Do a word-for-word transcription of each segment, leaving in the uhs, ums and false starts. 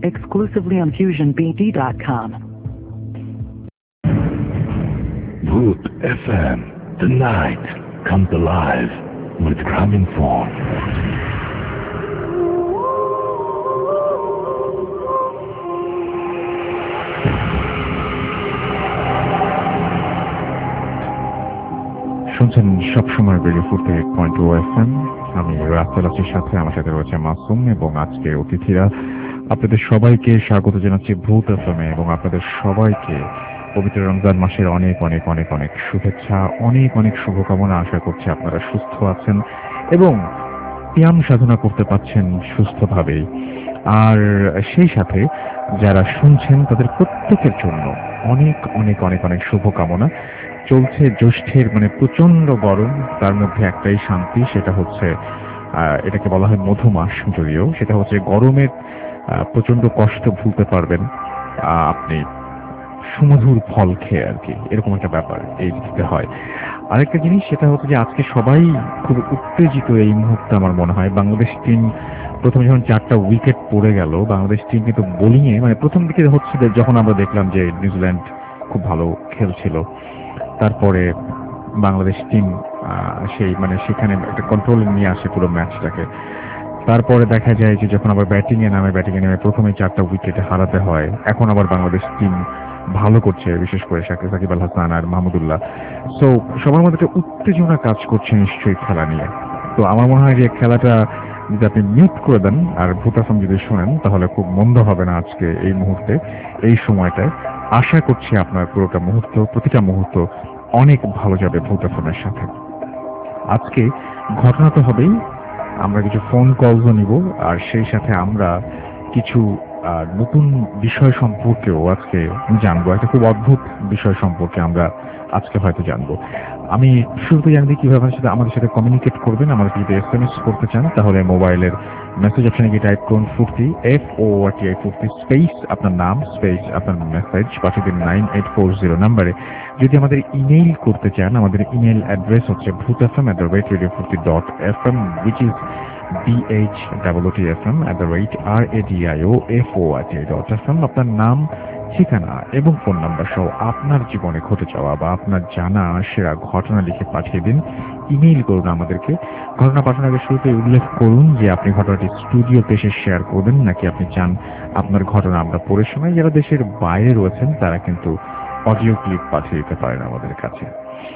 exclusively on fusion b d dot com. Root F M, the night comes alive with Graminphone. শুনছেন সবসময় radio Foorti eight point two F M. আমি Rasel Asir সাথে আমার সাথে রয়েছে মাসুম এবং আজকের অতিথিরা। আপনাদের সবাইকে স্বাগত জানাচ্ছি ভূত এফ এম এবং আপনাদের সবাইকে পবিত্র রমজান মাসের অনেক অনেক অনেক অনেক শুভেচ্ছা, অনেক অনেক শুভকামনা। আশা করছি আপনারা সুস্থ আছেন এবং ব্যায়াম সাধনা করতে পারছেন সুস্থভাবেই। আর সেই সাথে যারা শুনছেন তাদের প্রত্যেকের জন্য অনেক অনেক অনেক অনেক শুভকামনা। চলছে জ্যৈষ্ঠের মানে প্রচন্ড গরম, তার মধ্যে একটাই শান্তি, সেটা হচ্ছে এটাকে বলা হয় মধুমাস, যদিও সেটা হচ্ছে গরমের প্রচন্ড কষ্ট ভুলতে পারবেন আপনি সুমধুর ফল খেয়ে আর কি, এরকম একটা ব্যাপার এই দিতে হয়। আরেকটা জিনিস সেটা হচ্ছে যে আজকে সবাই খুব উত্তেজিত এই মুহূর্তে। আমার মনে হয় বাংলাদেশ টিম প্রথমে যখন চারটা উইকেট পড়ে গেল, বাংলাদেশ টিম কিন্তু বোলিংয়ে মানে প্রথম দিকে হচ্ছে যখন আমরা দেখলাম যে নিউজিল্যান্ড খুব ভালো খেলছিল, তারপরে বাংলাদেশ টিম সেই মানে সেখানে একটা কন্ট্রোল নিয়ে আসে পুরো ম্যাচটাকে। তারপরে দেখা যায় যে যখন আবার ব্যাটিং এ নামে ব্যাটিং এ নেমে প্রথমে চারটা উইকেটে হারাতে হয়। এখন আবার বাংলাদেশ টিম ভালো করছে, বিশেষ করে সাকিব আল হাসান আর মাহমুদুল্লাহ। সো সবার মধ্যে একটা উত্তেজনা কাজ করছে নিশ্চয়ই খেলা নিয়ে। তো আমার মনে হয় যে খেলাটা যদি আপনি মিউট করে দেন আর ভূতাসম যদি শোনেন তাহলে খুব মন্দ হবে না আজকে এই মুহূর্তে এই সময়টায়। আশা করছি আপনার পুরোটা মুহূর্ত প্রতিটা মুহূর্ত অনেক ভালো যাবে ভূতাসমের সাথে। আজকে ঘটনা তো হবেই, আমরা কিছু ফোন কলও নিব আর সেই সাথে আমরা কিছু নতুন বিষয় সম্পর্কেও আজকে জানবো। একটা খুব অদ্ভুত বিষয় সম্পর্কে আমরা আজকে হয়তো জানবো। আমি শুরুতে জানি কিভাবে সাথে আমাদের সাথে কমিউনিকেট করবেন। আমাদের যদি এস এম এস করতে চান তাহলে মোবাইলের মেসেজ অপশনে গিয়ে টাইপ করুন Foorti F O R T I Foorti space আপনার নাম স্পেস আপনার মেসেজ পাঠিয়ে দিন নাইন এইট ফোর জিরো নাম্বারে। যদি আমাদের ইমেইল করতে চান আমাদের ইমেইল অ্যাড্রেস হচ্ছে Bhoot F M at the rate radio ফুর্তি dot F M which is B H double T F M at the rate R A D I O F O R T I dot F M. আপনার নাম, ঠিকানা এবং phone number সহ আপনার জীবনে ঘটে যাওয়া বা আপনার জানা সেরা ঘটনা লিখে পাঠিয়ে দিন। ইমেইল করুন আমাদেরকে। ঘটনা পাঠানোর আগে শুরুতে উল্লেখ করুন যে আপনি ঘটনাটি স্টুডিওতে এসে শেয়ার করবেন নাকি আপনি চান আপনার ঘটনা আমরা পড়ে শোনাই। যারা দেশের বাইরে রয়েছেন তারা কিন্তু অডিও ক্লিপ পাঠিয়ে দিতে পারেন আমাদের কাছে।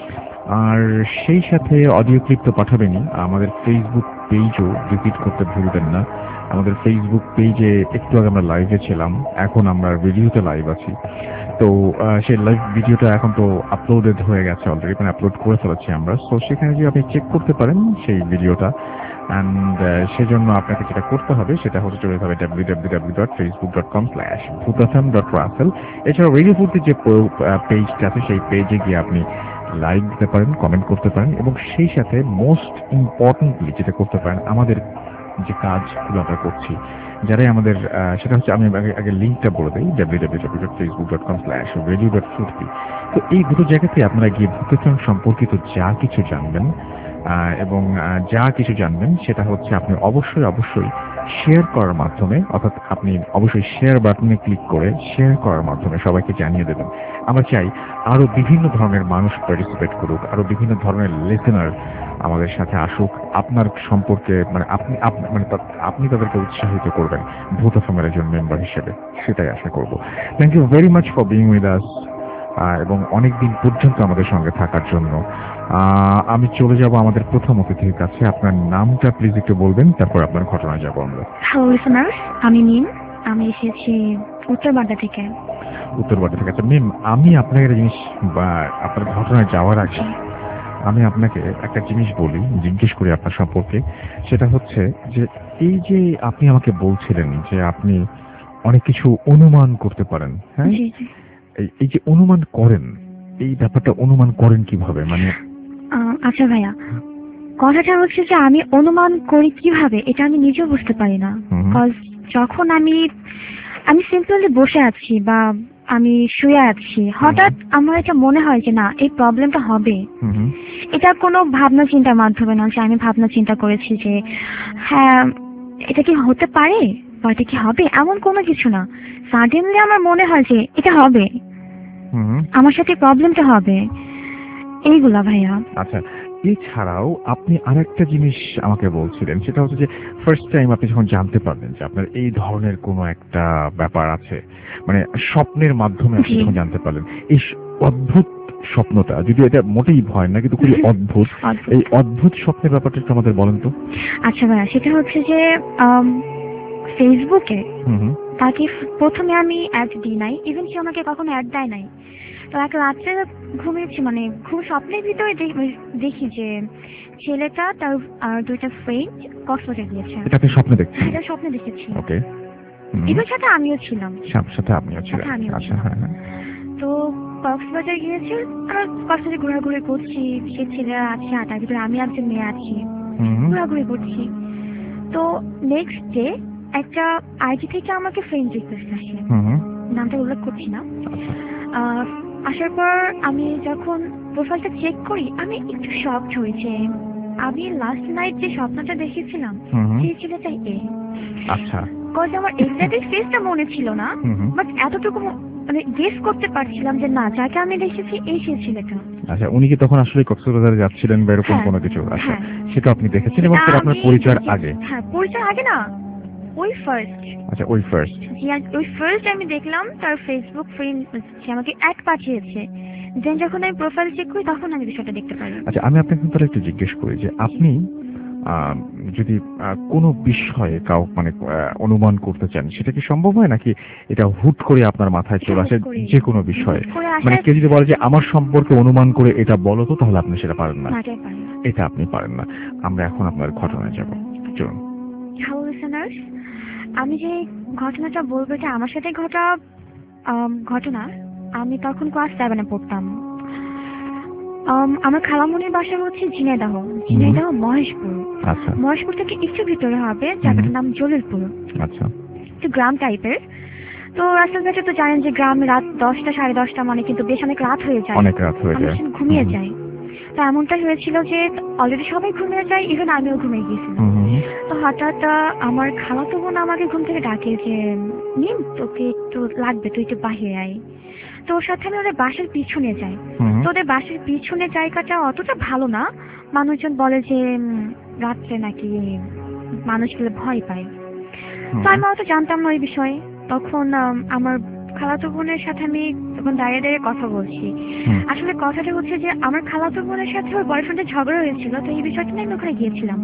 আর সেই সাথে অডিও ক্লিপ তো পাঠাবেনই, আমাদের ফেসবুক পেজও ভিজিট করতে ভুলবেন না। আমাদের ফেসবুক পেজে একটু আগে আমরা লাইভে ছিলাম, এখন আমরা ভিডিওতে লাইভ আছি। তো সেই লাইভ ভিডিওটা এখন তো আপলোডেড হয়ে গেছে অলরেডি, মানে আপলোড করে ফেলেছি আমরা। তো সেখানে যে আপনি চেক করতে পারেন সেই ভিডিওটা। অ্যান্ড সেজন্য আপনাকে যেটা করতে হবে সেটা হচ্ছে চলে যেতে হবে W W W dot Facebook dot com slash ভূতাসাম ডট রাসেল। এছাড়াও রেডিও ফুর্তির যে পেজটা আছে সেই পেজে গিয়ে আপনি লাইক দিতে পারেন, কমেন্ট করতে পারেন এবং সেই সাথে মোস্ট ইম্পর্টেন্টলি যেটা করতে পারেন আমাদের যে কাজগুলো আমরা করছি যারাই আমাদের সেটা হচ্ছে আমি আগে আগে লিঙ্কটা বলে দিই W W W dot Facebook dot com slash radio dot Foorti. তো এই দুটো জায়গাতে আপনারা গিয়ে ভূতাসাম সম্পর্কিত যা কিছু জানবেন এবং যা কিছু জানবেন সেটা হচ্ছে আপনি অবশ্যই অবশ্যই শেয়ার করার মাধ্যমে, অর্থাৎ আপনি অবশ্যই শেয়ার বাটনে ক্লিক করে শেয়ার করার মাধ্যমে সবাইকে জানিয়ে দেবেন। আমরা চাই আরো বিভিন্ন ধরনের মানুষ পার্টিসিপেট করুক, আরো বিভিন্ন ধরনের লিসেনার আমাদের সাথে আসুক, আপনার সম্পর্কে মানে আপনি মানে আপনি তাদেরকে উৎসাহিত করবেন ভূত এফএমের একজন মেম্বার হিসেবে, সেটাই আশা করব। Thank you very much for being with us এবং অনেকদিন পর্যন্ত আমাদের সঙ্গে থাকার জন্য। আমি চলে যাব আমাদের প্রথম অতিথির কাছে। আপনার নামটা প্লিজ একটু বলবেন, তারপর আপনার ঘটনায় যাব আমরা। হ্যালো লিসেনার্স, আমি মিম, আমি এসেছি উত্তরবাড্ডা থেকে। উত্তরবাড্ডা থেকে। আচ্ছা মিম, আমি আপনাকে একটা জিনিস বা আপনার ঘটনায় যাওয়ার আগে আমি আপনাকে একটা জিনিস বলি, জিজ্ঞেস করি আপনার সম্পর্কে। সেটা হচ্ছে যে এই যে আপনি আমাকে বলছিলেন যে আপনি অনেক কিছু অনুমান করতে পারেন, হ্যাঁ, এই যে অনুমান করেন, এই ব্যাপারটা অনুমান করেন কিভাবে? মানে আচ্ছা ভাইয়া, কথাটা হচ্ছে যে আমি অনুমান করি কিভাবে এটা আমি নিজেও বুঝতে পারি না। কজ যখন আমি আমি সিম্পলি বসে আছি বা আমি শুয়ে আছি, হঠাৎ আমার এটা মনে হয় যে না এই প্রবলেমটা হবে। এটা কোনো ভাবনা চিন্তার মাধ্যমে না যে আমি ভাবনা চিন্তা করেছি যে হ্যাঁ এটা কি হতে পারে, হয়তো কি হবে এমন কোনো কিছু না, সাডেনলি আমার মনে হয় যে এটা হবে, আমার সাথে প্রবলেমটা হবে, এইগুলা ভাইয়া। আচ্ছা, এছাড়াও আপনি আরেকটা জিনিস আমাকে বলছিলেন, সেটা হচ্ছে যে ফার্স্ট টাইম আপনি যখন জানতে পারলেন যে আপনার এই ধরনের কোনো একটা ব্যাপার আছে, মানে স্বপ্নের মাধ্যমে আপনি যখন জানতে পারলেন, এই অদ্ভুত স্বপ্নটা, যদি এটা মোটেই ভয় না কিন্তু খুবই অদ্ভুত, এই অদ্ভুত স্বপ্নের ব্যাপারটা একটু আমাদের বলেন তো। আচ্ছা ভাইয়া, সেটা হচ্ছে যে ফেসবুকে তাকে প্রথমে আমি অ্যাড দিই নাই, ইভেন সে আমাকে কখনো অ্যাড দেয় নাই। তো এক রাত্রে ঘুমিয়েছি, মানে ঘুম স্বপ্নের ভিতরে দেখি যে ছেলেটা তার আর দুইটা ফ্রেন্ড কক্সবাজার গিয়েছে। এটা আপনি স্বপ্নে দেখছেন? এটা স্বপ্নে দেখেছি। ওকে। এবার সাথে আমিও ছিলাম। সাথে আপনিও ছিলেন। আচ্ছা, হ্যাঁ হ্যাঁ। তো কক্সবাজার গিয়েছে, আর কক্সবাজারে ঘোরাঘুরি করছি, সে ছেলেরা আছে, আর তার ভিতরে আমি একজন মেয়ে আছি, ঘোরাঘুরি করছি। তো নেক্সট ডে একটা আইডি থেকে আমাকে ফ্রেন্ড রিকোয়েস্ট আসে, নামটা উল্লেখ করছি না। আসার পর আমি যখন প্রোফাইলটা চেক করি, আমি একটু শকড হয়েছে। আমি লাস্ট নাইট যে স্বপ্নটা দেখেছিলাম সেই ছেলেটাই এ। আচ্ছা, কজ আমার এক্স্যাক্টলি ফেসটা মনে ছিল না, বাট এতটুকু মানে গেস করতে পারছিলাম যে না, যাকে আমি দেখেছি এই সেই ছেলেটা। আচ্ছা, উনি কি তখন আসলে কক্সবাজারে যাচ্ছিলেন বা এরকম কোনো কিছু? আচ্ছা, সেটা আপনি দেখেছেন এবং সেটা আপনার পরিচয়ের আগে? হ্যাঁ, পরিচয় আগে না, ওই ফার্স্ট। আচ্ছা, ওই ফার্স্ট। ওই ফার্স্ট আমি দেখলাম তার ফেসবুক ফ্রেন্ড, সে আমাকে অ্যাড পাঠিয়েছে। দেন যখন আমি প্রোফাইল চেক করি তখন আমি বিষয়টা দেখতে পারি। আচ্ছা, আমি আপনাকে তাহলে একটু জিজ্ঞেস করি যে আপনি যদি কোনো বিষয়ে কাউ মানে অনুমান করতে চান, সেটা কি সম্ভব হয় নাকি এটা হুট করে আপনার মাথায় চলে আসে? যে কোনো বিষয়ে, মানে কেউ যদি বলে যে আমার সম্পর্কে অনুমান করে এটা বলো তো, তাহলে আপনি সেটা পারেন না, এটা আপনি পারেন না। আমরা এখন আপনার ঘটনায় যাব, চলুন। হ্যালো লিসেনার্স, আমি যে ঘটনাটা বলবো এটা আমার সাথে ঘটা ঘটনা। আমি তখন ক্লাস সেভেনে পড়তাম। আমার খালামণির বাসা হচ্ছে ঝিনাইদহ, ঝিনাইদহ মহেশপুর। আচ্ছা, মহেশপুর থেকে একটু ভিতরে হবে, জায়গাটার নাম জলিলপুর। আচ্ছা, একটু গ্রাম টাইপের। তো রাস্তাঘাটে তো জানেন যে গ্রামে রাত দশটা সাড়ে দশটা মানে কিন্তু বেশ অনেক রাত হয়ে যায়, অনেক রাত হয়ে যায়, ঘুমিয়ে যায়। তো এমনটাই হয়েছিল যে অলরেডি সবাই ঘুমিয়ে যায়, ইভেন আমিও ঘুমিয়ে গিয়েছিলাম। তো হঠাৎ আমার খালাতো বোন আমাকে ঘুম থেকে ডাকে যে নিম, তোকে একটু লাগবে, তুই একটু বাহিরে আয়। তো ওর সাথে আমি ওদের বাসার পিছনে যাই। তো ওদের বাসার পিছনে জায়গাটা অতটা ভালো না, মানুষজন বলে যে রাত্রে নাকি মানুষগুলো ভয় পায়। তো আমি অত জানতাম না ওই বিষয়ে। তখন আমার খালাতো বোনের সাথে আমি তখন দাঁড়িয়ে দাঁড়িয়ে কথা বলছি। আসলে কথাটা হচ্ছে যে আমার খালাতো বোনের সাথে ওর বয়ফ্রেন্ডের ঝগড়া হয়েছিল, তো এই বিষয়টা নিয়ে আমি ওখানে গিয়েছিলাম।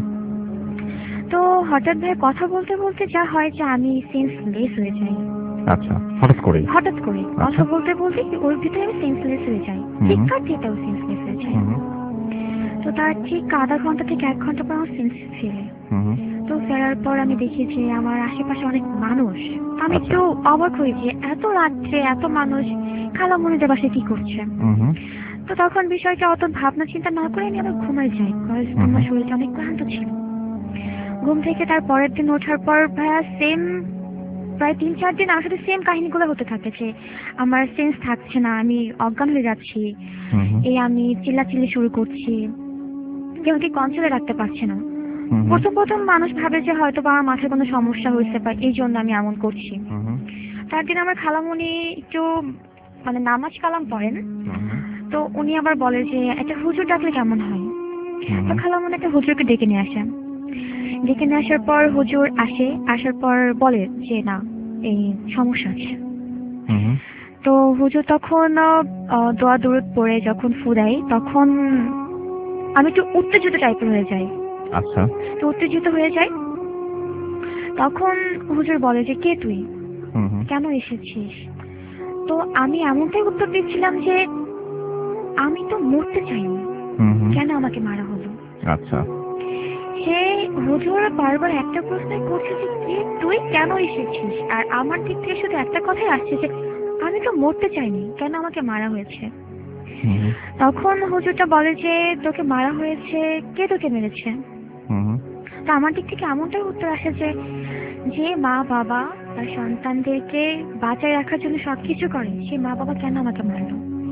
তো হঠাৎ ভাই কথা বলতে বলতে যা হয় যে আমি সেন্সলেস হয়ে যাই। আচ্ছা, হঠাৎ করে হঠাৎ করে কথা বলতে বলতে ওর ভিতরে আমি সেন্সলেস হয়ে যাই, চিৎকার দিতেও সেন্সলেস হয়ে যাই। তো তার ঠিক আধা ঘন্টা থেকে এক ঘন্টা পর আমার সেন্স ফিরে। তো ফেরার পর আমি দেখি যে আমার আশেপাশে অনেক মানুষ। আমি একটু অবাক হই যে এত রাত্রে এত মানুষ খালামণিদের বাসায় কি করছে। তো তখন বিষয়টা অত ভাবনা চিন্তা না করে আমি আবার ঘুমাই যাই, কারণ আমার শরীরটা অনেক ক্লান্ত ছিল। ঘুম থেকে তার পরের দিন ওঠার পর ভাইয়া সেম প্রায় তিন চার দিন আমার সাথে সেম কাহিনীগুলো হতে থাকে যে আমার সেন্স থাকছে না, আমি অজ্ঞান হয়ে যাচ্ছি, এই আমি চিল্লাচিল্লি শুরু করছি, কেউ কি কন্ট্রোলে রাখতে পারছে না। প্রথম প্রথম মানুষ ভাবে যে হয়তো বা আমার মাথায় কোনো সমস্যা হয়েছে বা এই জন্য আমি এমন করছি। তার দিন আমার খালামণি একটু মানে নামাজ কালাম পড়েন, তো উনি আবার বলে যে একটা হুজুর ডাকলে কেমন হয়। তো খালামণি একটা হুজুরকে ডেকে নিয়ে আসে। ডেকে নিয়ে আসার পর হুজুর আসে, আসার পর বলে যে না, এই সমস্যা আছে। তো হুজুর তখন দোয়া দরুদ পড়ে যখন ফু দেয়, তখন আমি একটু উত্তেজিত টাইপের হয়ে যাই। আচ্ছা, তো উত্তেজিত হয়ে যাই। তখন হুজুর বলে যে কে তুই, কেন এসেছিস। তো আমি এমনটাই উত্তর দিচ্ছিলাম যে আমি তো মরতে চাইনি, কেন আমাকে মারা হলো। আচ্ছা, সে হুজুর বারবার একটা প্রশ্নই করছে যে কে তুই, কেন এসেছিস, আর আমার দিক থেকে শুধু একটা কথাই আসছে যে আমি তো মরতে চাইনি, কেন আমাকে মারা হয়েছে। তখন হুজুরটা বলে যে তোকে মারা হয়েছে, কে তোকে মেরেছে। তো আমার দিক থেকে এমনটাই উত্তর আসে যে যে মা বাবা তার সন্তানদেরকে বাঁচায় রাখার জন্য সবকিছু করে, সে মা বাবা কেন আমাকে মারলো।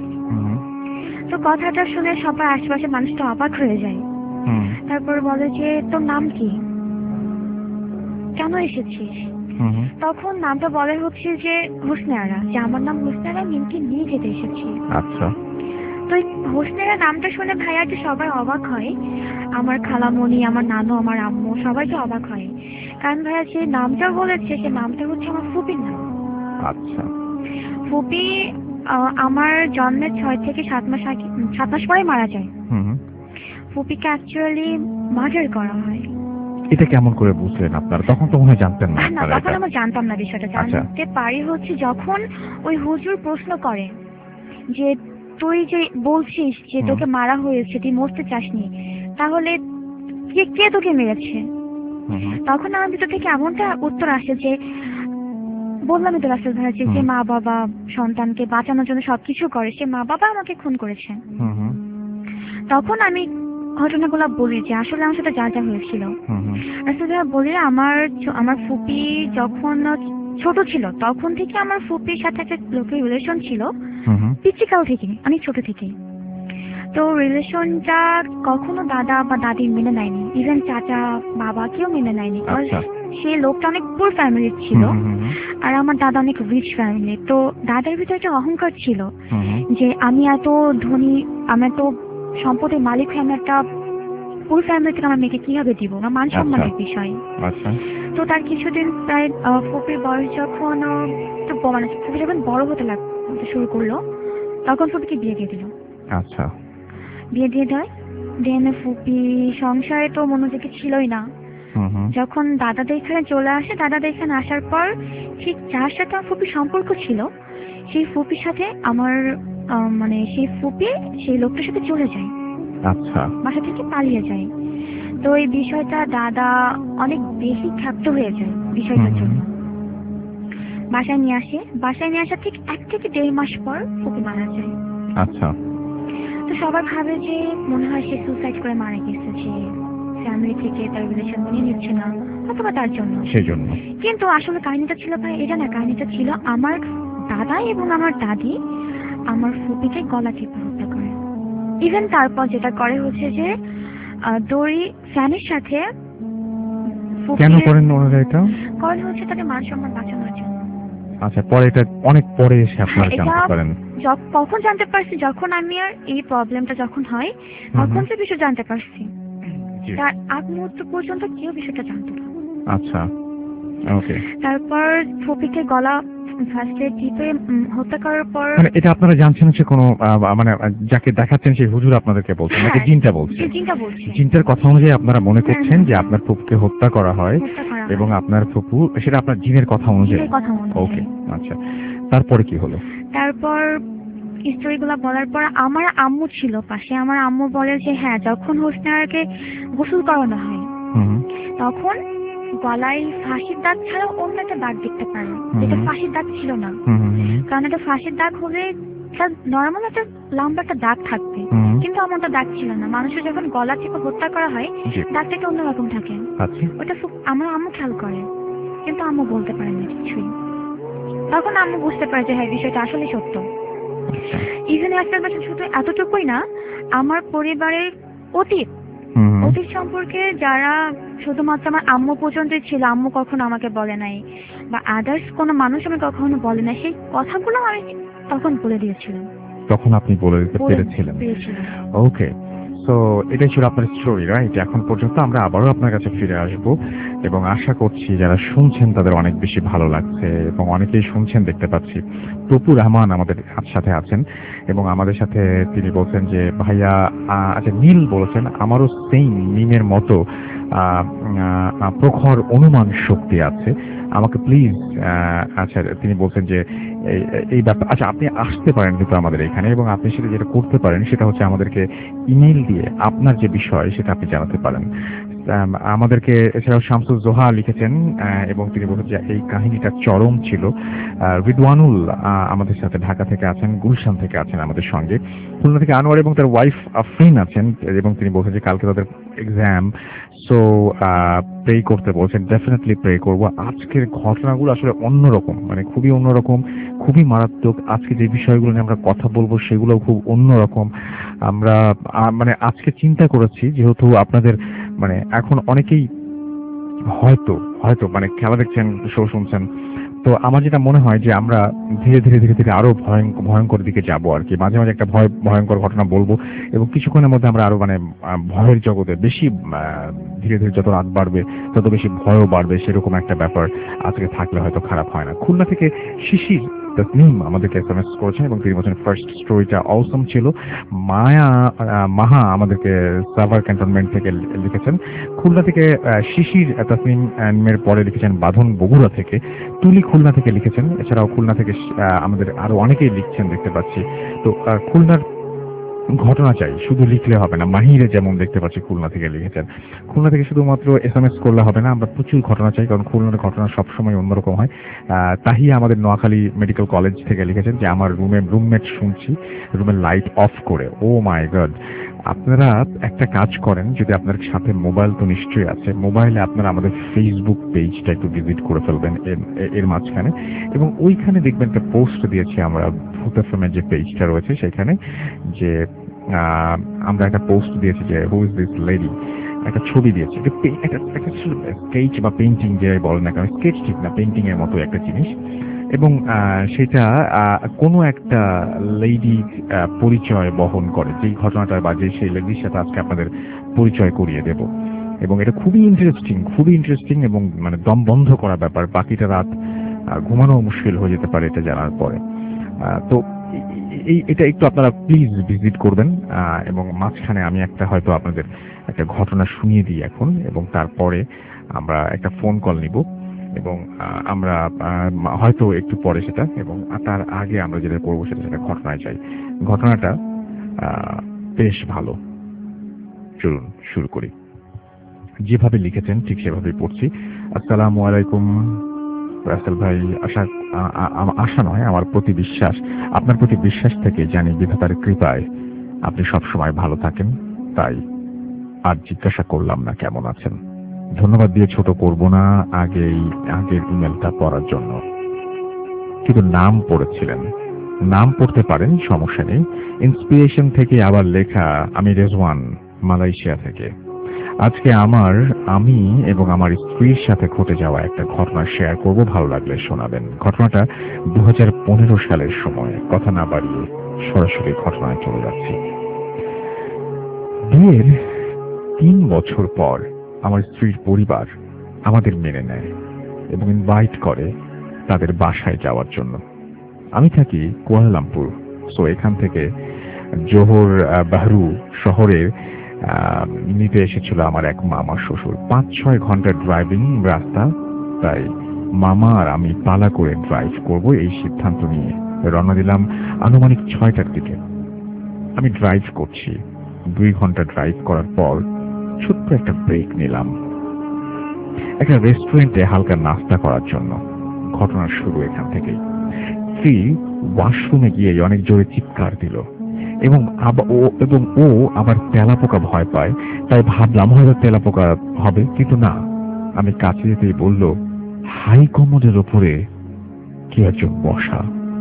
তো কথাটা শুনে সবার আশেপাশে মানুষটা অবাক হয়ে যায়। তারপর বলে যে তোর নাম কি। কেন এসেছিস? তখন নামটা বলা হচ্ছে যে হোসনেরা, যে আমার নাম হোসনেরা, মিমকে নিয়ে যেতে এসেছি। আচ্ছা। তো হোসনেরা নামটা শুনে ভাইয়া যে সবাই অবাক হয়, আমার খালামণি, আমার নানু, আমার আম্মু সবাইকে অবাক হয়, কারণ ভাইয়া যে নামটা বলেছে সে নামটা হচ্ছে আমার ফুপির নাম। আচ্ছা। ফুপি আমার জন্মের ছয় থেকে সাত মাস আগে, সাত মাস পরে মারা যায়। ফুপিকে অ্যাকচুয়ালি মার্ডার করা হয়। এটা কেমন করে বুঝলেন আপনারা? তখন তো মনে হয় জানতেন না? না, তখন আমরা জানতাম না বিষয়টা। জানতে পারি হচ্ছে যখন ওই হুজুর প্রশ্ন করে যে তুই যে বলছিস যে তোকে মারা হয়েছে, তুই মরতে চাসনি, তাহলে কে কে তোকে মেরেছে? তখন আমার ভিতর থেকে এমনটা উত্তর আসে যে বললামই তো রাসেল ভাইয়া, যে মা বাবা সন্তানকে বাঁচানোর জন্য সবকিছু করে, সে মা বাবা আমাকে খুন করেছে। তখন আমি ঘটনাগুলো বলি যে আসলে আমার সাথে যা যা হয়েছিল। রাসেল ভাইয়া বলি আমার আমার ফুপি যখন ছোট ছিল তখন থেকে আমার ফুপির সাথে একটা লোকের রিলেশন ছিল, পিচিকাল থেকে, অনেক ছোট থেকে। তো রিলেশনটা কখনো দাদা বা দাদি মেনে নেয়নি, ইভেন চাচা বাবা কেউ মেনে নেয়নি। সে লোকটা অনেক পুর ফ্যামিলির ছিল, আর আমার দাদা অনেক রিচ ফ্যামিলি। তো দাদার ভিতরে একটা অহংকার ছিল যে আমি এত ধনী, আমি এত সম্পদের মালিক হয়ে আমি একটা পুর ফ্যামিলি থেকে আমার মেয়েকে কিভাবে দিব, না মান সম্মানের বিষয়। তো তার কিছুদিন প্রায় ফুপির বয়স যখন মানে ফুপি যখন বড় হতে লাগতে শুরু করলো, তখন ফুপিকে বিয়ে দিয়ে দিল। আচ্ছা। বিয়ে দিয়ে দেয়, দেন ফুপি সংসারে তো মনোযোগী ছিলই না। যখন দাদাদের এখানে চলে আসে, দাদাদের এখানে আসার পর ঠিক যার সাথে আমার ফুপির সম্পর্ক ছিল সেই ফুপির সাথে আমার মানে সেই ফুপি সেই লোকটার সাথে চলে যায়। আচ্ছা। বাসা থেকে পালিয়ে যায়। তো এই বিষয়টা দাদা অনেক বেশি ক্ষাপ্ত হয়ে যায় বিষয়টার জন্য। বাসায় নিয়ে আসে, বাসায় নিয়ে আসার ঠিক এক থেকে দেড় মাস পর ফুপি মারা যায়। আচ্ছা। তো সবাই ভাবে যে মনে হয় সে সুসাইড করে মারা গেছে, যে ফ্যামিলি থেকে তার রিলেশন নিয়ে নিচ্ছে না অথবা তার জন্য সেজন্য। কিন্তু আসলে কাহিনীটা ছিল ভাই এটা না, কাহিনীটা ছিল আমার দাদা এবং আমার দাদি আমার ফুপিকে গলা টিপে হত্যা করে। ইভেন তারপর যেটা করে হচ্ছে যে দড়ি ফ্যানের সাথে। কেন করেন ওনারা এটা? কারণ হচ্ছে তাকে মান সম্মান বাঁচানোর জন্য। আচ্ছা, পরে এটা অনেক পরে এসে আপনারা জানতে পারেন? কখন জানতে পারছি? যখন আমি আর এই প্রবলেমটা যখন হয় তখন তো বিষয় জানতে পারছি। তার আগ মুহূর্ত পর্যন্ত কেউ বিষয়টা জানতো না। আচ্ছা, ওকে। তারপর ফুপিকে গলা ফার্স্টে টিপে হত্যা করার পর মানে এটা আপনারা জানছেন হচ্ছে কোনো মানে যাকে দেখাচ্ছেন সেই হুজুর আপনাদেরকে বলছেন নাকি জিনটা বলছে? জিনটা বলছে। জিনটার কথা অনুযায়ী আপনারা মনে করছেন যে আপনার ফুপুকে হত্যা করা হয় এবং আপনার ফুপু, সেটা আপনার জিনের কথা অনুযায়ী? ওকে, আচ্ছা। তারপরে কি হলো? তারপর স্টোরিগুলো বলার পর আমার আম্মু ছিল পাশে। আমার আম্মু বলে যে হ্যাঁ, যখন হোসনেরাকে গোসল করানো হয় তখন গলায় ফাঁসির দাগ ছাড়াও অন্য একটা দাগ দেখতে পারে, যেটা ফাঁসির দাগ ছিল না। কারণ এটা ফাঁসির দাগ হলে নর্মাল একটা লম্বা একটা দাগ থাকবে, কিন্তু এমনটা দাগ ছিল না। মানুষের যখন গলা চেপে হত্যা করা হয় দাগটা একটু অন্যরকম থাকে। ওটা আমার আম্মু খেয়াল করে, কিন্তু আম্মু বলতে পারে না কিছুই। তখন আম্মু বুঝতে পারে যে হ্যাঁ, বিষয়টা আসলে সত্য। ইভেন একটা বছর শুধু এতটুকুই না, আমার পরিবারের অতীত অতীত সম্পর্কে যারা শুধুমাত্র আমার আম্মু পর্যন্তই ছিল, আম্মু কখনো আমাকে বলে নাই বা আদার্স কোনো মানুষ আমি কখনো বলে নাই, সেই কথাগুলো আমি তখন বলে দিয়েছিলাম। তখন আপনি বলে দিতে পেরেছিলেন? ওকে, সো এটাই ছিল আপনার স্টোরি, রাইট? এখন পর্যন্ত আমরা আবারও আপনার কাছে ফিরে আসব এবং আশা করছি যারা শুনছেন তাদের অনেক বেশি ভালো লাগছে এবং অনেকেই শুনছেন দেখতে পাচ্ছি। তপু রহমান আমাদের সাথে আছেন এবং আমাদের সাথে তিনি বলছেন যে ভাইয়া, আচ্ছা নীল বলেছেন আমারও সেম মিমের মতো প্রখর অনুমান শক্তি আছে, আমাকে প্লিজ। আচ্ছা, তিনি বলছেন যে এই ব্যাপার, আচ্ছা আপনি আসতে পারেন কিন্তু আমাদের এখানে, এবং আপনি সেটা যেটা করতে পারেন সেটা হচ্ছে আমাদেরকে ইমেল দিয়ে আপনার যে বিষয় সেটা আপনি জানাতে পারেন আমাদেরকে। এছাড়াও শামসুল জোহা লিখেছেন এবং তিনি বলছেন যে এই কাহিনীটা চরম ছিল। রিদওয়ানুল আমাদের সাথে ঢাকা থেকে আছেন, গুলশান থেকে আছেন আমাদের সঙ্গে, খুলনা থেকে আনোয়ার এবং তার ওয়াইফ আফরিন আছেন এবং তিনি বলছেন যে কালকে তাদের এক্সাম, সো প্রে করতে বলছেন। ডেফিনেটলি প্রে করব। আজকের ঘটনাগুলো আসলে অন্যরকম, মানে খুবই অন্যরকম, খুবই মারাত্মক। আজকে যে বিষয়গুলো নিয়ে আমরা কথা বলবো সেগুলো খুব অন্যরকম। আমরা মানে আজকে চিন্তা করেছি যেহেতু আপনাদের মানে এখন অনেকেই হয়তো হয়তো মানে খেলা দেখছেন, শো শুনছেন, তো আমার যেটা মনে হয় যে আমরা ধীরে ধীরে ধীরে ধীরে আরো ভয়ঙ্কর ভয়ঙ্কর দিকে যাবো আর কি। মাঝে মাঝে একটা ভয় ভয়ঙ্কর ঘটনা বলবো এবং কিছুক্ষণের মধ্যে আমরা আরো মানে আহ, ভয়ের জগতে বেশি আহ, ধীরে ধীরে যত রাত বাড়বে তত বেশি ভয়ও বাড়বে, সেরকম একটা ব্যাপার আজকে থাকলে হয়তো খারাপ হয় না। খুলনা থেকে শিশির তসনিম আমাদেরকে এস এম এস করেছেন এবং তিনি বলছেন ফার্স্ট স্টোরিটা অসম ছিল। মায়া আহ, মাহা আমাদেরকে সাভার ক্যান্টনমেন্ট থেকে লিখেছেন। খুলনা থেকে আহ, শিশির তসনিমের পরে লিখেছেন বাঁধন বগুড়া থেকে। তুলি খুলনা থেকে লিখেছেন। এছাড়াও খুলনা থেকে আহ, আমাদের আরো অনেকেই লিখছেন দেখতে পাচ্ছি। তো আহ, খুলনার ঘটনা চাই, শুধু লিখলে হবে না। মাহিরে যেমন দেখতে পাচ্ছি খুলনা থেকে লিখেছেন। খুলনা থেকে শুধুমাত্র এস এম এস করলে হবে না, আমরা প্রচুর ঘটনা চাই, কারণ খুলনার ঘটনা সবসময় অন্যরকম হয়। আহ, তাহিয়া আমাদের নোয়াখালী মেডিকেল কলেজ থেকে লিখেছেন যে আমার রুমে রুমমেট শুনছি রুমের লাইট অফ করে। Oh my God! আপনারা একটা কাজ করেন, যদি আপনার সাথে মোবাইল তো নিশ্চয়ই আছে, মোবাইলে আপনারা আমাদের ফেসবুক পেজটা একটু ভিজিট করে ফেলবেন এর- এর মাঝখানে, এবং ওইখানে দেখবেন একটা পোস্ট দিয়েছি আমরা ভূত এফএমের যে পেজটা রয়েছে সেখানে, যে আহ, আমরা একটা পোস্ট দিয়েছি যে হু ইজ দিস লেডি, একটা ছবি দিয়েছি, একটা পে- একটা একটা স্কেচ বা পেন্টিং যে বলেন না কেন, স্কেচ ঠিক না, পেন্টিং এর মতো একটা জিনিস, এবং আহ, সেটা আহ, কোনো একটা লেডি পরিচয় বহন করে, যেই ঘটনাটা বা যে সেই লেডির সাথে আজকে আপনাদের পরিচয় করিয়ে দেব। এবং এটা খুবই ইন্টারেস্টিং, খুবই ইন্টারেস্টিং এবং মানে দম বন্ধ করা ব্যাপার। বাকিটা রাত আহ, ঘুমানো মুশকিল হয়ে যেতে পারে এটা জানার পরে। আহ, তো এই এই- এটা একটু আপনারা প্লিজ ভিজিট করবেন, আহ, এবং মাঝখানে আমি একটা হয়তো আপনাদের একটা ঘটনা শুনিয়ে দিই এখন, এবং তারপরে আমরা একটা ফোন কল নিব, এবং আহ, আমরা আহ, হয়তো একটু পরে সেটা, এবং তার আগে আমরা যেটা করবো সেটা সেটা ঘটনায় যাই। ঘটনাটা আহ, বেশ ভালো। চলুন শুরু করি। যেভাবে লিখেছেন ঠিক সেভাবেই পড়ছি। আসসালামু আলাইকুম রাসেল ভাই। আশা আ- আ- আ- আশা নয়, আমার প্রতি বিশ্বাস, আপনার প্রতি বিশ্বাস থেকে জানি বিধাতার কৃপায় আপনি সবসময় ভালো থাকেন, তাই আর জিজ্ঞাসা করলাম না কেমন আছেন। ধন্যবাদ দিয়ে ছোট করব না আগেই আগের ইমেলটা পড়ার জন্য, কিন্তু নাম পড়েছিলেন, নাম পড়তে পারেন, সমস্যা নেই। ইন্সপিরেশন থেকে আবার লেখা। আমি রেজওয়ান, মালয়েশিয়া থেকে। আজকে আমার আমি এবং আমার স্ত্রীর সাথে ঘটে যাওয়া একটা ঘটনা শেয়ার করব, ভালো লাগলে শোনাবেন। ঘটনাটা দু হাজার পনেরো সালের সময়। কথা না বাড়িয়ে সরাসরি ঘটনায় চলে যাচ্ছি। বিয়ের তিন বছর পর আমার স্ত্রীর পরিবার আমাদের মেনে নেয় এবং ইনভাইট করে তাদের বাসায় যাওয়ার জন্য। আমি থাকি কুয়ালালামপুর, সো এখান থেকে জোহর আহ, বাহরু শহরের আহ, নিতে এসেছিল আমার এক মামা শ্বশুর। পাঁচ ছয় ঘন্টার ড্রাইভিং রাস্তা, তাই মামা আর আমি পালা করে ড্রাইভ করব এই সিদ্ধান্ত নিয়ে রওনা দিলাম আনুমানিক ছয়টার দিকে। আমি ড্রাইভ করছি। দুই ঘন্টা ড্রাইভ করার পর ছোট্ট একটা ব্রেক নিলাম একটা রেস্টুরেন্টে হালকা নাস্তা করার জন্য। ঘটনার শুরু এখান থেকেই। স্ত্রী ওয়াশরুমে গিয়ে অনেক জোরে চিৎকার দিল, এবং আবা- ও এবং ও আবার তেলাপোকা ভয় পায়, তাই ভাবলাম হয়তো তেলাপোকা হবে, কিন্তু না। আমি কাছে যেতেই বলল, হাই কমোডের ওপরে কি একজন বসা।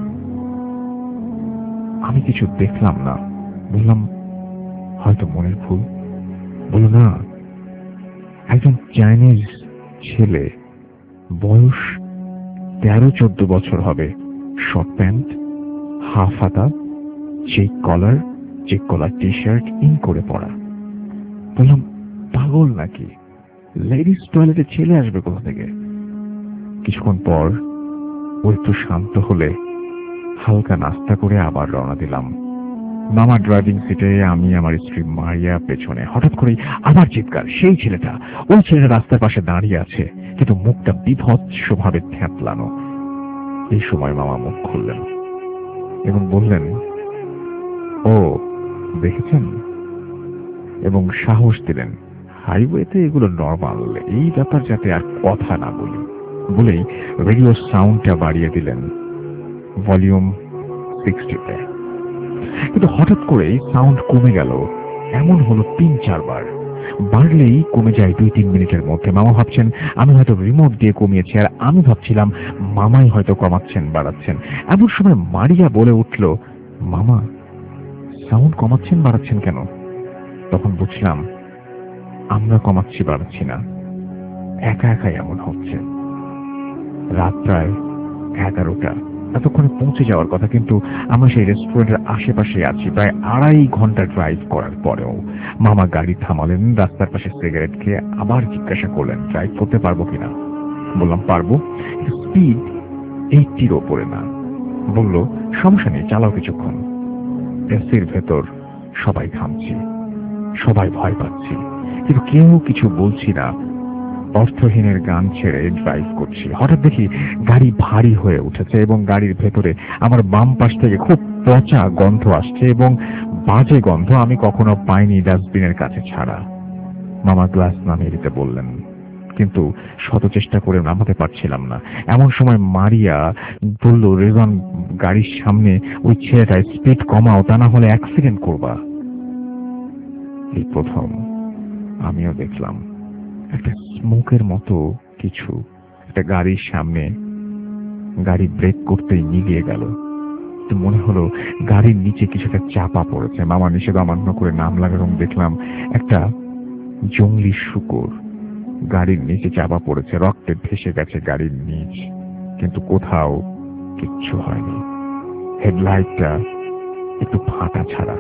আমি কিছু দেখলাম না। বললাম হয়তো মনের ভুল। বলল না, একজন চাইনিজ ছেলে, বয়স তেরো চোদ্দ বছর হবে, শর্ট প্যান্ট, হাফ হাতা, check collar, check collar T shirt in করে পড়া। বললাম পাগল নাকি, লেডিস টয়লেটে ছেলে আসবে কোথা থেকে? কিছুক্ষণ পর ও একটু শান্ত হলে হালকা নাস্তা করে আবার রওনা দিলাম। মামা ড্রাইভিং সিটে, আমি আমার স্ত্রী মারিয়া পেছনে। হঠাৎ করেই আবার চিৎকার। সেই ছেলেটা, ওই ছেলেটা রাস্তার পাশে দাঁড়িয়ে আছে, কিন্তু মুখটা বিভৎসভাবে থ্যাতলানো। এই সময় মামা মুখ খুললেন এবং বললেন, ও দেখেছেন, এবং সাহস দিলেন, হাইওয়েতে এগুলো নর্মাল, এই ব্যাপার যাতে আর কথা না বলি। বলেই রেডিও সাউন্ডটা বাড়িয়ে দিলেন, ভলিউম সিক্সটিতে। কিন্তু হঠাৎ করে সাউন্ড কমে গেল। এমন হলো তিন চারবার। বাড়লেই কমে যায় দুই তিন মিনিটের মধ্যে। মামা ভাবছেন আমি হয়তো রিমোট দিয়ে কমিয়েছি, আর আমি ভাবছিলাম মামাই হয়তো কমাচ্ছেন বাড়াচ্ছেন। এমন সময় মারিয়া বলে উঠল, মামা সাউন্ড কমাচ্ছেন বাড়াচ্ছেন কেন? তখন বুঝলাম আমরা কমাচ্ছি বাড়াচ্ছি না, একা একা এমন হচ্ছে। রাত প্রায় এগারোটা, এতক্ষণে পৌঁছে যাওয়ার কথা, কিন্তু আমরা সেই রেস্টুরেন্টের আশেপাশে আছি প্রায় আড়াই ঘন্টা ড্রাইভ করার পরেও। মামা গাড়ি থামালেন, রাস্তার পাশে সিগারেট খেয়ে আবার জিজ্ঞাসা করলেন ড্রাইভ করতে পারবো কিনা। বললাম পারবো, স্পিড এইটির ওপরে না। বলল সমস্যা নেই, চালাও কিছুক্ষণ। এসির ভেতর সবাই ঘামছি, সবাই ভয় পাচ্ছি, কিন্তু কেউ কিছু বলছি না। অর্থহীনের গান ছেড়ে ড্রাইভ করছি। হঠাৎ দেখি গাড়ি ভারী হয়ে উঠেছে এবং গাড়ির ভেতরে আমার বাম পাশ থেকে খুব পচা গন্ধ আসছে, এবং বাজে গন্ধ আমি কখনো পাইনি ডাস্টবিনের কাছে ছাড়া। মামা গ্লাস নামিয়ে দিতে বললেন, কিন্তু শত চেষ্টা করে নামাতে পারছিলাম না। এমন সময় মারিয়া বলল, রেজন, গাড়ির সামনে ওই ছেলেটা, স্পিড কমাও, তা না হলে অ্যাক্সিডেন্ট করবা। এই প্রথম আমিও দেখলাম একটা স্মোকের মতো কিছু একটা গাড়ির সামনে। গাড়ি ব্রেক করতেই নিভিয়ে গেল। তো মনে হলো গাড়ির নিচে কিছুটা চাপা পড়েছে। মামা নিষেধ অমান্য করে নাম লাগালাম, দেখলাম একটা জঙ্গলি শূকর গাড়ির নিচে চাপা পড়েছে, রক্তে ভেসে গেছে গাড়ির নিচ, কিন্তু কোথাও কিচ্ছু হয়নি। হেডলাইটটা একটু ফাটা ছাড়া।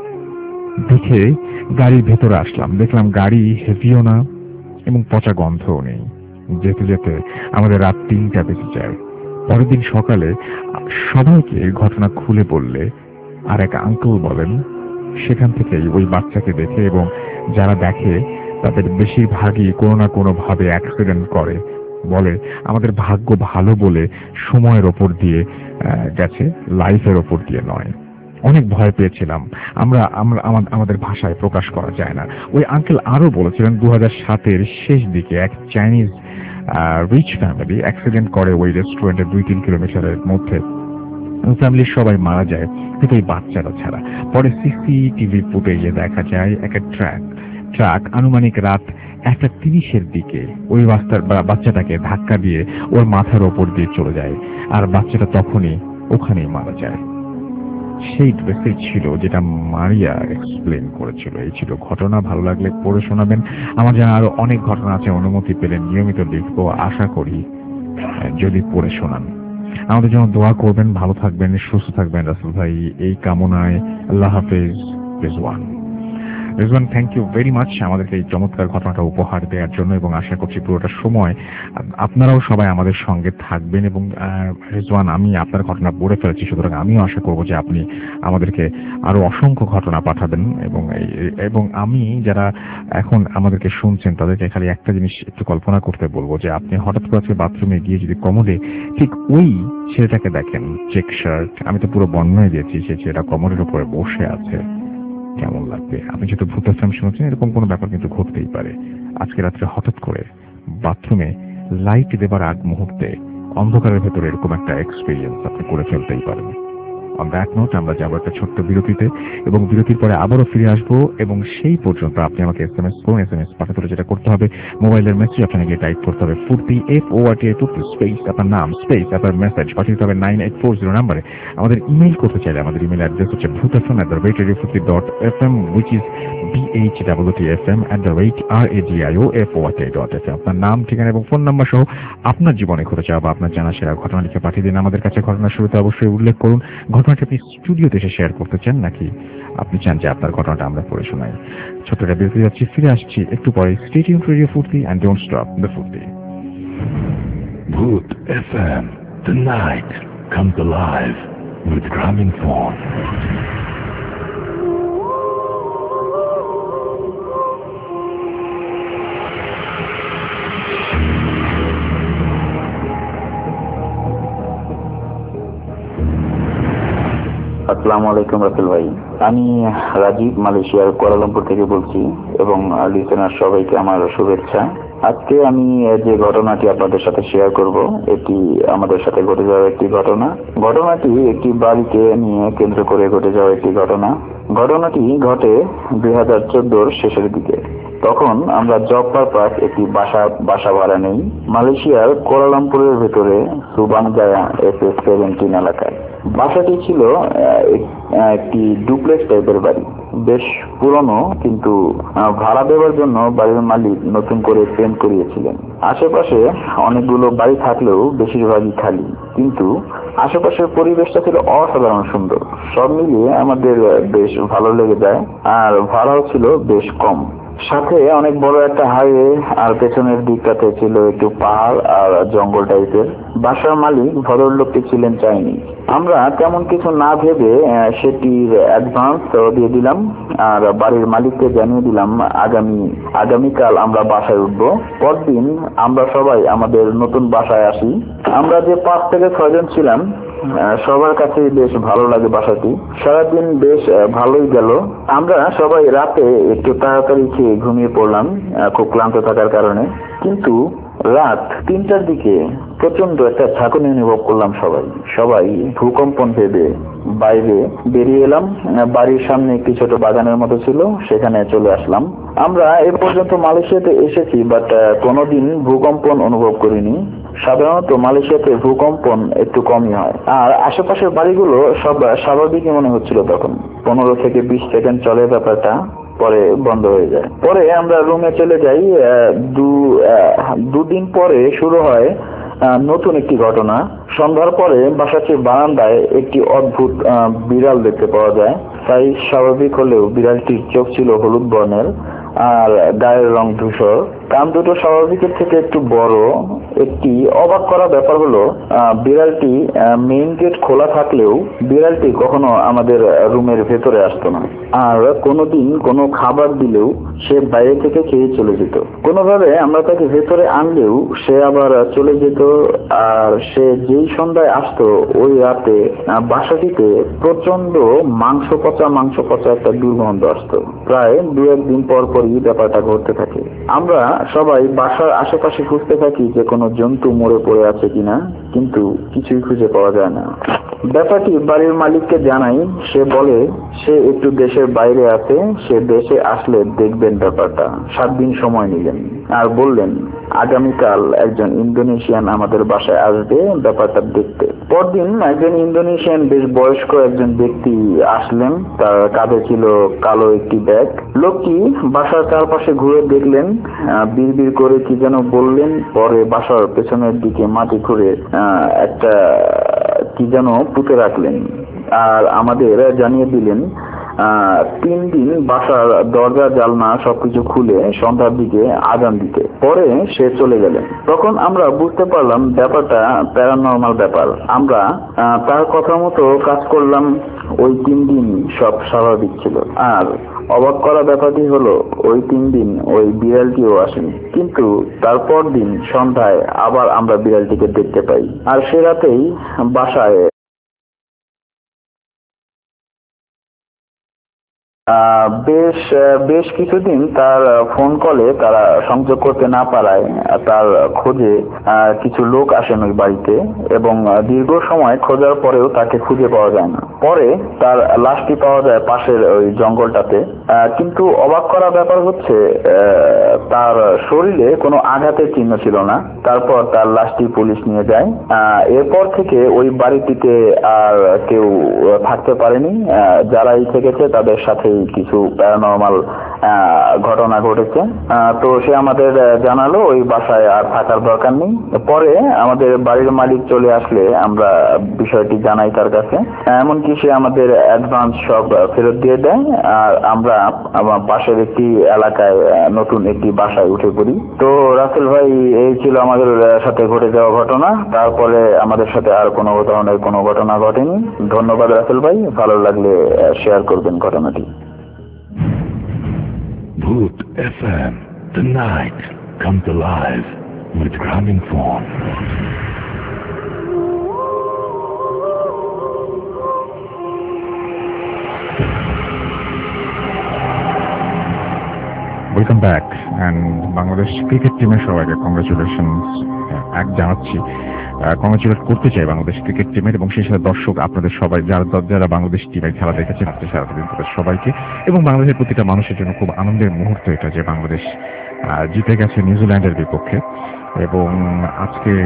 দেখে গাড়ির ভেতরে আসলাম, দেখলাম গাড়ি হেভিও না এবং পচা গন্ধও নেই। যেতে যেতে আমাদের রাত তিনটা বেজে যায়। পরের দিন সকালে সবাইকে ঘটনা খুলে বললে আর এক আঙ্কেল বলেন, সেখান থেকেই ওই বাচ্চাকে দেখে এবং যারা দেখে তাদের বেশিরভাগই কোনো না কোনো ভাবে অ্যাক্সিডেন্ট করে। বলে আমাদের ভাগ্য ভালো বলে সময়ের ওপর দিয়ে গেছে, লাইফের ওপর দিয়ে নয়। অনেক ভয় পেয়েছিলাম আমরা আমরা আমাদের ভাষায় প্রকাশ করা যায় না। ওই আঙ্কেল আরো বলেছিলেন দু হাজার সাতের শেষ দিকে এক চাইনিজ রিচ ফ্যামিলি অ্যাক্সিডেন্ট করে ওই রেস্টুরেন্টের দুই তিন কিলোমিটারের মধ্যে। ফ্যামিলির সবাই মারা যায়, কিন্তু এই বাচ্চারা ছাড়া। পরে সিসিটিভি ফুটেজে দেখা যায় একটা ট্রাক ট্রাক আনুমানিক রাত একটা তিরিশের দিকে ওই রাস্তার বাচ্চাটাকে ধাক্কা দিয়ে ওর মাথার ওপর দিয়ে চলে যায়, আর বাচ্চাটা তখনই ওখানেই মারা যায়। সেই ড্রেসে ছিল যেটা মারিয়া এক্সপ্লেন করেছিল। এই ছিল ঘটনা। ভালো লাগলে পড়ে শোনাবেন। আমার জানা আরো অনেক ঘটনা আছে, অনুমতি পেলে নিয়মিত লিখবো, আশা করি যদি পড়ে শোনান। আমাদের জন্য দোয়া করবেন। ভালো থাকবেন, সুস্থ থাকবেন রাসেল ভাই, এই কামনায়। আল্লাহ হাফেজ। Rezwan Rezwan thank you very much আমাদেরকে এই চমৎকার ঘটনাটা উপহার দেওয়ার জন্য, এবং আশা করছি পুরোটা সময় আপনারাও সবাই আমাদের সঙ্গে থাকবেন। এবং রেজওয়ান, আমি আপনার ঘটনা পড়ে ফেলেছি, সুতরাং আমিও আশা করবো যে আপনি আমাদেরকে আরো অসংখ্য ঘটনা পাঠাবেন। এবং এবং আমি যারা এখন আমাদেরকে শুনছেন তাদেরকে খালি একটা জিনিস একটু কল্পনা করতে বলবো, যে আপনি হঠাৎ করে আজকে বাথরুমে গিয়ে যদি কমোডে ঠিক ওই ছেলেটাকে দেখেন, চেক শার্ট, আমি তো পুরো বর্ণনায় দিয়েছি, সে ছেলেটা কমোডের উপরে বসে আছে, কেমন লাগবে? আপনি যেহেতু ভূত ফিল্ম শুনেছেন, এরকম কোনো ব্যাপার কিন্তু ঘটতেই পারে। আজকে রাত্রে হঠাৎ করে বাথরুমে লাইট দেবার আগ মুহূর্তে অন্ধকারের ভেতরে এরকম একটা এক্সপিরিয়েন্স আপনি করে ফেলতেই পারেন। অন দ্যাট নোট আমরা যাবো একটা ছোট্ট বিরতিতে, এবং বিরতির পরে আবারও ফিরে আসবো। এবং সেই পর্যন্ত আপনি আমাকে এস এম এস করুন। এস এম এস পাঠাতে হলে যেটা করতে হবে, মোবাইলের মেসেজ আপনাকে গিয়ে টাইপ করতে হবে Foorti, F O R T I Foorti space আপনার নাম স্পেস আপনার মেসেজ পাঠিয়ে হবে নাইন এইট ফোর জিরো নাম্বারে। আমাদের ইমেল করতে চাইলে আমাদের ইমেল অ্যাড্রেস হচ্ছে Bhoot F M at the rate radio ফুর্তি dot F M, which is B H W T F M at the rate R A D I O F O R T I dot F M. আপনার নাম, ঠিকানা এবং phone number সহ আপনার জীবনে ঘটে যাওয়া বা আপনার জানা সেরা ঘটনা লিখে পাঠিয়ে দিন আমাদের কাছে। ঘটনার শুরুতে অবশ্যই উল্লেখ করুন ঘটনাটি আপনি স্টুডিওতে এসে শেয়ার করতে চান, নাকি আপনি চান যে আপনার ঘটনাটা আমরা পড়ে শোনাই। ছোটটা বিরতি যাচ্ছি, ফিরে আসছি একটু পরে। Stay tuned radio Foorti and don't stop the Foorti. Bhoot F M, the night comes alive with Gramophone. আসসালামু আলাইকুম রাসেল ভাই, আমি রাজীব মালয়েশিয়ার কুয়ালালামপুর থেকে বলছি, এবং লিসেনার সবাইকে আমার শুভেচ্ছা। আজকে আমি যে ঘটনাটি আপনাদের সাথে শেয়ার করব, এটি আমাদের সাথে ঘটে যাওয়া একটি ঘটনা। ঘটনাটি একটি বাড়িকে নিয়ে কেন্দ্র করে ঘটে যাওয়া একটি ঘটনা। ঘটনাটি ঘটে দুই হাজার চোদ্দোর শেষের দিকে। তখন আমরা জব পারপাস একটি বাসা বাসা ভাড়া নেই মালয়েশিয়ার কুয়ালালামপুরের ভেতরে সুবানজায়া এস এস সেভেন্টিন এলাকায়। বাসাটি ছিল একটি ডুপ্লেক্স টাইপের বাড়ি, বেশ পুরনো, কিন্তু ভাড়া দেওয়ার জন্য বাড়ির মালিক নতুন করে পেন্ট করিয়েছিলেন। আশেপাশে অনেকগুলো বাড়ি থাকলেও বেশিরভাগই খালি, কিন্তু আশেপাশের পরিবেশটা ছিল অসাধারণ সুন্দর। সব মিলিয়ে আমাদের বেশ ভালো লেগে যায়, আর ভাড়াও ছিল বেশ কম। সাথে অনেক বড় একটা হাইওয়ে, আর পেছনের দিকটাতে ছিল একটু পাহাড় আর জঙ্গল টাইপের। বাসার মালিক ভদ্রলোকটি ছিলেন চাইনিজ। আমরা তেমন কিছু না ভেবে সেটির অ্যাডভান্স দিয়ে দিলাম, আর বাড়ির মালিককে জানিয়ে দিলাম আগামী আগামীকাল আমরা বাসায় উঠবো। পরদিন আমরা সবাই আমাদের নতুন বাসায় আসি। আমরা যে পাঁচ থেকে ছয়জন ছিলাম, সবার কাছে বেশ ভালো লাগে বাসাটি। সারাদিন বেশ ভালোই গেল। আমরা সবাই রাতে একটু তাড়াতাড়ি খেয়ে ঘুমিয়ে পড়লাম, খুব ক্লান্ত থাকার কারণে। কিন্তু রাত তিনটার দিকে প্রচন্ড একটা ঝাঁকুনি অনুভব করলাম। সবাই সবাই ভূকম্পন ভেবে বাইরে বেরিয়ে এলাম। বাড়ির সামনে একটি ছোট বাগানের মতো ছিল, সেখানে চলে আসলাম। আমরা এ পর্যন্ত মালয়েশিয়াতে এসেছি, বাট কোনোদিন ভূকম্পন অনুভব করিনি। সাধারণত মালয়েশিয়াতে ভূকম্পন একটু কমই হয়, আর আশেপাশের বাড়িগুলো সব স্বাভাবিকই মনে হচ্ছিল তখন। পনেরো থেকে বিশ সেকেন্ড চলে ব্যাপারটা, পরে বন্ধ হয়ে যায়। পরে আমরা রুমে চলে যাই। দু দুদিন পরে শুরু হয় নতুন একটি ঘটনা। সন্ধ্যার পরে বাসাটির বারান্দায় একটি অদ্ভুত বিড়াল দেখতে পাওয়া যায়। তাই স্বাভাবিক হলেও বিড়ালটির চোখ ছিল হলুদ বর্ণের, আর গায়ের রং ধূসর। কান দুটো স্বাভাবিকের থেকে একটু বড়। একটি অবাক করা ব্যাপার হলো, বিড়ালটি মেইন গেট খোলা থাকলেও বিড়ালটি কখনো আমাদের রুমের ভেতরে আসতো না, আর কোনোদিন কোনো খাবার দিলেও সে বাইরে থেকে খেয়ে চলে যেত। কোনোভাবে আমরা তাকে ভেতরে আনলেও সে আবার চলে যেত। আর সে যেই সন্ধ্যায় আসতো, ওই রাতে বাসাটিতে প্রচন্ড মাংস পচা মাংস পচা একটা দুর্গন্ধ আসতো। প্রায় দু একদিন পর পরই ব্যাপারটা ঘটতে থাকে। আমরা সবাই বাসার আশেপাশে খুঁজতে থাকি যে কোনো জন্তু মরে পড়ে আছে কিনা, কিন্তু কিছুই খুঁজে পাওয়া যায় না। ব্যাপারটি বাড়ির মালিককে জানাই। সে বলে সে একটু দেশের বাইরে আছে, সে দেশে আসলে দেখবেন ব্যাপারটা। সাত দিন সময় নিলেন, আর বললেন আগামীকাল একজন ইন্দোনেশিয়ান আমাদের বাসায় আসবে ব্যাপারটা দেখতে। পরদিন একজন ইন্দোনেশিয়ান বেশ বয়স্ক একজন ব্যক্তি আসলেন। তার কাঁধে ছিল কালো একটি ব্যাগ। লোকটি বাসার চারপাশে ঘুরে দেখলেন, বিড়বিড় করে কি যেন বললেন। পরে বাসার পেছনের দিকে মাটি খুঁড়ে একটা কি যেন পুঁতে রাখলেন, আর আমাদের জানিয়ে দিলেন তিন দিন বাসার দরজা জানলা সবকিছু খুলে সন্ধ্যার দিকে আজান দিতে। পরে সে চলে গেলেন। তখন আমরা বুঝতে পারলাম ব্যাপারটা প্যারানর্মাল ব্যাপার। আমরা তার কথা মতো কাজ করলাম। ওই তিন দিন সব স্বাভাবিক ছিল। আর অবাক করা ব্যাপারটি হলো, ওই তিন দিন ওই বিড়ালটিও আসেনি, কিন্তু তারপর দিন সন্ধ্যায় আবার আমরা বিড়ালটিকে দেখতে পাই। আর সে রাতেই বাসায় বেশ বেশ কিছুদিন তার ফোন কলে তারা সংযোগ করতে না পারায় তার খোঁজে কিছু লোক আসেন ওই বাড়িতে, এবং দীর্ঘ সময় খোঁজার পরেও তাকে খুঁজে পাওয়া যায় না। পরে তার লাশটি পাওয়া যায় পাশের ওই জঙ্গলটাতে। কিন্তু অবাক করা ব্যাপার হচ্ছে, তার শরীরে কোনো আঘাতের চিহ্ন ছিল না। তারপর তার লাশটি পুলিশ নিয়ে যায়। এরপর থেকে ওই বাড়িটিতে আর কেউ থাকতে পারেনি। যারাই থেকেছে তাদের সাথে কিছু প্যারানর্মাল ঘটনা ঘটেছে। তো সে আমাদের জানালো ওই বাসায় আর থাকার দরকার নেই। পরে আমাদের বাড়ির মালিক চলে আসলে আমরা বিষয়টি জানাই তার কাছে। এমনকি সে আমাদের অ্যাডভান্স সব ফেরত দিয়ে দেয়, আর আমরা পাশের একটি এলাকায় নতুন একটি বাসায় উঠে পড়ি। তো রাসেল ভাই, এই ছিল আমাদের সাথে ঘটে যাওয়া ঘটনা। তারপরে আমাদের সাথে আর কোনো ধরনের কোনো ঘটনা ঘটেনি। ধন্যবাদ রাসেল ভাই, ভালো লাগলে শেয়ার করবেন ঘটনাটি। Bhoot F M, the night comes alive with Gramophone. Welcome back. And Bangladesh cricket টিমের সবাইকে কংগ্রেচুলেশন এক জানাচ্ছি। কংগ্রেচুলেট করতে চাই বাংলাদেশ ক্রিকেট টিমের, এবং সেই সাথে দর্শক আপনাদের সবাই যারা যারা বাংলাদেশ টিমের খেলা দেখেছেন আজকে সারাদিন তাদের সবাইকে, এবং বাংলাদেশের প্রতিটা মানুষের জন্য খুব আনন্দের মুহূর্ত এটা যে বাংলাদেশ জিতে গেছে নিউজিল্যান্ডের বিপক্ষে। এবং আজকে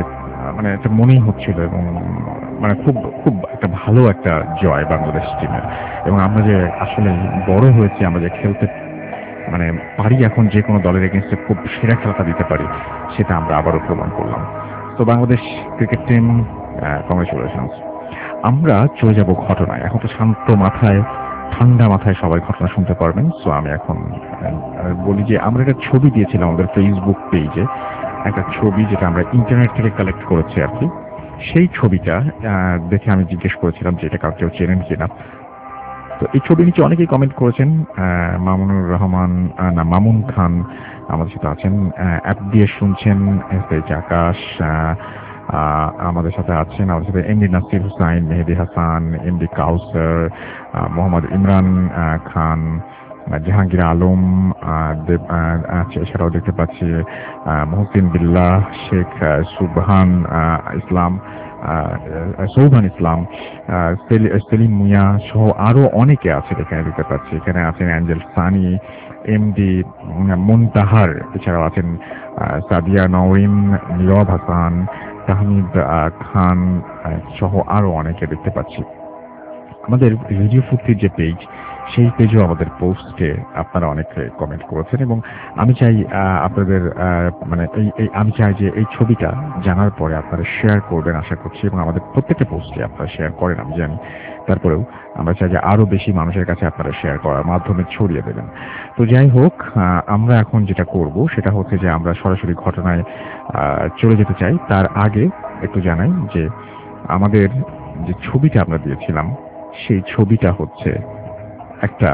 মানে একটা মনেই হচ্ছিল এবং মানে খুব খুব একটা ভালো একটা জয় বাংলাদেশ টিমের। এবং আমরা যে আসলে বড় হয়েছি, আমরা যে খেলতে মানে পারি এখন যে কোনো দলের এগেনস্টে খুব সেরা খেলাটা দিতে পারি, সেটা আমরা আবারও প্রমাণ করলাম। তো বাংলাদেশ ক্রিকেট টিম, কংগ্রেচুলেশনস। আমরা চলে যাব ঘটনায়। এখন তো শান্ত মাথায় ঠান্ডা মাথায় সবাই ঘটনা শুনতে পারবেন। সো আমি এখন বলি যে আমরা একটা ছবি দিয়েছিলাম আমাদের ফেসবুক পেজে, একটা ছবি যেটা আমরা ইন্টারনেট থেকে কালেক্ট করেছি আর কি। সেই ছবিটা দেখে আমি জিজ্ঞেস করেছিলাম যে এটা কাউ কেউ চেনেন কিনা। তো এই ছবি নিচে অনেকেই কমেন্ট করেছেন। মামুনুর রহমান না মামুন খান আমাদের সাথে আছেন, অ্যাপ দিয়ে শুনছেন। এস এইচ আকাশ আমাদের সাথে আছেন, আমাদের সাথে এমডি নাসির হুসাইন, মেহেদি হাসান, এমডি কাউসার, মোহাম্মদ ইমরান খান, জাহাঙ্গীর আলম আছে। এছাড়াও দেখতে পাচ্ছি মহসিন বিল্লাহ, শেখ সুবহান ইসলাম, সৌভান ইসলাম, সেলিম মুয়া সহ আরো অনেকে আছে এখানে দেখতে পাচ্ছি। এখানে আছেন অ্যাঞ্জেল সানি, এমডি মুনতাহার, এছাড়াও আছেন সাদিয়া নওরিন, নীরব হাসান, তাহমিদ খান সহ আরো অনেকে দেখতে পাচ্ছি। আমাদের রেডিও ফুর্তির যে পেজ, সেই পেজেও আমাদের পোস্টে আপনারা অনেকে কমেন্ট করেছেন এবং আমি চাই আপনাদের মানে এই আমি চাই যে এই ছবিটা জানার পরে আপনারা শেয়ার করবেন আশা করছি, এবং আমাদের প্রত্যেকটা পোস্টে আপনারা শেয়ার করেন আমি জানি। তারপরেও আমরা চাই যে আরো বেশি মানুষের কাছে আপনারা শেয়ার করার মাধ্যমে ছড়িয়ে দেবেন। তো যাই হোক, আমরা এখন যেটা করব সেটা হচ্ছে যে আমরা সরাসরি ঘটনায় চলে যেতে চাই। তার আগে একটু জানাই যে আমাদের যে ছবিটা আমরা দিয়েছিলাম সেই ছবিটা হচ্ছে একটা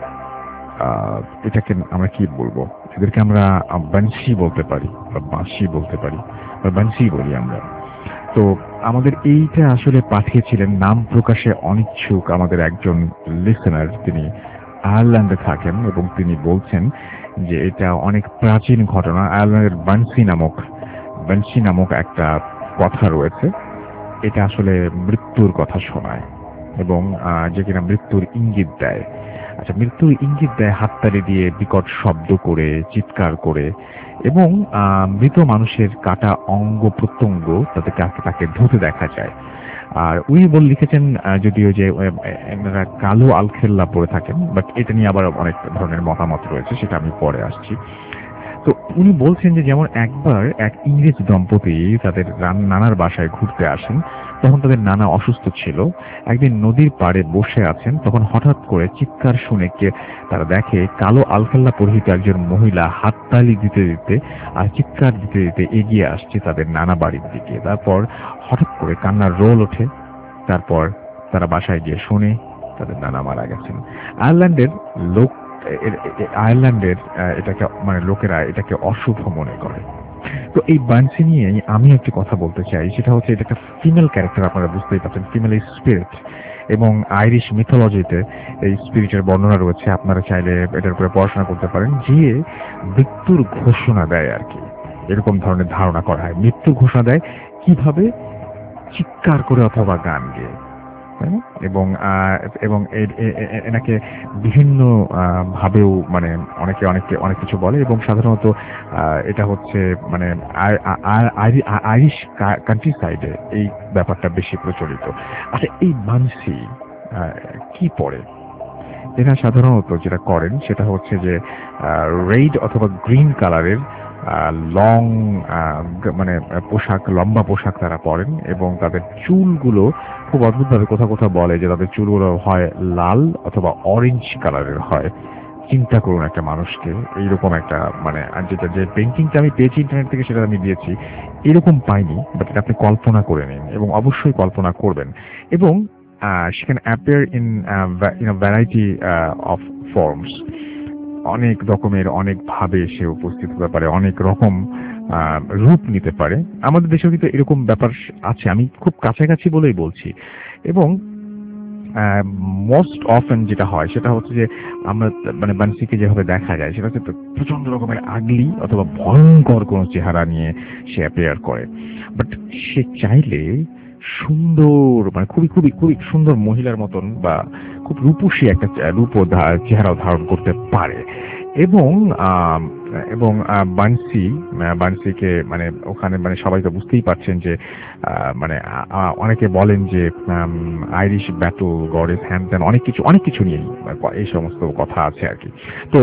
এটাকে আমরা কি বলবো, এদেরকে আমরা বানশি বলতে পারি বা বাঁশি বলতে পারি বা বানশি বলি আমরা। তো আমাদের এইটা আসলে পাঠিয়েছিলেন নাম প্রকাশে অনিচ্ছুক আমাদের একজন লিসেনার। তিনি আয়ারল্যান্ডে থাকেন এবং তিনি বলছেন যে এটা অনেক প্রাচীন ঘটনা। আয়ারল্যান্ডের বানশি নামক বানশি নামক একটা কথা রয়েছে, এটা আসলে মৃত্যুর কথা শোনায় এবং যে কিনা মৃত্যুর ইঙ্গিত দেয়। আচ্ছা, মৃত্যুর ইঙ্গিত দেয় হাততালি দিয়ে, বিকট শব্দ করে, চিৎকার করে, এবং মৃত মানুষের কাটা অঙ্গ প্রত্যঙ্গ তাদেরকে তাকে ধুতে দেখা যায়। আর উনি বল লিখেছেন যদিও যে এনারা কালো আলখেল্লা পরে থাকেন, বাট এটা নিয়ে আবার অনেক ধরনের মতামত রয়েছে, সেটা আমি পরে আসছি। তো উনি বলছেন যে যেমন একবার এক ইংরেজ দম্পতি তাদের নানার বাসায় ঘুরতে আসেন, তখন তাদের নানা অসুস্থ ছিল। একদিন নদীর পাড়ে বসে আছেন, তখন হঠাৎ করে চিৎকার শুনে কে তারা দেখে কালো আলখাল্লা পরিহিত একজন মহিলা হাততালি দিতে দিতে আর চিৎকার দিতে দিতে এগিয়ে আসছে তাদের নানা বাড়ির দিকে। তারপর হঠাৎ করে কান্নার রোল ওঠে। তারপর তারা বাসায় গিয়ে শুনে তাদের নানা মারা গেছেন। আয়ারল্যান্ডের লোক আয়ারল্যান্ডের এটাকে মানে লোকেরা এটাকে অশুভ মনে করে। তো এই বানশি নিয়ে আমি একটি কথা বলতে চাই, সেটা হচ্ছে এটা একটা ফিমেল ক্যারেক্টার, আপনারা বুঝতেই পারছেন, ফিমেল স্পিরিট, এবং আইরিশ মিথোলজিতে এই স্পিরিটের বর্ণনা রয়েছে। আপনারা চাইলে এটার উপরে পড়াশোনা করতে পারেন। যে মৃত্যুর ঘোষণা দেয় আর কি, এরকম ধরনের ধারণা করা হয়। মৃত্যুর ঘোষণা দেয় কিভাবে? চিৎকার করে অথবা গান গেয়ে। এবং এবং এনাকে বিভিন্ন ভাবেও মানে অনেকে অনেকে অনেক কিছু বলে, এবং সাধারণত এটা হচ্ছে মানে আইরিশ কান্ট্রি সাইডে এই ব্যাপারটা বেশি প্রচলিত। আচ্ছা, এই বানশি কি পড়ে? এরা সাধারণত যেটা করেন সেটা হচ্ছে যে রেড অথবা গ্রিন কালারের লং মানে পোশাক, লম্বা পোশাক তারা পরেন, এবং তাদের চুলগুলো খুব অদ্ভুতভাবে কোথাও কোথাও বলে যে তাদের চুলগুলো হয় লাল অথবা অরেঞ্জ কালারের হয়। চিন্তা করুন একটা মানুষকে এইরকম একটা মানে যেটা যে পেন্টিংটা আমি পেয়েছি ইন্টারনেট থেকে সেটা আমি দিয়েছি, এরকম পাইনি, বাট এটা আপনি কল্পনা করে নিন এবং অবশ্যই কল্পনা করবেন। এবং she can appear in in a variety of forms, অনেক রকমের অনেক ভাবে সে উপস্থিত হতে পারে, অনেক রকম রূপ নিতে পারে। আমাদের দেশেও কিন্তু এরকম ব্যাপার আছে, আমি খুব কাছাকাছি বলেই বলছি। এবং মোস্ট অফেন যেটা হয় সেটা হচ্ছে যে আমরা মানে বানশিকে যেভাবে দেখা যায় সেটা হচ্ছে প্রচন্ড রকমের আগলি অথবা ভয়ঙ্কর কোনো চেহারা নিয়ে সে অ্যাপিয়ার করে। বাট সে চাইলে সুন্দর মানে খুবই খুবই খুবই সুন্দর মহিলার মতন বা খুব রূপসী একটা রূপ চেহারাও ধারণ করতে পারে। এবং এবং বানসি বানসিকে মানে ওখানে মানে সবাই তো বুঝতেই পারছেন যে মানে অনেকে বলেন যে Irish battle god is hand then অনেক কিছু অনেক কিছু নিয়েই এই সমস্ত কথা আছে আর কি। তো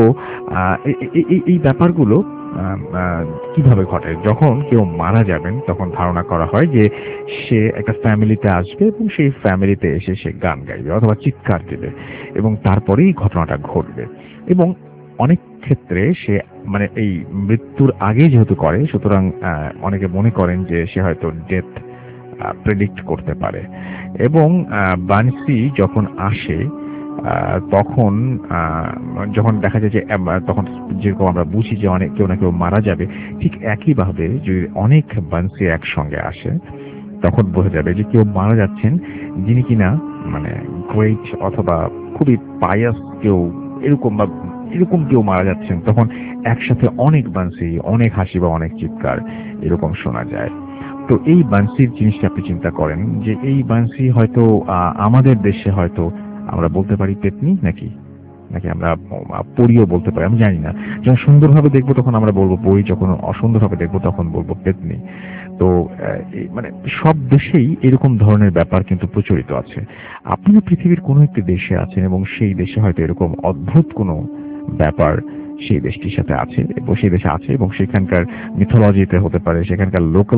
এই ব্যাপারগুলো কিভাবে ঘটে? যখন কেউ মারা যাবেন তখন ধারণা করা হয় যে সে একটা ফ্যামিলিতে আসবে এবং সেই ফ্যামিলিতে এসে সে গান গাইবে অথবা চিৎকার দেবে এবং তারপরেই ঘটনাটা ঘটবে। এবং অনেক ক্ষেত্রে সে মানে এই মৃত্যুর আগেই যেহেতু করে, সুতরাং অনেকে মনে করেন যে সে হয়তো ডেথ প্রেডিক্ট করতে পারে। এবং বানসি যখন আসে তখন যখন দেখা যায় যে তখন যেরকম আমরা বুঝি যে অনেক কেউ না কেউ মারা যাবে, ঠিক একইভাবে যদি অনেক বানসি একসঙ্গে আসে তখন বোঝা যাবে যে কেউ মারা যাচ্ছেন যিনি কিনা মানে গ্রেট অথবা খুবই পায়াস কেউ, এরকম বা এরকম কেউ মারা যাচ্ছেন। তখন একসাথে অনেক বানসি, অনেক হাসি বা অনেক চিৎকার এরকম শোনা যায়। তো এই বানসির জিনিসটা আপনি চিন্তা করেন যে এই বানসি হয়তো আমাদের দেশে হয়তো আমরা বলতে পারি পেতনি নাকি নাকি আমরা পরিও বলতে পারি, আমি জানি না। যখন সুন্দরভাবে দেখবো তখন আমরা বলবো পরি, যখন অসুন্দরভাবে দেখবো তখন বলবো পেতনি। তো মানে সব দেশেই এরকম ধরনের ব্যাপার কিন্তু প্রচলিত আছে। আপনিও পৃথিবীর কোনো একটি দেশে আছেন এবং সেই দেশে হয়তো এরকম অদ্ভুত কোনো ব্যাপার সেই দেশটির সাথে আছে এবং সেই দেশে আছে এবং সেখানকার মিথোলজিতে হতে পারে, সেখানকার লোকাল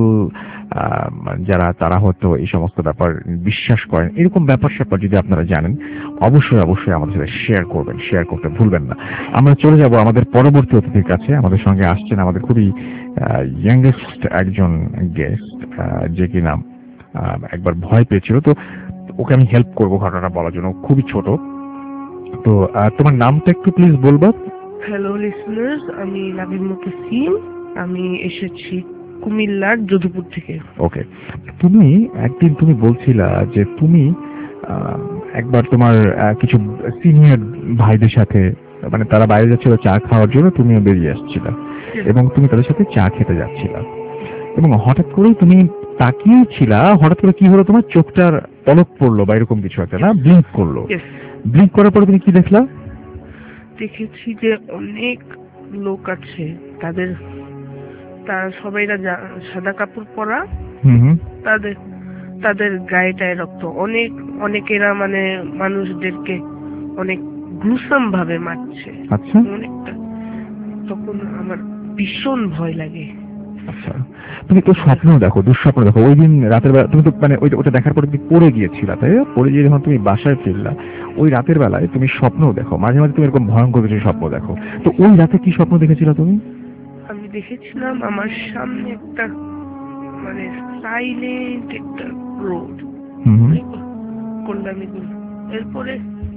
যারা তারা হয়তো এই সমস্ত ব্যাপার বিশ্বাস করেন। এরকম ব্যাপার স্যাপার যদি আপনারা জানেন অবশ্যই অবশ্যই আমাদের সাথে শেয়ার করবেন, শেয়ার করতে ভুলবেন না। আমরা চলে যাব আমাদের পরবর্তী অতিথির কাছে। আমাদের সঙ্গে আসছেন আমাদের খুবই ইয়াংগেস্ট একজন গেস্ট, যে কিনা একবার ভয় পেয়েছিল, তো ওকে আমি হেল্প করবো ঘটনাটা বলার জন্য। খুবই ছোট, তো তোমার নামটা একটু প্লিজ বলবা। হ্যালো লিসনার্স, আমি নাবিল মুতাসিম, আমি এসেছি কুমিল্লার যদুপুর থেকে। ওকে, তুমি একদিন তুমি বলছিলা যে তুমি একবার তোমার কিছু সিনিয়র ভাইদের সাথে মানে তারা বাইরে যাচ্ছিল চা খাওয়ার জন্য, তুমিও বেরিয়ে আসছিলা এবং তুমি তাদের সাথে চা খেতে যাচ্ছিলা এবং হঠাৎ করেই তুমি তাকিয়েছিলা, হঠাৎ করে কি হলো তোমার চোখটার পলক পড়লো বা এরকম কিছু একটা না, ব্লিঙ্ক করলো। ব্লিঙ্ক করার পরে তুমি কি দেখলা? দেখেছি যে অনেক লোক আছে, তাদের তারা সবাই সাদা কাপড় পরা, তাদের তাদের গায়েটায় রক্ত, অনেক অনেকেরা মানে মানুষদেরকে অনেক গ্রুসাম ভাবে মারছে। আচ্ছা, অনেকটা তখন আমার ভীষণ ভয় লাগে। আচ্ছা, তুমি তো স্বপ্ন দেখো, দুঃস্বপ্ন দেখো। ওই দিন রাতের বেলা তুমি তো মানে ওইটা দেখার পরে তুমি পড়ে গিয়েছিলা, তাই পড়ে গিয়ে যখন তুমি বাসায় ফিরলা ওই রাতের বেলায় তুমি স্বপ্নও দেখো, মাঝে মাঝে তুমি এরকম ভয়ঙ্কর কিছু স্বপ্ন দেখো। তো ওই রাতে কি স্বপ্ন দেখেছিলা তুমি? আমি দেখেছিলাম আমার সামনে একটা মানে সাইলেন্ট একটা রোড, কল্যাণী। এরপরে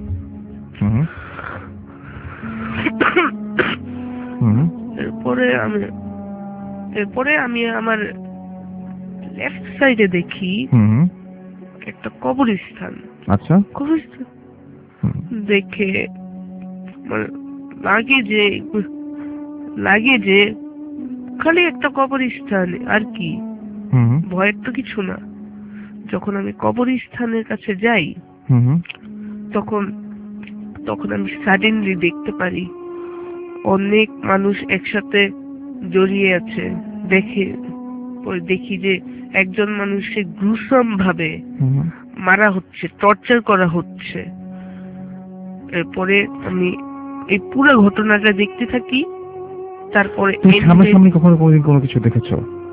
এরপরে আমি এরপরে আমি আমার লেফট সাইডে দেখি একটা কবরস্থান। আচ্ছা, কবরস্থান দেখে মানে লাগে যে লাগে যে খালি একটা কবরস্থান, আর কি, ভয়ের তো কিছু না। যখন আমি কবরস্থানের কাছে যাই তখন তখন আমি সাডেনলি দেখতে পারি অনেক মানুষ একসাথে জড়িয়ে আছে। দেখে পরে দেখি যে একজন মানুষকে গ্রুসাম ভাবে মারা হচ্ছে, টর্চার করা হচ্ছে। এরপরে আমি এই পুরো ঘটনাটা দেখতে থাকি। তারপরে সামনাসামনি কখনো কোনোদিন কোনো কিছু দেখেছো?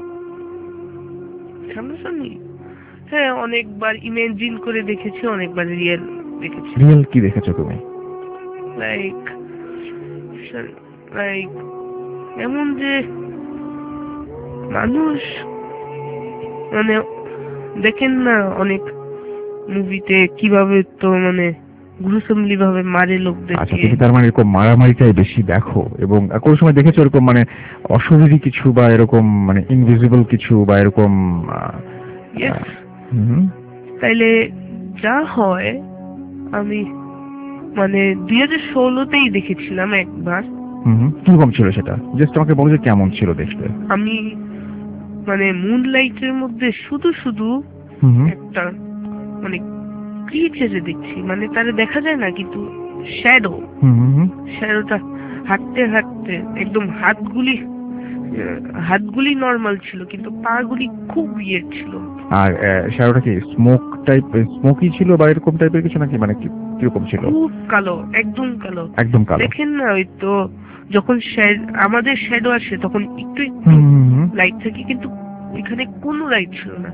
সামনাসামনি হ্যাঁ, অনেকবার ইমেজিন করে দেখেছি, অনেকবার রিয়েল দেখেছি। রিয়েল কি দেখেছো তুমি? লাইক লাইক এমন যে মানুষ মানে দেখেন না অনেক মুভিতে কিভাবে তো মানে গ্রুসামলি ভাবে মারে লোকদেরকে। আচ্ছা, তুমি তার মানে এরকম মারামারিটাই বেশি দেখো এবং কোন সময় দেখেছো এরকম মানে অশরীরী কিছু বা এরকম মানে ইনভিজিবল কিছু বা এরকম? তাইলে যা হয় আমি মানে দুই হাজার ষোলোতেই দেখেছিলাম একবার। কিরকম ছিল সেটা? জাস্ট আমাকে বলো যে কেমন ছিল দেখতে। আমি মানে মুনলাইটের মধ্যে শুধু শুধু একটা মানে ক্রিয়েচারে দেখছি, মানে তারে দেখা যায় না কিন্তু শ্যাডো শ্যাডোটা হাঁটতে হাঁটতে একদম হাতগুলি হাতগুলি নরমাল ছিল কিন্তু পাগুলি খুব উইয়ার্ড ছিল। আর শ্যাডোটা কি স্মোক টাইপ স্মোকি ছিল বা এরকম টাইপের কিছু নাকি, মানে কিরকম ছিল? খুব কালো, একদম কালো, একদম কালো। দেখেন না ওই তো যখন আমাদের শ্যাডো আসে তখন একটু একটু লাইট থাকে কিন্তু এখানে কোনো লাইট ছিল না,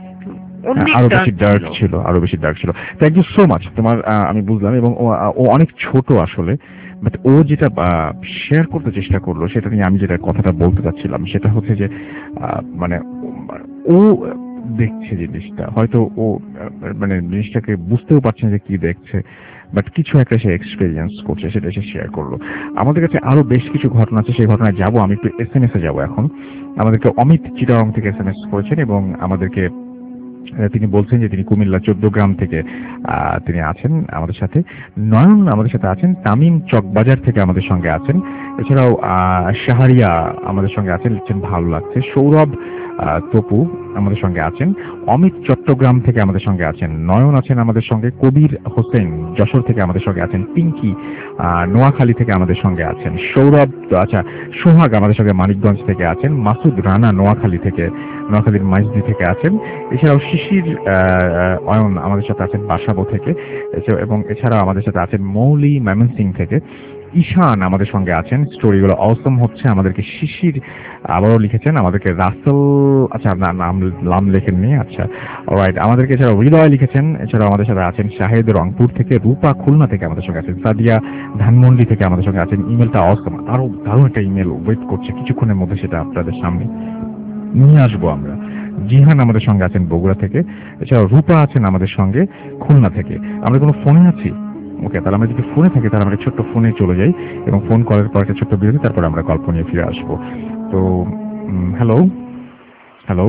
আরো বেশি ডার্ক ছিল, আরো বেশি ডার্ক ছিল। থ্যাংক ইউ সো মাচ তোমার, আমি বুঝলাম। এবং ও অনেক ছোট আসলে, বাট ও যেটা শেয়ার করতে চেষ্টা করলো সেটা নিয়ে আমি যেটা কথাটা বলতে চাচ্ছিলাম সেটা হচ্ছে যে মানে ও দেখছে জিনিসটা, হয়তো ও মানে জিনিসটাকে বুঝতেও পারছে না যে কি দেখছে, বাট কিছু একটা সে এক্সপেরিয়েন্স করছে, সেটা সে শেয়ার করলো। আমাদের কাছে আরো বেশ কিছু ঘটনা আছে, সেই ঘটনায় যাবো। আমি একটু এস এম এস এ যাবো এখন। আমাদেরকে অমিত চিটাগং থেকে এস এম এস করেছেন এবং আমাদেরকে তিনি বলছেন যে তিনি কুমিল্লা চোদ্দ গ্রাম থেকে তিনি আছেন আমাদের সাথে। নয়ন আমাদের সাথে আছেন, তামিম চকবাজার থেকে আমাদের সঙ্গে আছেন, এছাড়াও শাহরিয়া আমাদের সঙ্গে আছেন, লিখছেন ভালো লাগছে। সৌরভ তপু আমাদের সঙ্গে আছেন, অমিত চট্টগ্রাম থেকে আমাদের সঙ্গে আছেন, নয়ন আছেন আমাদের সঙ্গে, কবির হোসেন যশোর থেকে আমাদের সঙ্গে আছেন, পিঙ্কি নোয়াখালী থেকে আমাদের সঙ্গে আছেন, সৌরভ আচ্ছা সোহাগ আমাদের সঙ্গে মানিকগঞ্জ থেকে আছেন, মাসুদ রানা নোয়াখালী থেকে নোয়াখালীর মাইজদি থেকে আছেন, এছাড়াও শিশির অয়ন আমাদের সাথে আছেন বাসাবো থেকে, এবং এছাড়াও আমাদের সাথে আছেন মৌলি ময়মনসিং থেকে, ঈশান আমাদের সঙ্গে আছেন। স্টোরিগুলো অসম হচ্ছে। আমাদেরকে শিশির আবারও লিখেছেন, আমাদেরকে রাসেল আচ্ছা নাম নাম লেখেননি, আচ্ছা অলরাইট। আমাদেরকে এছাড়াও হৃদয় লিখেছেন, এছাড়াও আমাদের সাথে আছেন শাহেদ রংপুর থেকে, রূপা খুলনা থেকে আমাদের সঙ্গে আছেন, সাদিয়া ধানমন্ডি থেকে আমাদের সঙ্গে আছেন। ইমেলটা অসম, আরো দারুণ একটা ইমেল ওয়েট করছে, কিছুক্ষণের মধ্যে সেটা আপনাদের সামনে নিয়ে আসবো আমরা। জিহান আমাদের সঙ্গে আছেন বগুড়া থেকে, এছাড়াও রূপা আছেন আমাদের সঙ্গে খুলনা থেকে। আমরা কোনো ফোনে আছি? ওকে, তাহলে আমরা যদি ফোনে থাকি তাহলে আমরা ছোট্ট ফোনে চলে যাই এবং ফোন করার পর একটা ছোট্ট বিরতি, তারপরে আমরা গল্প নিয়ে ফিরে আসবো। তো হ্যালো হ্যালো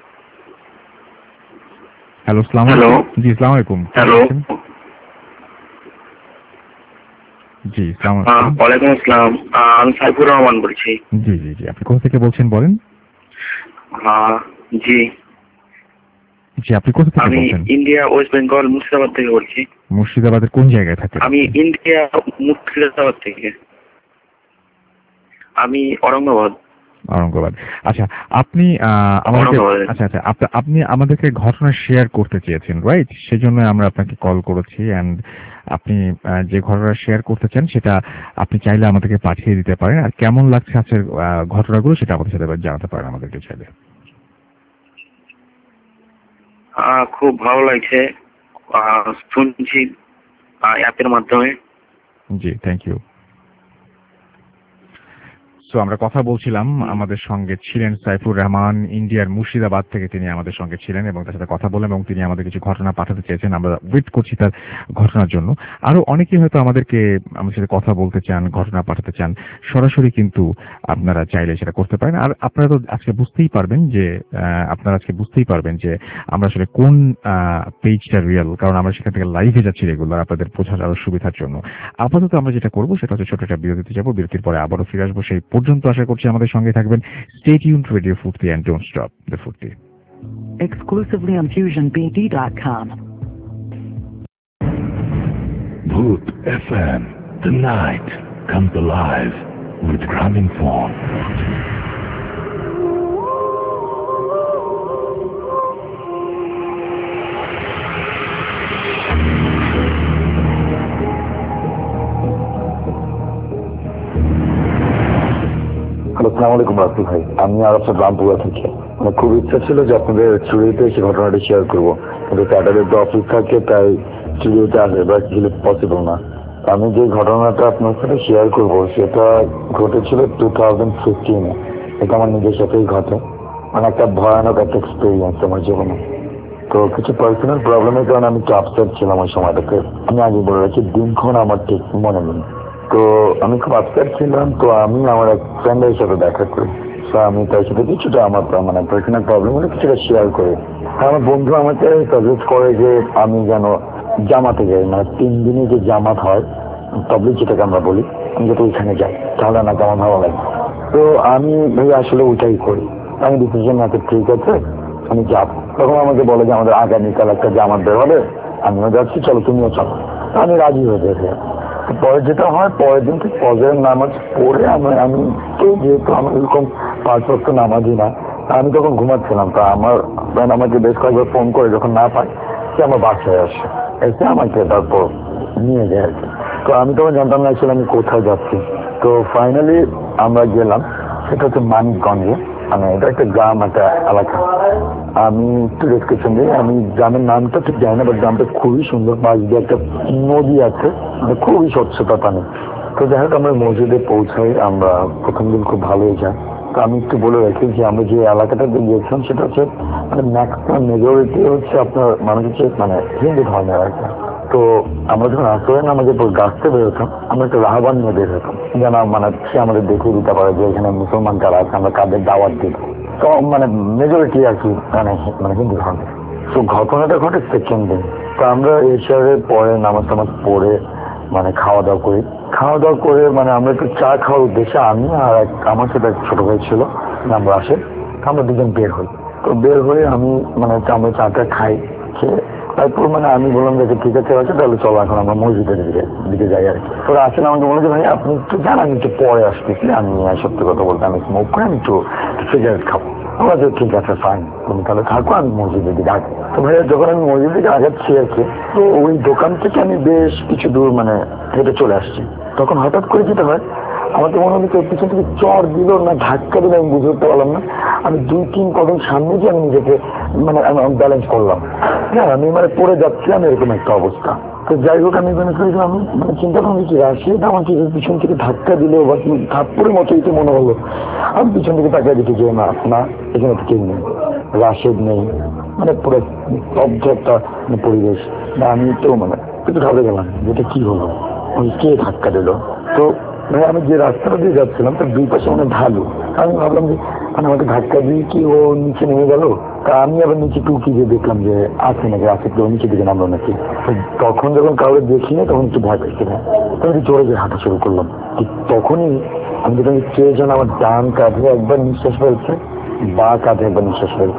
হ্যালো আসসালামু আলাইকুম। জি আসসালামু আলাইকুম। হ্যালো জি আসসালামু আলাইকুম। ওয়ালাইকুম আসসালাম, আমি সাইফুর রহমান বলছি। জি জি জি আপনি কোথা থেকে বলছেন বলেন? জি জি আপনি কোথা থেকে বলছেন? আমি ইন্ডিয়া ওয়েস্ট বেঙ্গল মুর্শিদাবাদ থেকে বলছি। মুর্শিদাবাদের কোন জায়গায় থাকেন? আমি ইন্ডিয়া মুর্শিদাবাদ থেকে। আমি ঔরঙ্গাবাদ। ঔরঙ্গাবাদ। আচ্ছা আপনি আমাদেরকে আচ্ছা আচ্ছা আপনি আমাদেরকে ঘটনা শেয়ার করতে চেয়েছেন, রাইট? সেজন্য আমরা আপনাকে কল করেছি। এন্ড আপনি যে ঘটনা শেয়ার করতে চান সেটা আপনি চাইলে আমাদেরকে পাঠিয়ে দিতে পারেন, আর কেমন লাগছে আজকের ঘটনাগুলো সেটা আমাদের সাথে জানাতে পারেন আমাদেরকে চাইলে। খুব ভালো লাগছে শুনছি অ্যাপের মাধ্যমে। জি থ্যাংক ইউ। সো আমরা কথা বলছিলাম, আমাদের সঙ্গে ছিলেন সাইফুর রহমান, ইন্ডিয়ার মুর্শিদাবাদ থেকে তিনি আমাদের সঙ্গে ছিলেন এবং তার সাথে কথা বললাম এবং তিনি আমাদের কিছু ঘটনা পাঠাতে চেয়েছেন, আমরা ওয়েট করছি তার ঘটনার জন্য। আরো অনেকেই হয়তো আমাদেরকে আমাদের সাথে কথা বলতে চান, ঘটনা পাঠাতে চান, সরাসরি কিন্তু আপনারা চাইলে সেটা করতে পারেন। আর আপনারা তো আজকে বুঝতেই পারবেন যে আপনারা আজকে বুঝতেই পারবেন যে আমরা আসলে কোন পেজটা রিয়েল, কারণ আমরা সেখান থেকে লাইভে যাচ্ছি রেগুলার আপনাদের বোঝার আরো সুবিধার জন্য। আপাতত আমরা যেটা করবো সেটা হচ্ছে ছোট একটা বিরতিতে যাবো, বিরতির পরে আবারও ফিরে আসবো। সেই পর্যন্ত আশা করছি আমাদের সঙ্গে থাকবেন। Stay tuned to Radio Furti and don't stop the Furti. Exclusively on fusion b d dot com. Bhoot F M, the night comes alive with Gramophone. আসসালামু আলাইকুম রাসেল ভাই, আমি আরব রামপুরা থেকে। আমার খুব ইচ্ছা ছিল যে আপনাদের স্টুডিওতে এসে ঘটনাটি শেয়ার করবো, কিন্তু স্যাটারডে তো অফিস থাকে তাই স্টুডিওতে আসে বা কিছু পসিবল না। আমি যে ঘটনাটা আপনার সাথে শেয়ার করবো সেটা ঘটেছিল টু থাউজেন্ড ফিফটিনে। এটা আমার নিজের সাথেই ঘটে, মানে একটা ভয়ানক একটা এক্সপিরিয়েন্স আমার জীবনে। তো কিছু পার্সোনাল প্রবলেমের কারণে আমি একটু আপসেট ছিলাম ওই সময়টাতে। আমি আগে বলে রাখি দিনক্ষণ আমার ঠিক মনে নেই। তো আমি খুব আপসেট ছিলাম, তো আমি আমার এক ফ্রেন্ডের সাথে দেখা করি। তো আমি তার সাথে কিছুটা আমার মানে পার্সোনাল প্রবলেমগুলো কিছুটা শেয়ার করি। আমার বন্ধু আমাকে সাজেস্ট করে যে আমি যেন জামাতে যাই, মানে তিন দিনে যে জামাত হয় তাবলীগ যেটাকে আমরা বলি, আমি যাতে ওইখানে যাই, তাহলে না আমার ভালো লাগে। তো আমি ভাই আসলে ওইটাই করি। আমি ডিসিশন আছে ঠিক আছে আমি যাব। তখন আমাকে বলে যে আমাদের আগামীকাল একটা জামাত বের হবে, আমিও যাচ্ছি, চলো তুমিও চলো। আমি রাজি হয়ে যাই। পরে যেটা হয়, পরের দিন থেকে ফজরের নামাজ পড়ে আমি আমি তো যেহেতু আমার এরকম পাঁচ ওয়াক্ত নামাজি না, আমি তখন ঘুমাচ্ছিলাম। তো আমার ফ্রেন্ড আমাকে বেশ কয়েকবার ফোন করে, যখন না পাই সে আমার বাসায় আসে, এসে আমাকে তারপর নিয়ে যায় আর কি। তো আমি তখন জানতাম না আসলে আমি কোথায় যাচ্ছি। তো ফাইনালি আমরা গেলাম, সেটা হচ্ছে মানিকগঞ্জে, মানে এটা একটা গ্রাম, একটা এলাকা। আমি একটু ডেসক্রিপশন দিই, আমি গ্রামের নামটা ঠিক জানি না, বাট গ্রামটা খুবই সুন্দর। পাশ দিয়ে একটা নদী আছে, খুবই স্বচ্ছতা পানি। তো যাই হোক আমরা মসজিদে পৌঁছাই, আমরা প্রথম দিন খুব ভালোই যায়। তো আমি একটু বলে রাখি যে আমরা যে এলাকাটাতে গিয়েছিলাম সেটা হচ্ছে মানে ম্যাক্সিমাম মেজরিটি হচ্ছে আপনার মানুষ হচ্ছে মানে হিন্দু ধর্মের আর কি। তো আমরা যখন আসলে আমাদের গাছতে বেরোতাম, আমরা একটা রাহাবান নিয়ে বের হতাম, যেন মানে সে আমাদের দেখিয়ে দিতে পারে যে এখানে মুসলমান কারা আছে, আমরা কাদের দাওয়াত দিব। তো মানে মেজরিটি আর কি মানে মানে হিন্দু ধর্মের। তো ঘটনাটা ঘটে সেকেন্ড দিন। তো আমরা এশারের পরে নামাজ টামাজ পড়ে মানে খাওয়া দাওয়া করি। খাওয়া দাওয়া করে মানে আমরা একটু চা খাওয়ার উদ্দেশ্যে আমি আর এক আমার সাথে এক ছোট ভাই ছিল, আমরা আসে, আমরা দুজন বের হই। তো বের হয়ে আমি মানে আমরা চাটা খাই, খেয়ে তারপর মানে আমি বললাম যে ঠিক আছে আছে তাহলে চলো এখন আমরা মসজিদের দিকে দিকে যাই আর কি। তোরা আসলে আমাকে বলে যে ভাই আপনি একটু জান, আমি একটু পরে আসতেছি, আমি সত্যি কথা বলতে আমি স্মোক করে আমি একটু সিগারেট খাবো। আমরা যে ঠিক আছে ফাইন, তুমি তাহলে থাকো, আমি মসজিদের দিকে আগে। তো ভাইয়া যখন আমি মসজিদের দিকে আগাচ্ছি আর কি, তো ওই দোকান থেকে আমি বেশ কিছু দূর মানে হেঁটে চলে আসছি। তখন হঠাৎ করে যেতে হয়, আমার তো মনে হলো পিছন থেকে চর দিল না ধাক্কা দিল, আমি বুঝে উঠতে পারলাম না। আমি দুই তিন কদম সামনে গিয়ে আমি নিজেকে মানে ব্যালেন্স করলাম, হ্যাঁ আমি মানে পড়ে যাচ্ছিলাম, এরকম একটা অবস্থা। তো যাই হোক আমি মনে করি আমি মানে চিন্তা করলাম কি রাশিদ আমাকে পিছন থেকে ধাক্কা দিল বা থাপ্পড়ের মতো এতে মনে হলো। আমি পিছন থেকে তাকিয়ে দেখি যে না না এখানে তো কেউ নেই, রাশিদ নেই, মানে পুরো স্তব্ধ একটা পরিবেশ। বা আমি তো মানে একটু ঘাবড়ে গেলাম যেটা কি হলো, ওই কে ধাক্কা দিল। তো মানে আমি যে রাস্তাটা দিয়ে যাচ্ছিলাম তার দুই পাশে মানে ঢালু, আমি ভাবলাম যে মানে আমাকে ধাক্কা দিয়ে কি ও নিচে নেমে গেল। তা আমি আবার নিচে টুকি যে দেখলাম যে আছে নাকি, আছে কেউ নিচে দিকে নামলো নাকি। তখন যখন কাউকে দেখি না তখন একটু ভয় পেয়েছি না, তখন একটু জোরে জোরে হাঁটা শুরু করলাম। ঠিক তখনই আমি দেখলাম কে যেন আমার ডান কাঁধে একবার নিঃশ্বাস ফেলছে, বা কাঁধে একবার নিঃশ্বাস ফেলছে,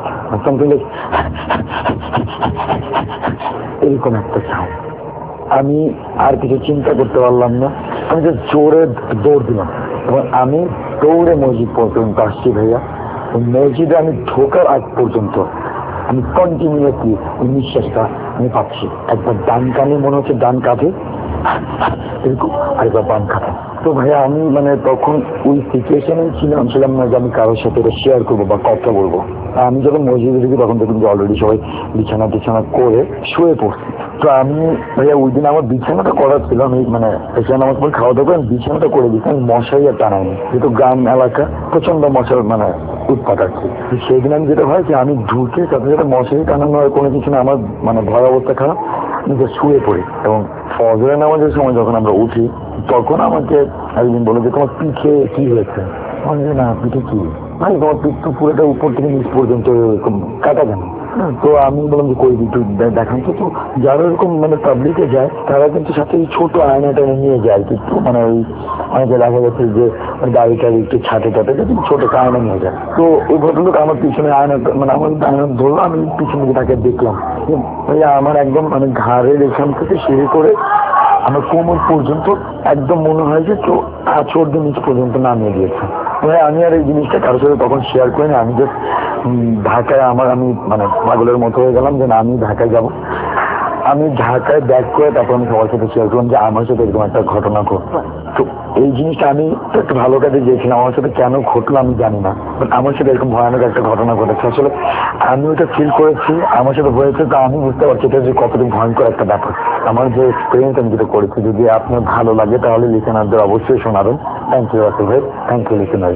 এরকম একটা সাউন্ড। আমি আর কিছু চিন্তা করতে পারলাম না, আমি যে জোরে দৌড় দিলাম এবং আমি দৌড়ে মসজিদ পর্যন্ত আসছি। ভাইয়া মসজিদে আমি ঢোকার আগ পর্যন্ত আমি কন্টিনিউয়াসলি ওই নিঃশ্বাসটা আমি পাচ্ছি, একবার ডান কানে মনে হচ্ছে ডান কাঁধে এরকম, আরেকবার বাম কাঁধে। তো ভাইয়া আমি মানে তখন ওই সিচুয়েশনে ছিলাম ছিলাম না যে আমি কারোর সাথে এটা শেয়ার করবো বা কথা বলবো। আমি যখন মসজিদে ঢুকি তখন দেখুন যে অলরেডি সবাই বিছানা টিছানা করে শুয়ে পড়ছি। তো আমি ভাইয়া ওই দিন আমার বিছানাটা করা ছিল, আমি মানে এখানে আমার পর খাওয়া দাওয়া করে আমি বিছানাটা করে দিচ্ছি, আমি মশাই আর টানাইনি, যেহেতু গ্রাম এলাকা প্রচন্ড মশার মানে উৎপাত আর কি। সেই দিন আমি যেটা হয় যে আমি ঢুকে সাথে সাথে মশারি টানানো হয় কোনো কিছু না, আমার মানে ভয় অবস্থা খারাপ, আমি যে শুয়ে পড়ি। এবং ফজরের নামাজের সময় যখন আমরা উঠি তখন আমাকে একদিন বলে যে তোমার পিঠে কি হয়েছে, আমি যে না পিঠে কি, মানে তোমার পিঠ তো পুরোটা উপর থেকে নিচ পর্যন্ত এরকম কাটা কেন। তো আমি বললাম যে কই একটু দেখান তো। যারা এরকম মানে পাবলিকে যায় তারা কিন্তু সাথে এই ছোট আয়নাটা নিয়ে যায়, কিন্তু মানে ওই অনেকে দেখা যাচ্ছে যে দাড়ি টাড়ি একটু ছাটে টাটে কিন্তু ছোট আয়না নিয়ে যায়। তো ওই ভদ্রলোক আমার পিছনে আয়না মানে আমার আয়না ধরলো, আমি পিছনে তাকে দেখলাম ভাইয়া আমার একদম মানে ঘাড়ের এখান থেকে শুরু করে আমার কোমর পর্যন্ত একদম মনে হয় যে তো আঁচড় দিয়ে নিচ পর্যন্ত নামিয়ে দিয়েছে। আমি আর এই জিনিসটা কারোর সাথে তখন শেয়ার করিনি, আমি জাস্ট ঢাকায় আমার আমি মানে পাগলের মতো হয়ে গেলাম যে না আমি ঢাকায় যাব। আমি ঢাকায় ব্যাক করে তারপর আমি সবার সাথে শেয়ার করলাম যে আমার সাথে এরকম একটা ঘটনা ঘটলো। তো এই জিনিসটা আমি একটু ভালো কাজে গিয়েছিলাম, আমার সাথে কেন ঘটলো আমি জানি না, বাট আমার সাথে এরকম ভয়ানক একটা ঘটনা ঘটেছে। আসলে আমি ওটা ফিল করেছি, আমার সাথে হয়েছে, তা আমি বুঝতে পারছি এটা যে কতটুকু ভয়ঙ্কর একটা ব্যাপার। আমার যে এক্সপিরিয়েন্স আমি যেটা করেছি, যদি আপনার ভালো লাগে তাহলে লিসেনারদের অবশ্যই শোনাবেন। থ্যাংক ইউ রাসেল ভাই, thank you listener.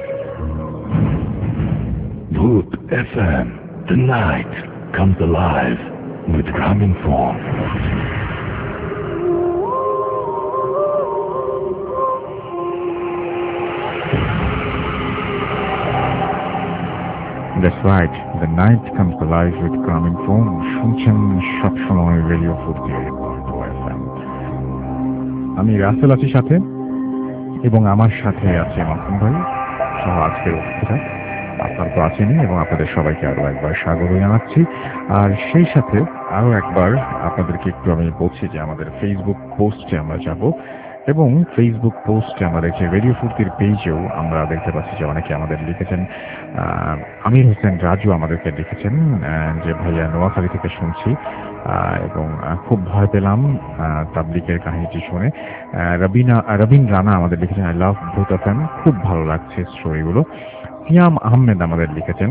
Bhoot F M, the night comes alive with Gramophone. That's right, the night comes alive with Gramophone. শুনছেন সবসময় রেডিও ফুর্তি এফ এম। আমি রাসেল আছি সাথে, এবং আমার সাথে আছে মাসুম ভাই সহ আজকের অতিথিরা। আপনার তো আছেনই, এবং আপনাদের সবাইকে আরো একবার স্বাগত জানাচ্ছি। আর সেই সাথে আরো একবার আপনাদেরকে একটু আমি বলছি যে আমাদের ফেসবুক পোস্টে আমরা যাব, এবং ফেসবুক পোস্টে আমরা দেখছি, রেডিও ফুর্তির পেজেও আমরা দেখতে পাচ্ছি যে অনেকে আমাদের লিখেছেন। আমির হোসেন রাজু আমাদেরকে লিখেছেন যে ভাইয়া নোয়াখালী থেকে শুনছি এবং খুব ভয় পেলাম তাবলিগের কাহিনীটি শুনে। রবিনা রবিন রানা আমাদের লিখেছেন আই লাভ ভূত এফএম, খুব ভালো লাগছে স্টোরিগুলো। সিয়াম আহমেদ আমাদের লিখেছেন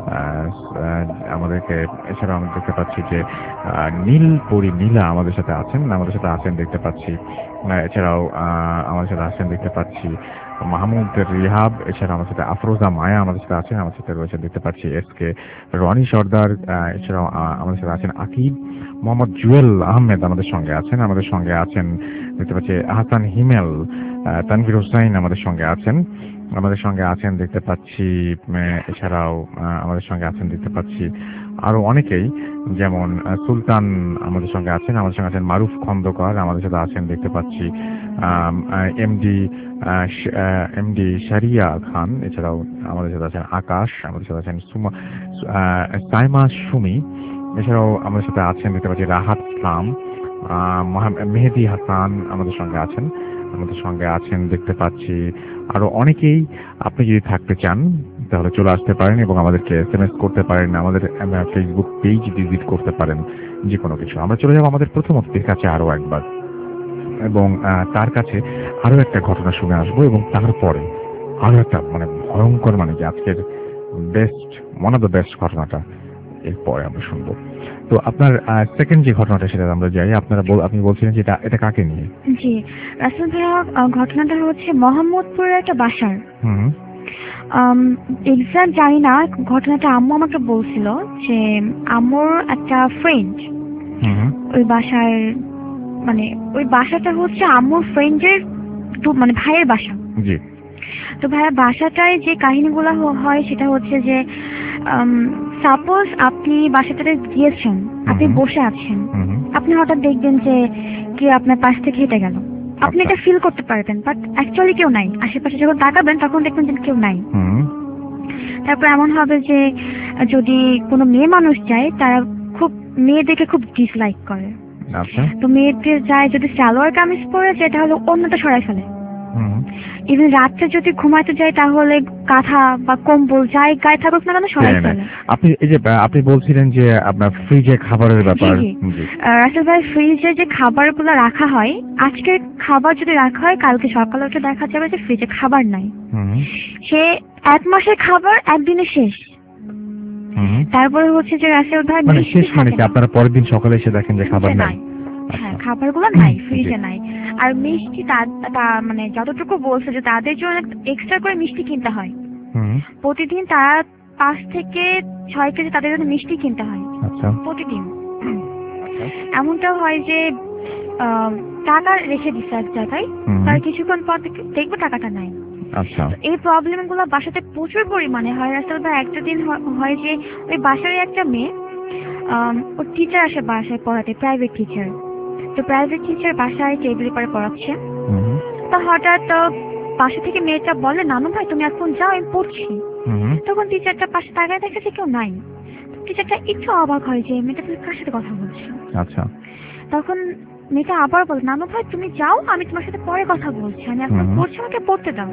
আমাদেরকে। এছাড়া আমরা দেখতে পাচ্ছি যে নীল পরি নীলা আমাদের সাথে আছেন আমাদের সাথে আছেন দেখতে পাচ্ছি। এছাড়াও আমাদের সাথে আছেন দেখতে পাচ্ছি মাহমুদ রিহাব। এছাড়া আমার সাথে আফরোজা মায়া আমাদের সাথে আছেন, আমার সাথে রয়েছে দেখতে পাচ্ছি এস কে রনি সর্দার। এছাড়াও আমাদের সাথে আছেন আকিব। মোহাম্মদ জুয়েল আহমেদ আমাদের সঙ্গে আছেন আমাদের সঙ্গে আছেন দেখতে পাচ্ছি হাসান হিমেল। তানভীর হোসাইন আমাদের সঙ্গে আছেন আমাদের সঙ্গে আছেন দেখতে পাচ্ছি। এছাড়াও আমাদের সঙ্গে আছেন দেখতে পাচ্ছি আরো অনেকেই, যেমন সুলতান আমাদের সঙ্গে আছেন আমাদের সঙ্গে আছেন মারুফ খন্দকার আমাদের সাথে আছেন দেখতে পাচ্ছি এমডি এমডি শারিয়া খান। এছাড়াও আমাদের সাথে আছেন আকাশ, আমাদের সাথে আছেন সুমা সাইমা সুমি। এছাড়াও আমাদের সাথে আছেন দেখতে পাচ্ছি রাহাত ইসলাম, মেহেদি হাসান আমাদের সঙ্গে আছেন আমাদের সঙ্গে আছেন দেখতে পাচ্ছি আরো অনেকেই। আপনি যদি থাকতে চান তাহলে চলে আসতে পারেন এবং আমাদেরকে এস এম এস করতে পারেন, আমাদের ফেসবুক পেজ ভিজিট করতে পারেন, যে কোনো কিছু। আমরা চলে যাবো আমাদের প্রথম অতিথির কাছে আরো একবার এবং তার কাছে আরো একটা ঘটনা শুনে আসবো এবং তারপরে আরো একটা মানে ভয়ঙ্কর মানে যে আজকের best one of the best ঘটনাটা এরপরে আমরা শুনবো। তো আপনার সেকেন্ড যে ঘটনাটা সেটা আমরা যাই। আপনারা আপনি বলছিলেন যে এটা এটা কাকে নিয়ে? জি রাসেল ভাইয়া, ঘটনাটা হচ্ছে মোহাম্মদপুরের একটা বাসার। হুম এক্সাক্ট জানি না, ঘটনাটা আম্মু আমাকে বলছিল যে আম্মুর একটা ফ্রেন্ড ওই বাসার, মানে ওই বাসাটা হচ্ছে আম্মুর ফ্রেন্ডের মানে ভাইয়ের বাসা। জি। তো ভাইয়া বাসাটায় যে কাহিনীগুলো হয় সেটা হচ্ছে যে সাপোজ আপনি বাসাটাতে গিয়েছেন, আপনি বসে আছেন, আপনি হঠাৎ দেখবেন যে কে আপনার পাশ থেকে হেঁটে গেল, আপনি এটা ফিল করতে পারবেন বাট অ্যাকচুয়ালি কেউ নাই আশেপাশে। যখন তাকাবেন তখন দেখবেন যে কেউ নাই। তারপর এমন হবে যে যদি কোনো মেয়ে মানুষ যায় তারা খুব মেয়েদেরকে খুব ডিসলাইক করে। তো মেয়েদের যায় যদি সালোয়ার কামিজ পরে যায় তাহলে অন্যটা সরাই ফেলে। ইভেন রাত্রে যদি ঘুমাইতে যাই তাহলে কাঁথা বা কম্বল যাই গায়ে থাকুক না কেন সরাই ফেলে। আপনি এই যে আপনি বলছিলেন যে আপনার ফ্রিজে খাবারের ব্যাপার, রাসেল ভাই ফ্রিজে যে খাবারগুলো রাখা হয়, আজকের খাবার যদি রাখা হয় কালকে সকালে উঠে দেখা যাবে যে ফ্রিজে খাবার নাই। সে এক মাসের খাবার একদিনে শেষ। তারপরে হচ্ছে যে রাসেল ভাই মানে শেষ মানে কি আপনারা পরের দিন সকালে এসে দেখেন যে খাবার নাই। হ্যাঁ খাবারগুলো নাই ফ্রিজে নাই। আর মিষ্টি মানে যতটুকু বলছে যে তাদের জন্য এক্সট্রা করে মিষ্টি কিনতে হয় প্রতিদিন। তারা পাঁচ থেকে ছয় কেজি তাদের জন্য মিষ্টি কিনতে হয় প্রতিদিন। এমনটাও হয় যে টাকা রেখে দিচ্ছে এক জায়গায়, তার কিছুক্ষণ পর দেখবো টাকাটা নাই। এই প্রবলেম গুলো বাসাতে প্রচুর পরিমাণে হয় রাসেল ভাই। একটা দিন হয় যে ওই বাসারই একটা মেয়ে, ওর টিচার আসে বাসায় পড়াতে, প্রাইভেট টিচার। তো প্রাইভেট টিচার বাসায় টেবিল পরে পড়াচ্ছে, তো হঠাৎ পাশে থেকে মেয়েটা বলে নানু ভাই তুমি এখন যাও আমি পড়ছি। তখন টিচারটা পাশে তাকায় দেখে যে কেউ নাই। টিচারটা একটু অবাক হয় যে মেয়েটা তুমি কার সাথে কথা বলছো। আচ্ছা। তখন মেয়েটা আবার বলে নানু ভাই তুমি যাও আমি তোমার সাথে পরে কথা বলছি, আমি এখন পড়ছি আমাকে পড়তে দাও।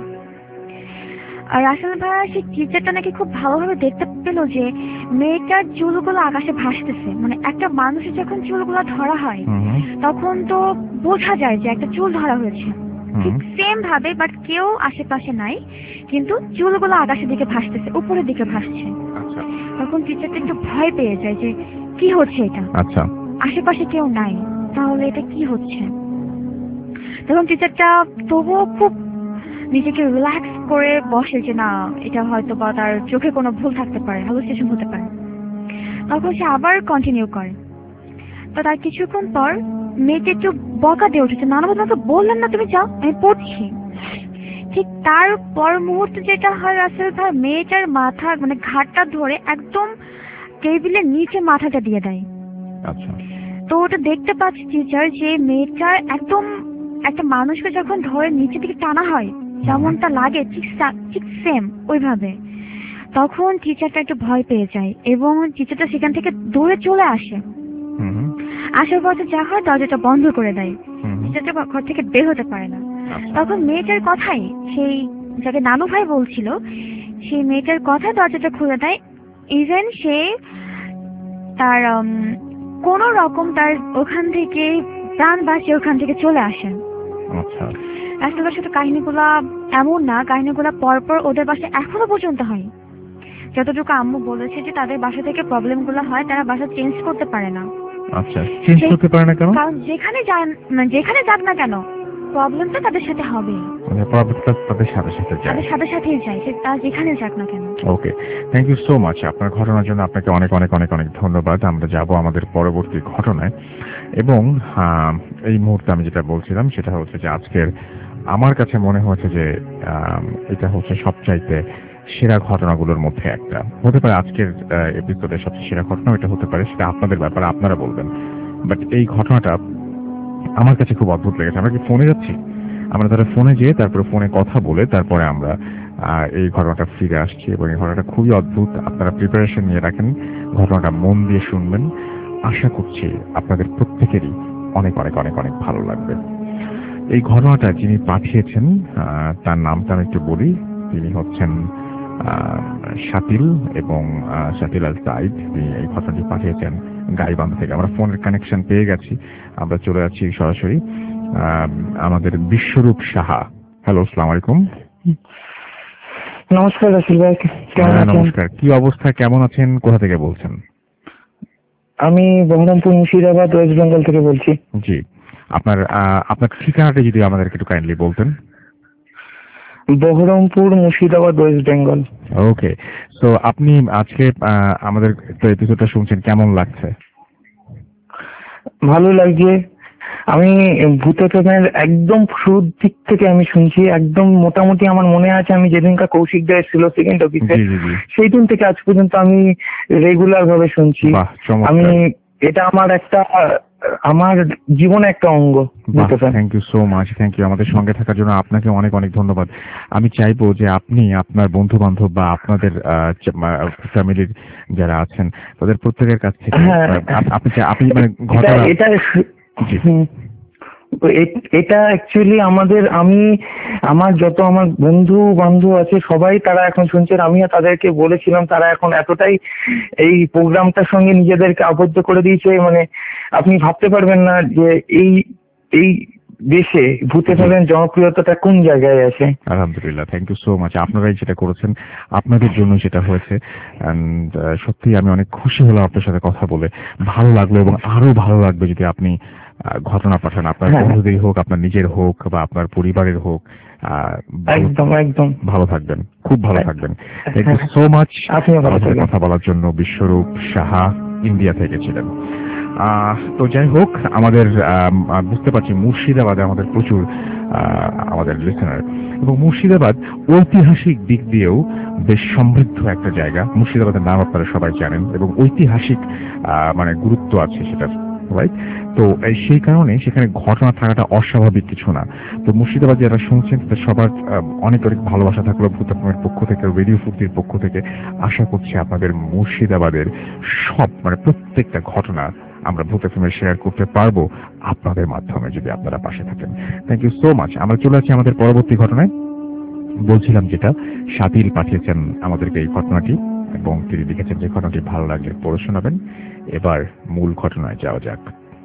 আর রাসেল ভাই সেই টিচারটা নাকি খুব ভালোভাবে দেখতে পেল যে মেয়েটার চুলগুলো আকাশে ভাসতেছে। মানে একটা মানুষের যখন চুলগুলো ধরা হয় তখন তো বোঝা যায় যে একটা চুল ধরা হয়েছে, ঠিক সেম ভাবে বাট কেউ আশেপাশে নাই, কিন্তু চুলগুলো আকাশের দিকে ভাসতেছে, উপরের দিকে ভাসছে। তখন টিচারটা একটু ভয় পেয়ে যায় যে কি হচ্ছে এটা, আশেপাশে কেউ নাই, তাহলে এটা কি হচ্ছে। তখন টিচারটা তবুও খুব নিজেকে রিল্যাক্স করে বসে যে না এটা হয়তো বা তার চোখে কোনো ভুল থাকতে পারে, হ্যালুসিনেশন হতে পারে। তখন সে আবার কন্টিনিউ করে। তো তার কিছুক্ষণ পর মেয়েকে একটু বকা দিয়ে উঠেছে, নানা তোমাকে বললাম না তুমি যাও আমি পড়ছি। ঠিক তার পর মুহূর্তে যেটা হয় রাসেল ভাই, মেয়েটার মাথা মানে ঘাটটা ধরে একদম টেবিলের নিচে মাথাটা দিয়ে দেয়। তো ওটা দেখতে পাচ্ছি টিচার যে মেয়েটার একদম একটা মানুষকে যখন ধরে নিচে দিকে টানা হয় যেমনটা লাগে ঠিক ঠিক সেম ওইভাবে। তখন টিচারটা একটু ভয় পেয়ে যায় এবং টিচারটা সেখান থেকে দূরে চলে আসে। আসার পথে যা হয় দরজাটা বন্ধ করে দেয়, টিচারটা ঘর থেকে বের হতে পারে না। তখন মেয়েটার কথাই, সেই যাকে নানু ভাই বলছিল, সেই মেয়েটার কথায় দরজাটা খুলে দেয়। ইভেন সে তার কোন রকম তার ওখান থেকে প্রাণ বাঁচিয়ে ওখান থেকে চলে আসেন। আচ্ছা, আসলে শুধু কাহিনীগুলা এমন না, কাহিনীগুলা পরপর ওদের বাসায় এখনো পর্যন্ত হয়। যতটুকু আম্মু বলেছে যে তাদের বাসা থেকে প্রবলেম গুলো হয়, তারা বাসা চেঞ্জ করতে পারে না। আচ্ছা, চেঞ্জ করতে পারে না কেন? কারণ যেখানে যান, মানে যেখানে যাক না কেন, প্রবলেমটা তাদের সাথে হবে। মানে প্রবলেমটা তাদের সাথে সাথে যায়, তাদের সাথে সাথেই যায়, সে তারা যেখানে যাক না কেন। Okay, thank you so much. আপনার ঘটনার জন্য আপনাকে অনেক অনেক অনেক অনেক ধন্যবাদ। আমরা যাব আমাদের পরবর্তী ঘটনায়। এবং এই মুহূর্তে আমি যেটা বলছিলাম সেটা হচ্ছে যে আজকের আমার কাছে মনে হয়েছে যে এটা হচ্ছে সবচাইতে সেরা ঘটনাগুলোর মধ্যে একটা হতে পারে। আজকের এপিসোডের সবচেয়ে সেরা ঘটনা এটা হতে পারে, সেটা আপনাদের ব্যাপারে, আপনারা বলবেন। বাট এই ঘটনাটা আমার কাছে খুব অদ্ভুত লেগেছে। আমরা কি ফোনে যাচ্ছি, আমরা তারা ফোনে যেয়ে তারপরে ফোনে কথা বলে তারপরে আমরা এই ঘটনাটা ফিরে আসছি। এবং এই ঘটনাটা খুবই অদ্ভুত। আপনারা প্রিপারেশন নিয়ে রাখেন, ঘটনাটা মন দিয়ে শুনবেন। আশা করছি আপনাদের প্রত্যেকেরই অনেক অনেক অনেক অনেক ভালো লাগবে। এই ঘটনাটা যিনি পাঠিয়েছেন তার নামটা আমি একটু বলি। তিনি হচ্ছেন শাতিল এবং শাতিল আল সাইদ। তিনি এই ঘটনাটি পাঠিয়েছেন গাইবান্ধা থেকে। আমরা ফোনের কানেকশন পেয়ে গেছি, আমরা চলে যাচ্ছি সরাসরি আমাদের বিশ্বরূপ সাহা। হ্যালো, আসসালামু আলাইকুম। নমস্কার রাসেল ভাই, কেমন আছেন? নমস্কার, কি অবস্থা, কেমন আছেন, কোথা থেকে বলছেন? আমি বহরমপুর মুর্শিদাবাদ ওয়েস্ট বেঙ্গল থেকে বলছি। জি, আপনার আপনার ঠিকানাটা যদি আমাদেরকে একটু কাইন্ডলি বলতেন। বহরমপুর মুর্শিদাবাদ ওয়েস্ট বেঙ্গল। ওকে, তো আপনি আজকে আমাদের এপিসোডটা শুনছেন, কেমন লাগছে? ভালো লাগছে। আমি ভূতপ্রেমের একদম শুরুর দিক থেকে আমি শুনছি, একদম মোটামুটি আমার মনে আছে আমি যেদিনকার কৌশিক দা এসেছিল সেকেন্ড অফিসে, সেই দিন থেকে আজ পর্যন্ত আমি রেগুলার ভাবে শুনছি। আমি এটা আমার একটা আমার জীবনে একটা অঙ্গ। Thank you so much, thank you আমাদের সঙ্গে থাকার জন্য। আপনাকে অনেক অনেক ধন্যবাদ। আমি চাইবো যে আপনি আপনার বন্ধু বান্ধব বা আপনাদের ফ্যামিলির যারা আছেন তাদের প্রত্যেকের কাছ থেকে আপনি আপনি মানে ঘটনা এটা অ্যাকচুয়ালি আমাদের, আমি আমার যত আমার বন্ধু বান্ধব আছে সবাই তারা এখন শুনছেন। আমিও তাদেরকে বলেছিলাম, তারা এখন এতটাই এই প্রোগ্রামটার সঙ্গে নিজেদেরকে আবদ্ধ করে দিয়েছে, মানে আপনি ভাবতে পারবেন না যে এই এই দেশে ভূতে ফেলেন জনপ্রিয়তাটা কোন জায়গায় আছে। আলহামদুলিল্লাহ, থ্যাংক ইউ সো মাচ। আপনারাই যেটা করেছেন, আপনাদের জন্য যেটা হয়েছে, এন্ড সত্যি আমি অনেক খুশি হলাম আপনার সাথে কথা বলে। ভালো লাগলো এবং আরো ভালো লাগবে যদি আপনি ঘটনা পাঠান, আপনার বন্ধুদের হোক, আপনার নিজের হোক বা আপনার পরিবারের হোক। একদম একদম ভালো থাকবেন, খুব ভালো থাকবেন। থ্যাংক ইউ সো মাচ কথা বলার জন্য। বিশ্বরূপ সাহা ইন্ডিয়া থেকে ছিলেন। তো যাই হোক, আমাদের বুঝতে পারছি মুর্শিদাবাদে আমাদের প্রচুর আমাদের লিসেনার, এবং মুর্শিদাবাদ ঐতিহাসিক দিক দিয়েও বেশ সমৃদ্ধ একটা জায়গা। মুর্শিদাবাদের নাম আপনারা সবাই জানেন এবং ঐতিহাসিক মানে গুরুত্ব আছে সেটার, রাইট? তো সেই কারণে সেখানে ঘটনা থাকাটা অস্বাভাবিক কিছু না। তো মুর্শিদাবাদ যারা শুনছেন তাদের সবার অনেক অনেক ভালোবাসা থাকলো ভূতপ্রেমের পক্ষ থেকে, রেডিও ফুর্তির পক্ষ থেকে। আশা করছি আপনাদের মুর্শিদাবাদের সব মানে প্রত্যেকটা ঘটনা আমরা ভূতপ্রেমে শেয়ার করতে পারবো আপনাদের মাধ্যমে, যদি আপনারা পাশে থাকেন। Thank you so much. আমরা চলে আসছি আমাদের পরবর্তী ঘটনায়। বলছিলাম যেটা শাতিল পাঠিয়েছেন আমাদেরকে এই ঘটনাটি, এবং তিনি লিখেছেন যে ঘটনাটি ভালো লাগলে পড়ে শোনাবেন। এবার মূল ঘটনায় যাওয়া যাক।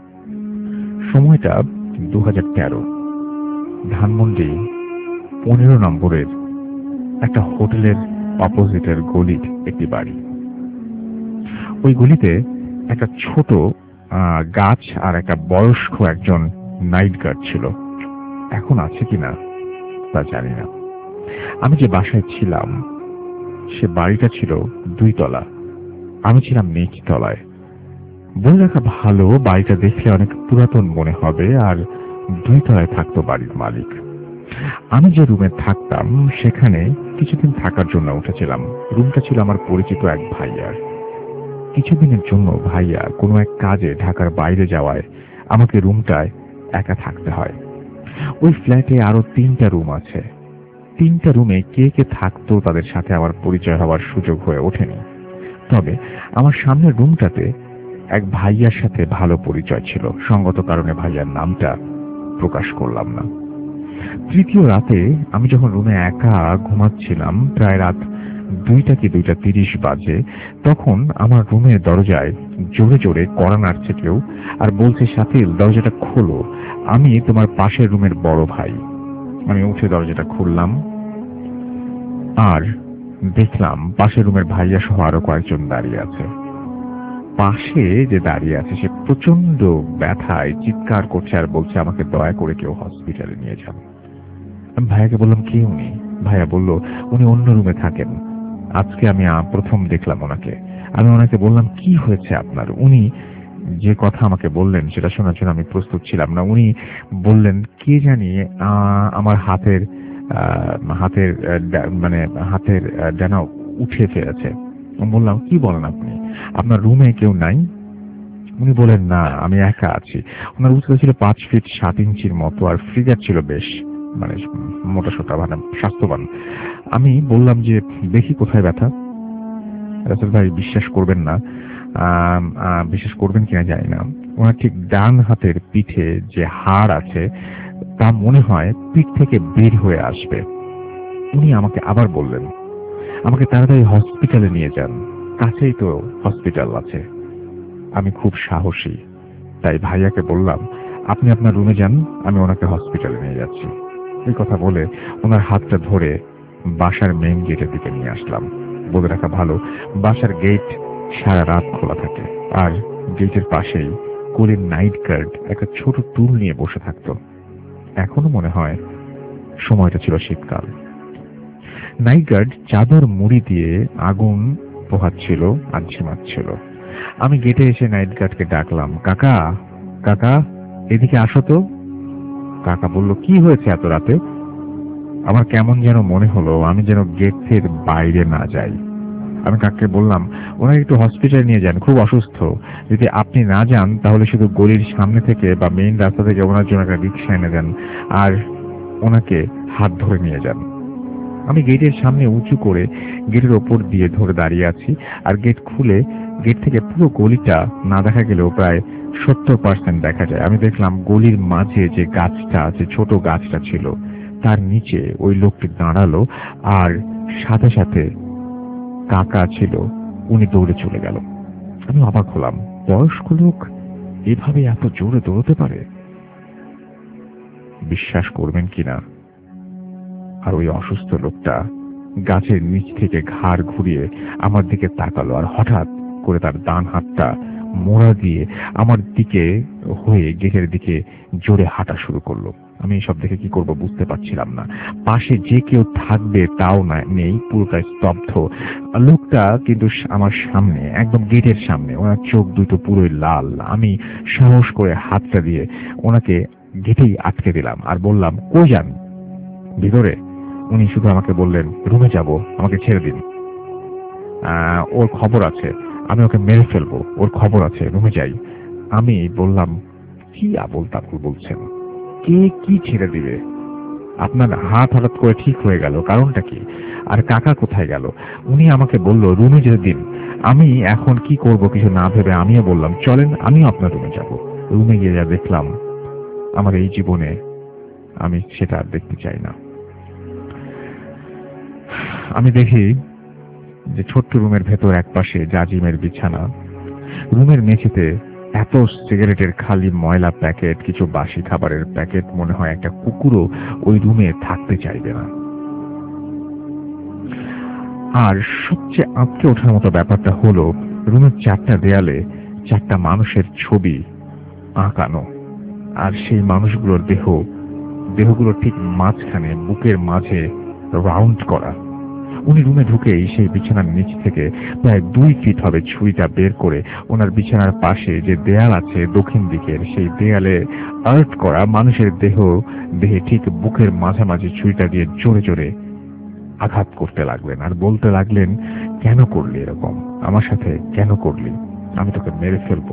সময়টা দু হাজার তেরো, ধানমন্ডি পনেরো নম্বরের একটা হোটেলের অপোজিটের গলির একটি বাড়ি। ওই গলিতে একটা ছোট গাছ আর একটা বয়স্ক একজন নাইট গার্ড ছিল। এখন আছে কিনা তা জানি না। আমি যে বাসায় ছিলাম সে বাড়িটা ছিল দুই তলা, আমি ছিলাম নিচ তলায়। বলে রাখা ভালো, বাড়িটা দেখলে অনেক পুরাতন মনে হবে, আর দুই তলায় থাকতো বাড়ির মালিক। আমি যে রুমে থাকতাম সেখানে কিছুদিন থাকার জন্য উঠেছিলাম। রুমটা ছিল আমার পরিচিত এক ভাইয়ার। কিছুদিনের জন্য ভাইয়া কোনো এক কাজে ঢাকার বাইরে যাওয়ায় আমাকে রুমটায় একা থাকতে হয়। ওই ফ্ল্যাটে আরো তিনটা রুম আছে। তিনটা রুমে কে কে থাকতো তাদের সাথে আমার পরিচয় হওয়ার সুযোগ হয়ে ওঠেনি। তবে আমার সামনের রুমটাতে এক ভাইয়ার সাথে ভালো পরিচয় ছিল। সঙ্গত কারণে ভাইয়ার নামটা প্রকাশ করলাম না। তৃতীয় রাতে আমি যখন রুমে একা ঘুমাচ্ছিলাম, প্রায় রাত দুইটা কি দুইটা তিরিশ বাজে, তখন আমার রুমের দরজায় জোরে জোরে কড়া নাড়ছে কেউ আর বলছে, শাকিল দরজাটা খোলো, আমি তোমার পাশের রুমের বড় ভাই। আমি উঠে দরজাটা খুললাম আর দেখলাম পাশের রুমের ভাইয়া সহ আরো কয়েকজন দাঁড়িয়ে আছে। পাশে যে দাঁড়িয়ে আছে সে প্রচন্ড ব্যথায় চিৎকার করছে আর বলছে, আমাকে দয়া করে কেউ হসপিটালে নিয়ে যান। আমি ভাইয়াকে বললাম, কে উনি? ভাইয়া বলল, উনি অন্য রুমে থাকেন, আজকে আমি প্রথম দেখলাম ওনাকে। আমি ওনাকে বললাম, কি হয়েছে আপনার? উনি যে কথা আমাকে বললেন সেটা শোনার জন্য আমি প্রস্তুত ছিলাম না। উনি বললেন, কে জানি আমার হাতের হাতের মানে হাতের ডানা উঠে ফেলেছে। বললাম, কি বলেন আপনি? আপনার রুমে কেউ নাই? উনি বলেন, না, আমি একা আছি। ওনার উচ্চতা ছিল পাঁচ ফিট সাত ইঞ্চির মতো আর ফিগার ছিল বেশ মানে মোটা সোটা, মানে স্বাস্থ্যবান। আমি বললাম যে, দেখি কোথায় ব্যথা। রাসেল ভাই বিশ্বাস করবেন না, বিশ্বাস করবেন কিনা জানি না, ওনার ঠিক ডান হাতের পিঠে যে হাড় আছে তা মনে হয় পিঠ থেকে বের হয়ে আসবে। উনি আমাকে আবার বললেন, আমাকে তাড়াতাড়ি হসপিটালে নিয়ে যান, কাছেই তো হসপিটাল আছে। আমি খুব সাহসী, তাই ভাইয়াকে বললাম, আপনি আপনার রুমে যান, আমি ওনাকে হসপিটালে নিয়ে যাচ্ছি। এই কথা বলে ওনার হাতটা ধরে বাসার মেইন গেটের দিকে নিয়ে আসলাম। বলে রাখা ভালো, বাসার গেট সারা রাত খোলা থাকে আর গেটের পাশেই কোলের নাইট গার্ড একটা ছোট টুল নিয়ে বসে থাকতো। এখনো মনে হয় সময়টা ছিল শীতকাল। নাইট গার্ড চাদর মুড়ি দিয়ে আগুন পোহাচ্ছিল আর ঝিমাচ্ছিল। আমি গেটে এসে নাইট গার্ডকে ডাকলাম, কাকা কাকা এদিকে আসো তো। কাকা বলল, কি হয়েছে এত রাতে? আমার কেমন যেন মনে হলো আমি যেন গেটের বাইরে না যাই। আমি কাকাকে বললাম, ওনাকে একটু হসপিটালে নিয়ে যান, খুব অসুস্থ। যদি আপনি না যান তাহলে শুধু গলির সামনে থেকে বা মেইন রাস্তা থেকে ওনার জন্য একটা রিক্সা এনে দেন আর ওনাকে হাত ধরে নিয়ে যান। আমি গেটের সামনে উঁচু করে গেটের ওপর দিয়ে ধরে দাঁড়িয়ে আছি আর গেট খুলে গেট থেকে পুরো গলিটা না দেখা গেলেও প্রায় সত্তর পার্সেন্ট দেখা যায়। আমি দেখলাম গলির মাঝে যে গাছটা, যে ছোট গাছটা ছিল তার নিচে ওই লোকটি দাঁড়ালো আর সাথে সাথে কাকা ছিল, উনি দৌড়ে চলে গেল। আমি অবাক হলাম, বয়স্ক লোক এভাবে এত জোরে দৌড়তে পারে? বিশ্বাস করবেন কিনা, আর ওই অসুস্থ লোকটা গাছের নিচ থেকে ঘাড় ঘুরিয়ে আমার দিকে তাকালো আর হঠাৎ করে তার ডান হাতটা মোড়া দিয়ে আমার দিকে হয়ে গেটের দিকে জোরে হাঁটা শুরু করলো। আমি সব দেখে কি করব বুঝতে পারছিলাম না। পাশে যে কেউ থাকবে তাও না, নেই, পুরোটাই স্তব্ধ। লোকটা কিন্তু আমার সামনে, একদম গেটের সামনে, ওনার চোখ দুটো পুরোই লাল। আমি সাহস করে হাতটা দিয়ে ওনাকে গেটেই আটকে দিলাম আর বললাম, কই যান? ভিতরে। উনি শুধু আমাকে বললেন, রুমে যাব, আমাকে ছেড়ে দিন, ওর খবর আছে, আমি ওকে মেরে ফেলবো, ওর খবর আছে, রুমে যাই। আমি বললাম, কি আবল তাবল বলছেন? কে কি ছেড়ে দিবে? আপনার হাত হঠাৎ করে ঠিক হয়ে গেল, কারণটা কি? আর কাকা কোথায় গেল? উনি আমাকে বলল রুমে যেতে দিন। আমি এখন কি করব কিছু না ভেবে আমিও বললাম, চলেন, আমিও আপনার রুমে যাব। রুমে গিয়ে যা দেখলাম আমার এই জীবনে আমি সেটা আর দেখতে চাই না। আমি দেখি যে ছোট্ট রুমের ভেতর একপাশে জাজিমের বিছানা, রুমের মেঝেতে এত সিগারেটের খালি ময়লা প্যাকেট, কিছু বাসি খাবারের প্যাকেট, মনে হয় একটা কুকুরও ওই রুমে থাকতে চাইবে না। আর সবচেয়ে আঁতকে ওঠার মতো ব্যাপারটা হলো রুমের চারটা দেয়ালে চারটা মানুষের ছবি আঁকানো, আর সেই মানুষগুলোর দেহ দেহগুলো ঠিক মাঝখানে বুকের মাঝে রাউন্ড করা। উনি রুমে ঢুকেই সেই বিছানার নিচ থেকে প্রায় দুই ফিট হবে ছুরিটা বের করে ওনার বিছানার পাশে যে দেয়াল আছে দক্ষিণ দিকের, সেই দেয়ালে আর্ট করা মানুষের দেহ দেহে ঠিক বুকের মাঝামাঝি ছুরিটা দিয়ে জোরে জোরে আঘাত করতে লাগলেন আর বলতে লাগলেন, কেন করলি এরকম? আমার সাথে কেন করলি? আমি তোকে মেরে ফেলবো।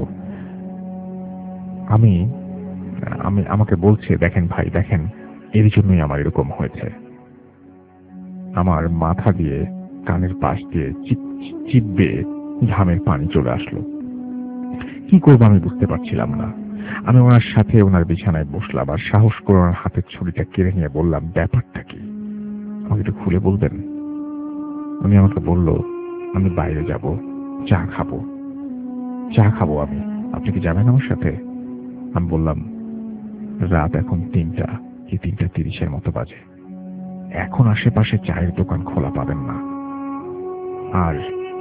আমি আমি আমাকে বলছে, দেখেন ভাই, দেখেন, এর জন্যই আমার এরকম হয়েছে। আমার মাথা দিয়ে কানের পাশ দিয়ে চিপবে ঘামের পানি চলে আসলো। কি করবো আমি বুঝতে পারছিলাম না। আমি ওনার সাথে ওনার বিছানায় বসলাম আর সাহস করে ওনার হাতের ছুরিটা কেড়ে নিয়ে বললাম, ব্যাপারটা কি, আমাকে একটু খুলে বলবেন? উনি আমাকে বলল, আমি বাইরে যাব, চা খাবো চা খাবো আমি, আপনি কি যাবেন আমার সাথে? আমি বললাম, রাত এখন তিনটা কি তিনটা তিরিশের মতো বাজে, এখন আশেপাশে চায়ের দোকান খোলা পাবেন না, আর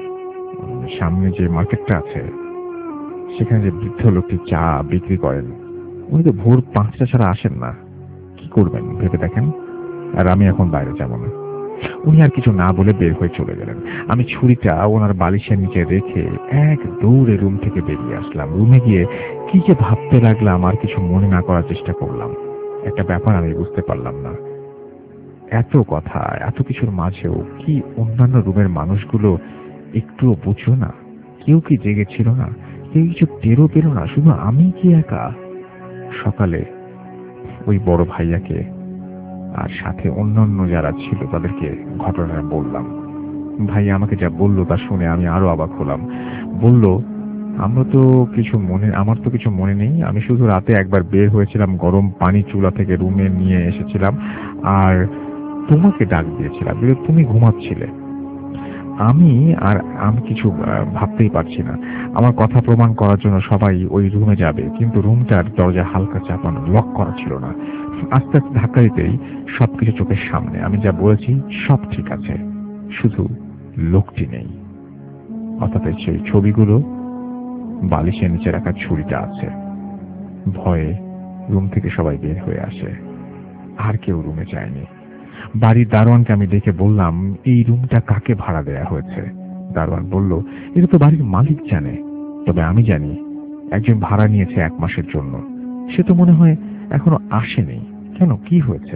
সামনে যে মার্কেটটা আছে সেখানে যে বৃদ্ধ লোকটি চা বিক্রি করেন উনি তো ভোর পাঁচটা ছাড়া আসেন না, কি করবেন ভেবে দেখেন, আর আমি এখন বাইরে যাব না। উনি আর কিছু না বলে বের হয়ে চলে গেলেন। আমি ছুরিটা ওনার বালিশের নিচে রেখে এক দৌড়ে রুম থেকে বেরিয়ে আসলাম। রুমে গিয়ে কি যে ভাবতে লাগলাম আর কিছু মনে না করার চেষ্টা করলাম। একটা ব্যাপার আমি বুঝতে পারলাম না, এত কথা এত কিছুর মাঝেও কি অন্যান্য রুমের মানুষগুলো একটুও বুঝলো না? কেউ কি জেগেছিল না? কেউ কিছু টেরও পেল না? শুধু আমি কি একা? সকালে ওই বড় ভাইয়াকে আর সাথে অন্যান্য যারা ছিল তাদেরকে ঘটনাটা বললাম। ভাইয়া আমাকে যা বললো তা শুনে আমি আরো অবাক হলাম। বলল, আমরা তো কিছু মনে আমার তো কিছু মনে নেই, আমি শুধু রাতে একবার বের হয়েছিলাম, গরম পানি চুলা থেকে রুমে নিয়ে এসেছিলাম আর তোমাকে ডাক দিয়েছিলাম, তুমি ঘুমাচ্ছিলে। আমি আর আমি কিছু ভাবতেই পারছি না। আমার কথা প্রমাণ করার জন্য সবাই ওই রুমে যাবে, কিন্তু রুমটার দরজা হালকা চাপানো, লক করা ছিল না। আস্তে আস্তে ধাক্কা দিতেই সবকিছু চোখের সামনে। আমি যা বলেছি সব ঠিক আছে, শুধু লোকটি নেই। অর্থাৎ সেই ছবিগুলো, বালিশের নিচে রাখা ছুরিটা আছে। ভয়ে রুম থেকে সবাই বের হয়ে আসে, আর কেউ রুমে যায়নি। বাড়ির দারোয়ানকে আমি দেখে বললাম, এই রুমটা কাকে ভাড়া দেয়া হয়েছে? দারোয়ান বলল, এটা তো বাড়ির মালিক জানে, তবে আমি জানি একজন ভাড়া নিয়েছে এক মাসের জন্য, সে তো মনে হয় এখনো আসেনি। কেন, কি হয়েছে?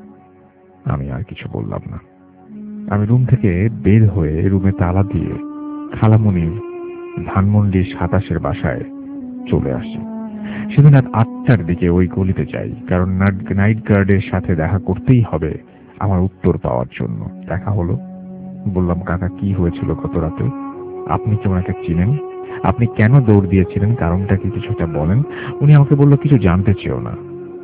আমি আর কিছু বললাম না। আমি রুম থেকে বের হয়ে রুমে তালা দিয়ে খালামণির ধানমন্ডির সাতাশের বাসায় চলে আসি। সেদিন রাত আটটার দিকে ওই গলিতে যাই, কারণ নাইট গার্ডের সাথে দেখা করতেই হবে আমার উত্তর পাওয়ার জন্য। দেখা হলো। বললাম, কাকা কি হয়েছিল গত রাতে? আপনি কি ওনাকে চিনেন? আপনি কেন দৌড় দিয়েছিলেন, কারণটা কি কিছুটা বলেন? উনি আমাকে বলল, কিছু জানতে চেও না।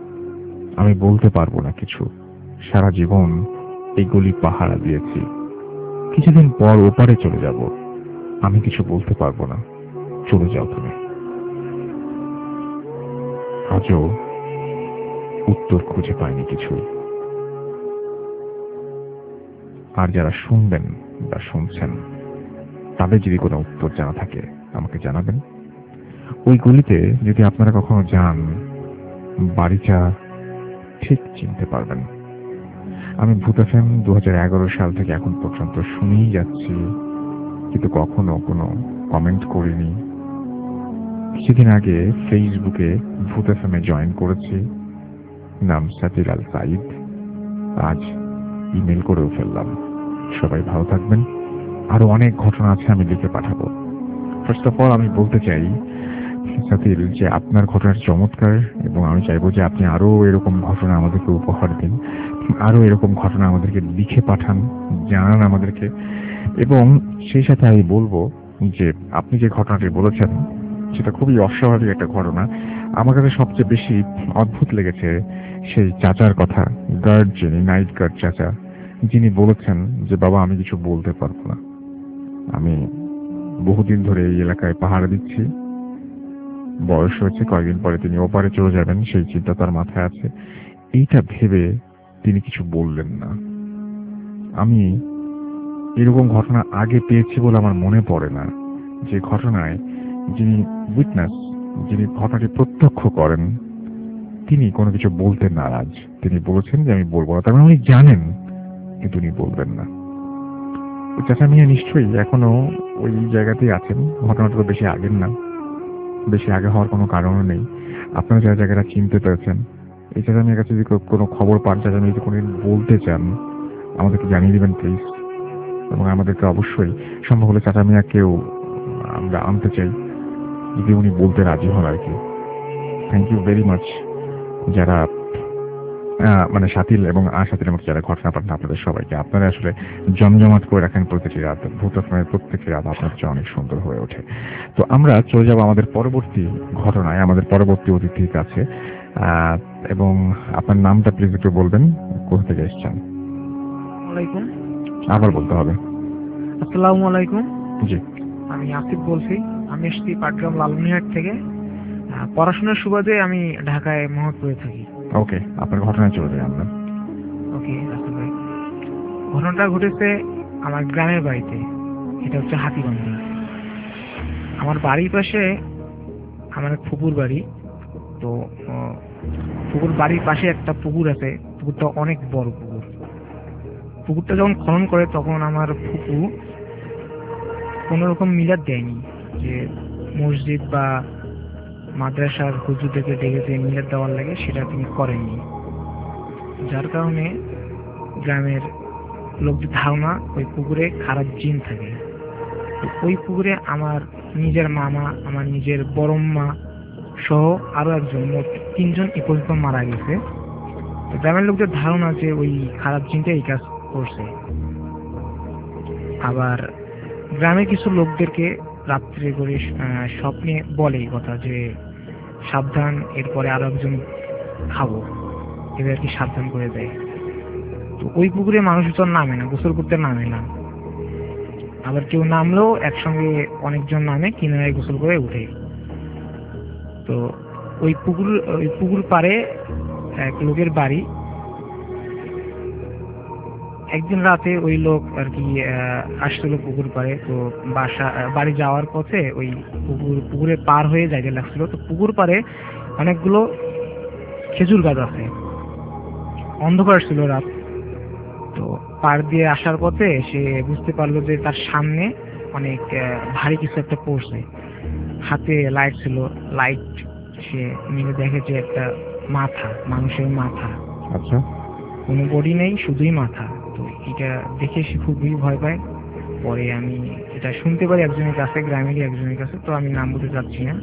আমি বলতে পারবো না কিছু, সারা জীবন এই গলি পাহারা দিয়েছি, কিছুদিন পর ওপারে চলে যাব, আমি কিছু বলতে পারবো না, চলে যাও তুমি। আজও উত্তর খুঁজে পাইনি কিছু। আর যারা শুনবেন বা শুনছেন তাদের যদি কোনো উত্তর জানা থাকে আমাকে জানাবেন। ওই গলিতে যদি আপনারা কখনো যান, বাড়িটা ঠিক চিনতে পারবেন। আমি ভূত এফএম দু হাজার এগারো সাল থেকে এখন পর্যন্ত শুনেই যাচ্ছি, কিন্তু কখনো কোনো কমেন্ট করিনি। কিছুদিন আগে ফেসবুকে ভূত এফএম এ জয়েন করেছি, নাম সাতির আল সাইদ। আজ ইমেল করেও ফেললাম। সবাই ভালো থাকবেন। আরো অনেক ঘটনা আছে, আমি লিখে পাঠাবো। ফার্স্ট অফ অল আমি বলতে চাই সাতির যে আপনার ঘটনা চমৎকার, এবং আমি চাইবো যে আপনি আরো এরকম ঘটনা আমাদেরকে উপহার দিন, আরো এরকম ঘটনা আমাদেরকে লিখে পাঠান, জানান আমাদেরকে। এবং সেই সাথে আমি বলবো যে আপনি যে ঘটনাটি বলেছেন সেটা খুবই অস্বাভাবিক একটা ঘটনা। আমার কাছে সবচেয়ে বেশি অদ্ভুত লেগেছে সেই চাচার কথা, গার্ড যিনি, নাইট গার্ড চাচা, যিনি বলেছেন যে বাবা আমি কিছু বলতে পারবো না, আমি বহুদিন ধরে এই এলাকায় পাহারা দিচ্ছি, বয়স হয়েছে, কয়েকদিন পরে তিনি ওপারে চলে যাবেন, সেই চিন্তা তার মাথায় আছে। এইটা ভেবে তিনি কিছু বললেন না। আমি এরকম ঘটনা আগে পেয়েছি বলে আমার মনে পড়ে না, যে ঘটনায় যিনি উইটনেস, যিনি ঘটনাটি প্রত্যক্ষ করেন, তিনি কোনো কিছু বলতে নারাজ। তিনি বলেছেন যে আমি বলবো না, তার মানে উনি জানেন কিন্তু উনি বলবেন না। চাচা মিয়া নিশ্চয়ই এখনো ওই জায়গাতেই আছেন। ঘটনাটা তো বেশি আগের না, বেশি আগে হওয়ার কোনো কারণও নেই। আপনারা যারা জায়গাটা চিনতে পেরেছেন, এই চাচা মিয়ার কাছে যদি কোনো খবর পান, চাচা মিয়া যদি কোনোদিন বলতে চান আমাদেরকে জানিয়ে দিবেন প্লিজ। এবং আমাদেরকে অবশ্যই সম্ভব হলে চাচা মিয়াকেও আমরা আনতে চাই, যদি উনি বলতে রাজি হন আর কি। থ্যাংক ইউ ভেরি মাচ যারা মানে শাতিল এবং আশাতিলের মতো যারা ঘটনা পাঠান আপনাদের সবাইকে, আপনারা আসলে জমজমাট করে রাখেন প্রতিটি রাত, ভূত এফএমের প্রত্যেকটি রাত আপনার চেয়ে অনেক সুন্দর হয়ে ওঠে। তো আমরা চলে যাব আমাদের পরবর্তী ঘটনায়, আমাদের পরবর্তী অতিথির কাছে। এবং আপনার নামটা প্লিজ একটু বলবেন, কোথা থেকে এসেছেন? ওয়ালাইকুম। আবার বলতে হবে। আসসালামু আলাইকুম। জি, আমি আসিফ বলছি। আমি এসেছি পাটগ্রাম লালমনিরহাট থেকে। পড়াশোনার সুবাদে আমি ঢাকায় মোহাম্মদপুরে থাকি। ওকে, আপনার ঘটনায় চলে যাই আমরা। ওকে রাসেল ভাই, ঘটনাটা ঘটেছে আমার গ্রামের বাড়িতে। এটা হচ্ছে হাতিবান্ধা। আমার বাড়ির পাশে আমার ফুপুর বাড়ি। তো পুকুর বাড়ির পাশে একটা পুকুর আছে, পুকুরটা অনেক বড় পুকুর। পুকুরটা যখন খনন করে তখন আমার ফুপু কোন রকম মিলাদ দেয়নি, যে মসজিদ বা মাদ্রাসার হুজুরদেরকে ডেকেছে মিলাদ দেওয়ার লাগে, সেটা তিনি করেননি। যার কারণে গ্রামের লোকদের ধারণা ওই পুকুরে খারাপ জিন থাকে। ওই পুকুরে আমার নিজের মামা, আমার নিজের বড়ম্মা সহ আরো একজন, মোট তিনজন এ পর্যন্ত মারা গেছে। গ্রামের লোকদের ধারণা যে ওই খারাপ জিনটা এই কাজ করছে। আবার গ্রামের কিছু লোকদেরকে রাত্রে করে স্বপ্নে বলে এই কথা যে সাবধান, এরপরে আরো একজন খাবো, এদের আর কি সাবধান করে দেয়। তো ওই পুকুরে মানুষজন নামে না, গোসল করতে নামে না। আবার কেউ নামলেও একসঙ্গে অনেকজন নামে, কিনারায় গোসল করে উঠে। তো ওই পুকুর ওই পুকুর পাড়ে এক লোকের বাড়ি। একদিন রাতে ওই লোক আর কি আসছিল পুকুর পাড়ে। তো বাসা বাড়ি যাওয়ার পথে ওই পুকুর পুকুরে পার হয়ে যাইতে লাগছিল। তো পুকুর পাড়ে অনেকগুলো খেজুর গাছ আছে, অন্ধকার ছিল রাত। তো পার দিয়ে আসার পথে সে বুঝতে পারলো যে তার সামনে অনেক ভারী কিছু একটা পড়ছে। হাতে লাইট ছিল, লাইট সে মিলে দেখে যে একটা মাথা, মানুষের মাথা। আচ্ছা, কোনো বডি নেই, শুধুই মাথা। তো এটা দেখে সে খুবই ভয় পায়। পরে আমি এটা শুনতে পারি একজনের কাছে, গ্রামেরই একজনের কাছে, তো আমি নাম বলতে চাচ্ছি না।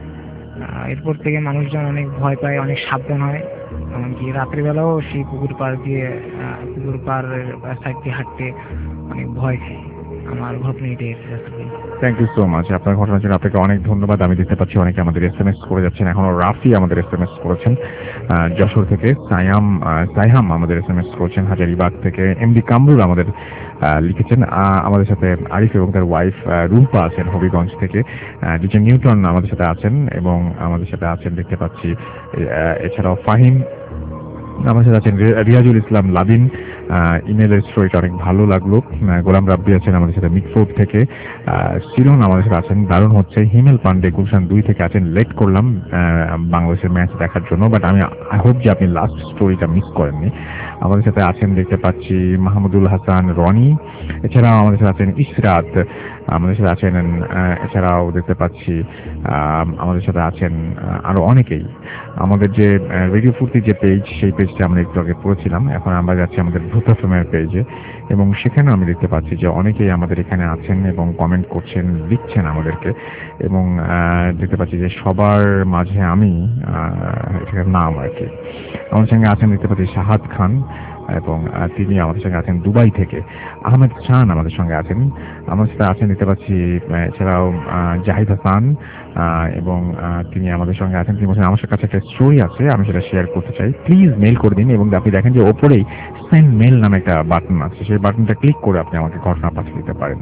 এরপর থেকে মানুষজন অনেক ভয় পায়, অনেক সাবধান হয়। এমনকি রাত্রিবেলাও সেই পুকুর পাড় দিয়ে পুকুর পাড়ের সাইড দিয়ে হাঁটতে অনেক ভয় খায়। আমার ঘটনা এটাই। থ্যাংক ইউ সো মাচ আপনার ঘটনার জন্য। আপনাকে অনেক ধন্যবাদ। আমি দেখতে পাচ্ছি অনেকে আমাদের এস এম এস করে যাচ্ছেন। এখনো রাফি আমাদের এস এম এস করেছেন যশোর থেকে, সায়াম সাইহাম আমাদের এস এম এস করেছেন হাজারিবাগ থেকে, এমডি কামরুল আমাদের লিখেছেন। আমাদের সাথে আরিফ এবং তার ওয়াইফ রুম্পা আছেন হবিগঞ্জ থেকে, ডিজে নিউটন আমাদের সাথে আছেন এবং আমাদের সাথে আছেন দেখতে পাচ্ছি এছাড়াও ফাহিম আমাদের সাথে আছেন, রিয়াজুল ইসলাম লাবিন। ইমেলের স্টোরিটা অনেক ভালো লাগলো। গোলাম রাব্বি আছেন আমাদের সাথে মিটফোর্ড থেকে, সিরন আমাদের সাথে আছেন, দারুণ হচ্ছে। হিমেল পান্ডে গুলশান দুই থেকে আছেন। লেট করলাম বাংলাদেশের ম্যাচ দেখার জন্য, বাট আমি আই হোপ যে আপনি লাস্ট স্টোরিটা মিস করেননি। আমাদের সাথে আছেন দেখতে পাচ্ছি মাহমুদুল হাসান রনি, এছাড়াও আমাদের সাথে আছেন ইসরাত, আমাদের সাথে আছেন এছাড়াও দেখতে পাচ্ছি আমাদের সাথে আছেন আরো অনেকেই। আমাদের যে রেডিও ফুর্তি যে পেজ, সেই পেজটা আমরা একটু আগে পড়েছিলাম, এখন আমরা যাচ্ছি আমাদের ভূত এফএমের পেজে এবং সেখানেও আমি দেখতে পাচ্ছি যে অনেকেই আমাদের এখানে আছেন এবং কমেন্ট করছেন, লিখছেন আমাদেরকে। এবং দেখতে পাচ্ছি যে সবার মাঝে আমি এটার নাম আর কি, আমাদের সঙ্গে আছেন দেখতে পাচ্ছি শাহাদ খান এবং তিনি আমাদের সঙ্গে আছেন দুবাই থেকে। আহমেদ খান আমাদের সঙ্গে আছেন, আমাদের সাথে আছেন দেখতে পাচ্ছি এছাড়াও জাহিদ হাসান এবং তিনি আমাদের সঙ্গে আছেন। তিনি বলছেন আমার কাছে একটা স্টোরি আছে, আমি সেটা শেয়ার করতে চাই, প্লিজ মেল করে দিন। এবং আপনি দেখেন যে ওপরেই সেন্ড মেল নামে একটা বাটন আছে, সেই বাটনটা ক্লিক করে আপনি আমাকে ঘটনা পাঠিয়ে দিতে পারেন।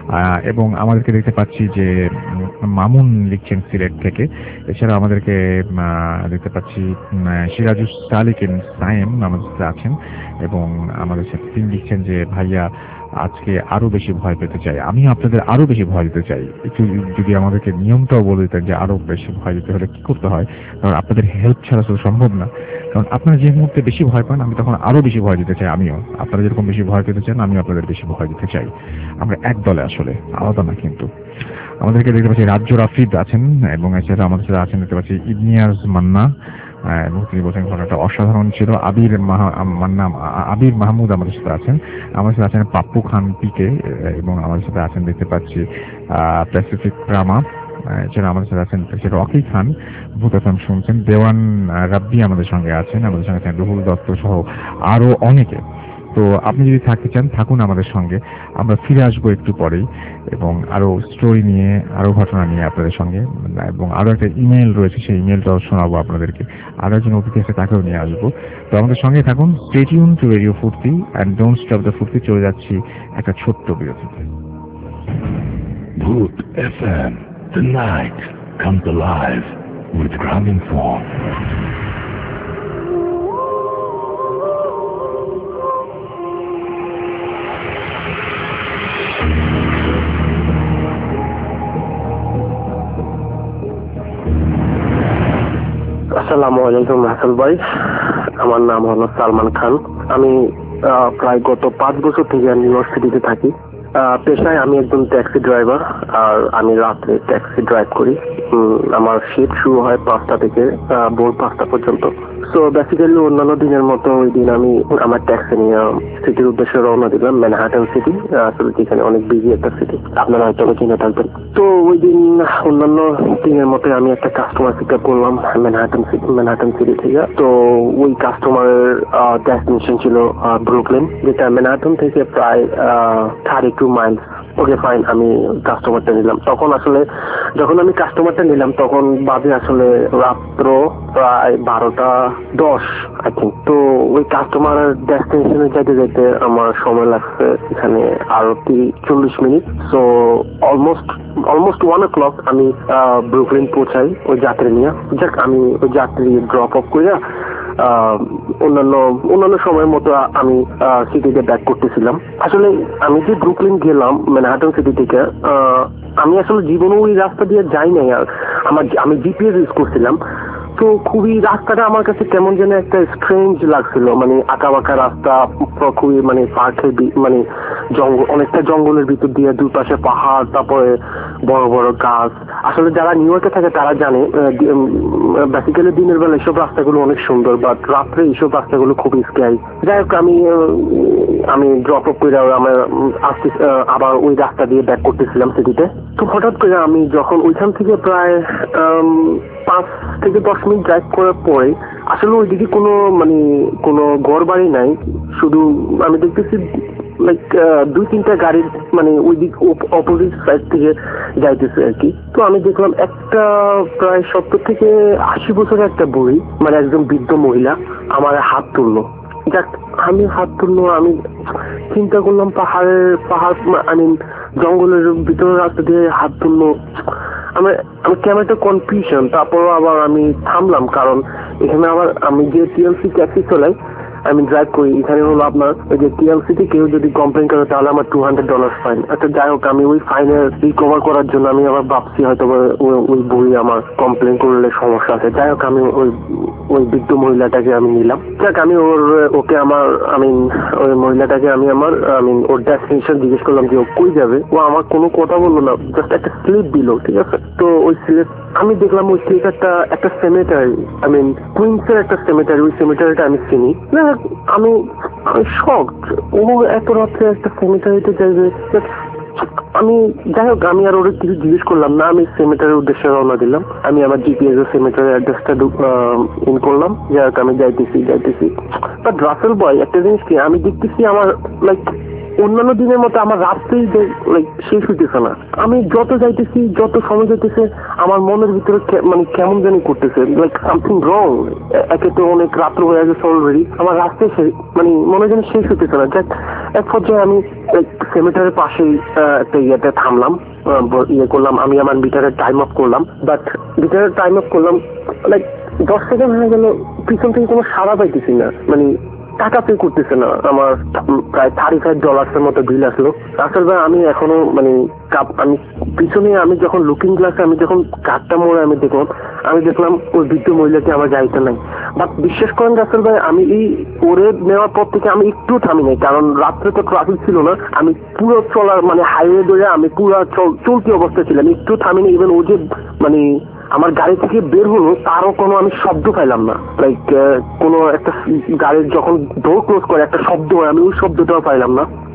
এবং আমাদেরকে দেখতে পাচ্ছি যে মামুন লিখছেন সিলেট থেকে, এছাড়া আমাদেরকে দেখতে পাচ্ছি সিরাজুস সালিকিন সাইম আমাদের সাথে আছেন এবং আমাদের সাথে তিনি লিখছেন যে ভাইয়া আজকে আরো বেশি ভয় পেতে চাই, আমি আপনাদের আরো বেশি ভয় দিতে চাই। একটু যদি আমাদেরকে নিয়মটাও বলে দিতেন যে আরো বেশি ভয় দিতে হলে কি করতে হয়, কারণ আপনাদের হেল্প ছাড়া তো সম্ভব না। কারণ আপনারা যে মুহূর্তে বেশি ভয় পান, আমি তখন আরো বেশি ভয় দিতে চাই। আমিও আপনারা যেরকম বেশি ভয় পেতে চান, আমিও আপনাদের বেশি ভয় দিতে চাই। আমরা এক দলে আসলে, আলাদা না কিন্তু। আমাদেরকে দেখতে পাচ্ছি রাজ্য রাফিদ আছেন এবং এছাড়া আমাদের সাথে আছেন দেখতে পাচ্ছি ইবনিয়াজ মান্না এবং তিনি বলছেন ঘটনাটা অসাধারণ ছিল। আবির মান্না আবির মাহমুদ আমাদের সাথে আছেন, আমাদের সাথে আছেন পাপ্পু খান পিকে এবং আমাদের সাথে আছেন দেখতে পাচ্ছি প্যাসিফিক প্রামা যারা আমাদের সাথে আছেন সেটা রকি খান ভূত এফ এম শুনছেন, দেওয়ান রাব্বি আমাদের সঙ্গে আছেন, আমাদের সঙ্গে আছেন রুহুল দত্ত সহ আরো অনেকে। তো আপনি যদি থাকতে চান থাকুন আমাদের সঙ্গে, আমরা ফিরে আসবো একটু পরেই এবং আরো স্টোরি নিয়ে আরো ঘটনা নিয়ে আপনাদের সঙ্গে, এবং আরো একটা ইমেল রয়েছে সেই ইমেলটাও শোনাবো আপনাদেরকে, আরো একজন অতিথি আছে তাকেও নিয়ে আসবো। তো আমাদের সঙ্গে থাকুন, stay tune to radio Foorti and don't stop the Foorti. চলে যাচ্ছি একটা ছোট্ট বিরতিতে। Bhoot F M, the night comes alive with Gramophone. আসসালামু আলাইকুম রাসেল ভাই, আমার নাম হলো সালমান খান। আমি প্রায় গত পাঁচ বছর থেকে নিউ ইয়র্ক সিটিতে থাকি। পেশায় আমি একজন ট্যাক্সি ড্রাইভার, আর আমি রাত্রে ট্যাক্সি ড্রাইভ করি। আমার শিফট শুরু হয় পাঁচটা থেকে ভোর পাঁচটা পর্যন্ত। সো বেসিক্যালি অন্যান্য দিনের মতো ওই দিন আমি আমার ট্যাক্সি নিয়ে সিটির উদ্দেশ্যে রওনা দিলাম, ম্যানহাটন সিটি। আসলে যেখানে অনেক বিজি একটা সিটি, আপনারা হয়তো চিনে থাকবেন। তো ওই দিন অন্যান্য দিনের মতো আমি একটা কাস্টমার পিক আপ করলাম ম্যানহাটন সিটি ম্যানহাটন সিটি থেকে। তো ওই কাস্টমারের ডেস্টিনেশন ছিল ব্রুকলিন, যেটা ম্যানহাটন থেকে প্রায় thirty two miles. Okay fine, আমি কাস্টমারটা নিলাম। তখন আসলে যখন আমি কাস্টমারটা নিলাম তখন বাজে আসলে রাত্র প্রায় বারোটা দশ আই থিঙ্ক। তো ওই কাস্টমার ডেস্টিনেশনে যেতে যেতে আমার সময় লাগছে এখানে আরো চল্লিশ minute. So almost almost one o'clock আমি ব্রুকলিন পৌঁছাই ওই যাত্রী নিয়ে। যাক, আমি ওই যাত্রী ড্রপ অফ করে অন্যান্য অন্যান্য সময়ের মতো আমি সিটিতে ব্যাক করতেছিলাম। আসলে আমি যে ব্রুকলিন গেলাম ম্যানহাটন সিটি থেকে, আমি আসলে জীবনে ওই রাস্তা দিয়ে যাই নাই। আর আমার আমি জিপিএস ইউজ করছিলাম, তো খুবই রাস্তাটা আমার কাছে কেমন যেন একটা স্ট্রেঞ্জ লাগছিল। মানে আঁকা বাঁকা রাস্তা, খুবই মানে পার্কের মানে জঙ্গল, অনেকটা জঙ্গলের ভিতর দিয়ে, দুই পাশে পাহাড়, তারপরে বড় বড় গাছ। আসলে যারা নিউ ইয়র্কে থাকে তারা জানে বেসিক্যালি দিনের বেলা এইসব রাস্তাগুলো অনেক সুন্দর, বাট রাত্রে এইসব রাস্তাগুলো খুবই স্ক্যারি। যাই হোক, আমি আমি ড্রপ আপ করে আমার আসতে আবার ওই রাস্তা দিয়ে ব্যাক করতেছিলাম সিটিতে। তো হঠাৎ করে আমি যখন ওইখান থেকে প্রায় পাঁচ থেকে দশ মিনিট ড্রাইভ করার পরে আসলে ওইদিকে কোনো মানে কোনো ঘর বাড়ি নাই, শুধু আমি দেখতেছি লাইক দুই তিনটা গাড়ির মানে ওই দিক অপোজিট সাইড থেকে যাইতেছে আর কি। তো আমি দেখলাম একটা প্রায় সত্তর থেকে আশি বছরের একটা বুড়ি, মানে একজন বৃদ্ধ মহিলা আমার হাত তুললো। যাক, আমি হাত তুললো, আমি চিন্তা করলাম পাহাড়ের পাহাড় আই মিন জঙ্গলের ভিতরে রাস্তা দিয়ে হাত তুললো। আমি আমি কেমন একটা কনফিউশন। তারপরও আবার আমি থামলাম, কারণ এখানে আবার আমি যে টিএলসি ট্যাক্সি চলাই, আমি ড্রাইভ করি, এখানে হলো আপনার ওই যে টিএলসিতে কেউ যদি কমপ্লেন করে তাহলে আমার টু হান্ড্রেড ডলার ফাইন। আচ্ছা যাই হোক, আমি ওই ফাইনের রিকভার করার জন্য আমি আবার ভাবছি হয়তো ওই বই আমার কমপ্লেন করলে সমস্যা আছে। যাই হোক, আমি ওই ওই বৃদ্ধ মহিলাটাকে আমি নিলাম। যাক, আমি ওর ওকে আমার আমি ওই মহিলাটাকে আমি আমার আমি ওর ডেস্টিনেশন জিজ্ঞেস করলাম যে ও কই যাবে। ও আমার কোনো কথা বললো না, জাস্ট একটা স্লিপ দিল, ঠিক আছে। তো ওই স্লিপ আমি দেখলাম ওই স্লিপ একটা একটা সেমেটারি, আই মিন কুইন্সের একটা সেমেটারি, ওই সেমেটারিটা আমি চিনি না। আমি আমি শকড, ও এত রাত্রে একটা সেমেটারিতে যাইবে। আমি যাই হোক, আমি আর ওর কিছু জিজ্ঞেস করলাম না, আমি সেমেটারির উদ্দেশ্যে রওনা দিলাম। আমি আমার জিপিএস এর সেমেটারি অ্যাড্রেসটা ইন করলাম। যাই হোক, আমি যাইতেছি যাইতেছি বাট রাসেল বয়, একটা জিনিস কি আমি দেখতেছি, আমার লাইক অন্যান্য দিনের মতো আমার রাত্রেই লাইক শেষ হইতেছে না। আমি যত যাইতেছি, যত সময় যাইতেছে, আমার মনের ভিতরে মানে কেমন জানি করতেছে, লাইক সামথিং রং। একে তো অনেক রাত্র হয়ে গেছে অলরেডি, আমার রাস্তায় মানে মনে যেন শেষ হইতেছে না। যাক, এক পর্যায়ে আমি সেমিটারের পাশেই একটা ইয়েতে থামলাম, ইয়ে করলাম, আমি আমার মিটারের টাইম অফ করলাম। বাট মিটারের টাইম অফ করলাম, লাইক দশ সেকেন্ড হয়ে গেল, পিছন থেকে কোনো সাড়া পাইতেছি না, মানে টাকা পে করতেছে না। আমার প্রায় থার্টি ফাইভ ডলার্সের মতো বিল আসলো। আসলে ভাই, আমি এখনো মানে আমি পিছনে আমি যখন লুকিং গ্লাসে আমি যখন কাঠটা মোড়ে আমি দেখলাম, আমি দেখলাম ওই বৃদ্ধ মহিলাকে আমার গাড়িতে নাই। বাট বিশ্বাস করেন রাসেল ভাই, আমি এই ওরে নেওয়ার পর থেকে আমি একটু থামি নাই, কারণ রাত্রে তো ট্রাফিক ছিল না। আমি পুরো চলার মানে হাইওয়ে ধরে আমি পুরো চলতি অবস্থা ছিলাম, একটু থামি নাই। ইভেন ও যে মানে আমার গাড়ি থেকে বের হলো তারও কোনো আমি শব্দ পাইলাম না। লাইক কোনো একটা গাড়ির যখন ডোর ক্লোজ করে একটা শব্দ হয়, আমি ওই শব্দটাও পাইলাম না।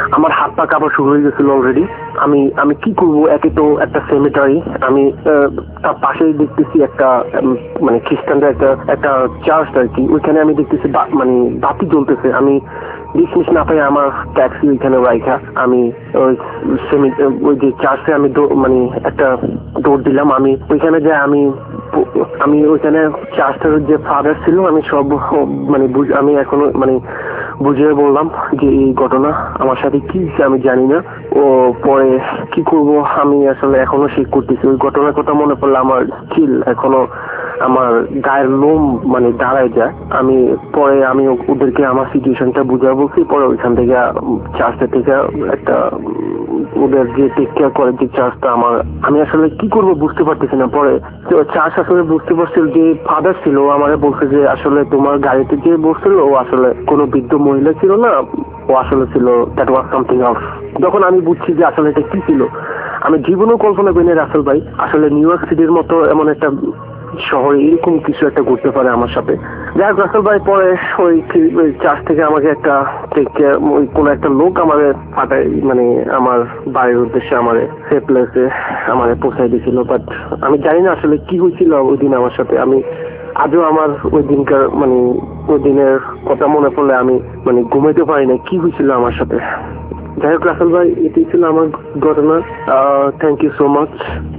আমার হাত পা কাঁপা শুরু হয়ে গেছিল অলরেডি। আমি আমি কি করবো, একে তো একটা সেমেটারি, আমি তার পাশেই দেখতেছি একটা মানে খ্রিস্টানদের একটা একটা চার্চ আর কি, ওইখানে আমি দেখতেছি মানে বাতি জ্বলতেছে। আমি ডিসমিস না পাই আমার ট্যাক্সি ওইখানে রাইখা আমি ওই সেমি ওই যে চার্চে আমি মানে একটা দৌড় দিলাম। আমি ওইখানে যাই, আমি আমি ওইখানে চার্চটার যে ফাদার ছিল আমি সব মানে আমি এখনো মানে বুঝিয়ে বললাম যে এই ঘটনা আমার সাথে কি আমি জানি না। ও পরে কি করব আমি আসলে এখনো সেই করতেছি। ওই ঘটনার কথা মনে পড়লে আমার স্টিল এখনো আমার গায়ের লোম মানে দাঁড়ায় যায়। আমি পরে আমি ওদেরকে আমার সিচুয়েশনটা বুঝাবো কি, পরে ওইখান থেকে চার্চটা থেকে একটা ওদের যে টেক কেয়ার করে যে চার্চটা আমার, আমি আসলে কি করব বুঝতে পারতেছি না। পরে চার্চ আসলে বুঝতে পারছিল যে ফাদার ছিল, ও আমারে বলছে যে আসলে তোমার গাড়িতে যে বসছিল ও আসলে কোনো বৃদ্ধ মহিলা ছিল না, ও আসলে ছিল দ্যাট ওয়াজ সামথিং এলস। যখন আমি বুঝছি যে আসলে এটা কি ছিল, আমি জীবনেও কল্পনা করিনি রাসেল ভাই আসলে নিউ ইয়র্ক সিটির মতো এমন একটা শহরে এরকম কিছু একটা ঘটতে পারে আমার সাথে। যাই হোক রাসেল ভাই, পরে ওই চার্চ থেকে আমাকে একটা ওই কোনো একটা লোক আমাদের পাঠায় মানে আমার বাড়ির উদ্দেশ্যে আমার সে প্লেসে আমাকে পৌঁছাই দিয়েছিল। বাট আমি জানি না আসলে কি হয়েছিল ওই দিন আমার সাথে। আমি আজও আমার ওই দিনকার মানে ওই দিনের কথা মনে পড়লে আমি মানে ঘুমাইতে পারি না, কি হয়েছিল আমার সাথে। যাই হোক রাসেল ভাই, এটাই ছিল আমার ঘটনা। Thank you so much.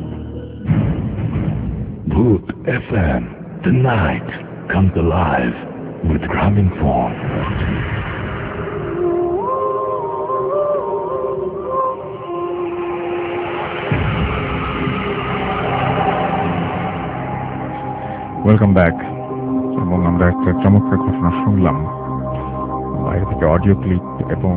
Bhoot F M, the night comes alive with Gramophone. Welcome back. এবং আমরা একটা চমৎকার ঘটনা শুনলাম, বাইরে থেকে অডিও ক্লিপ এবং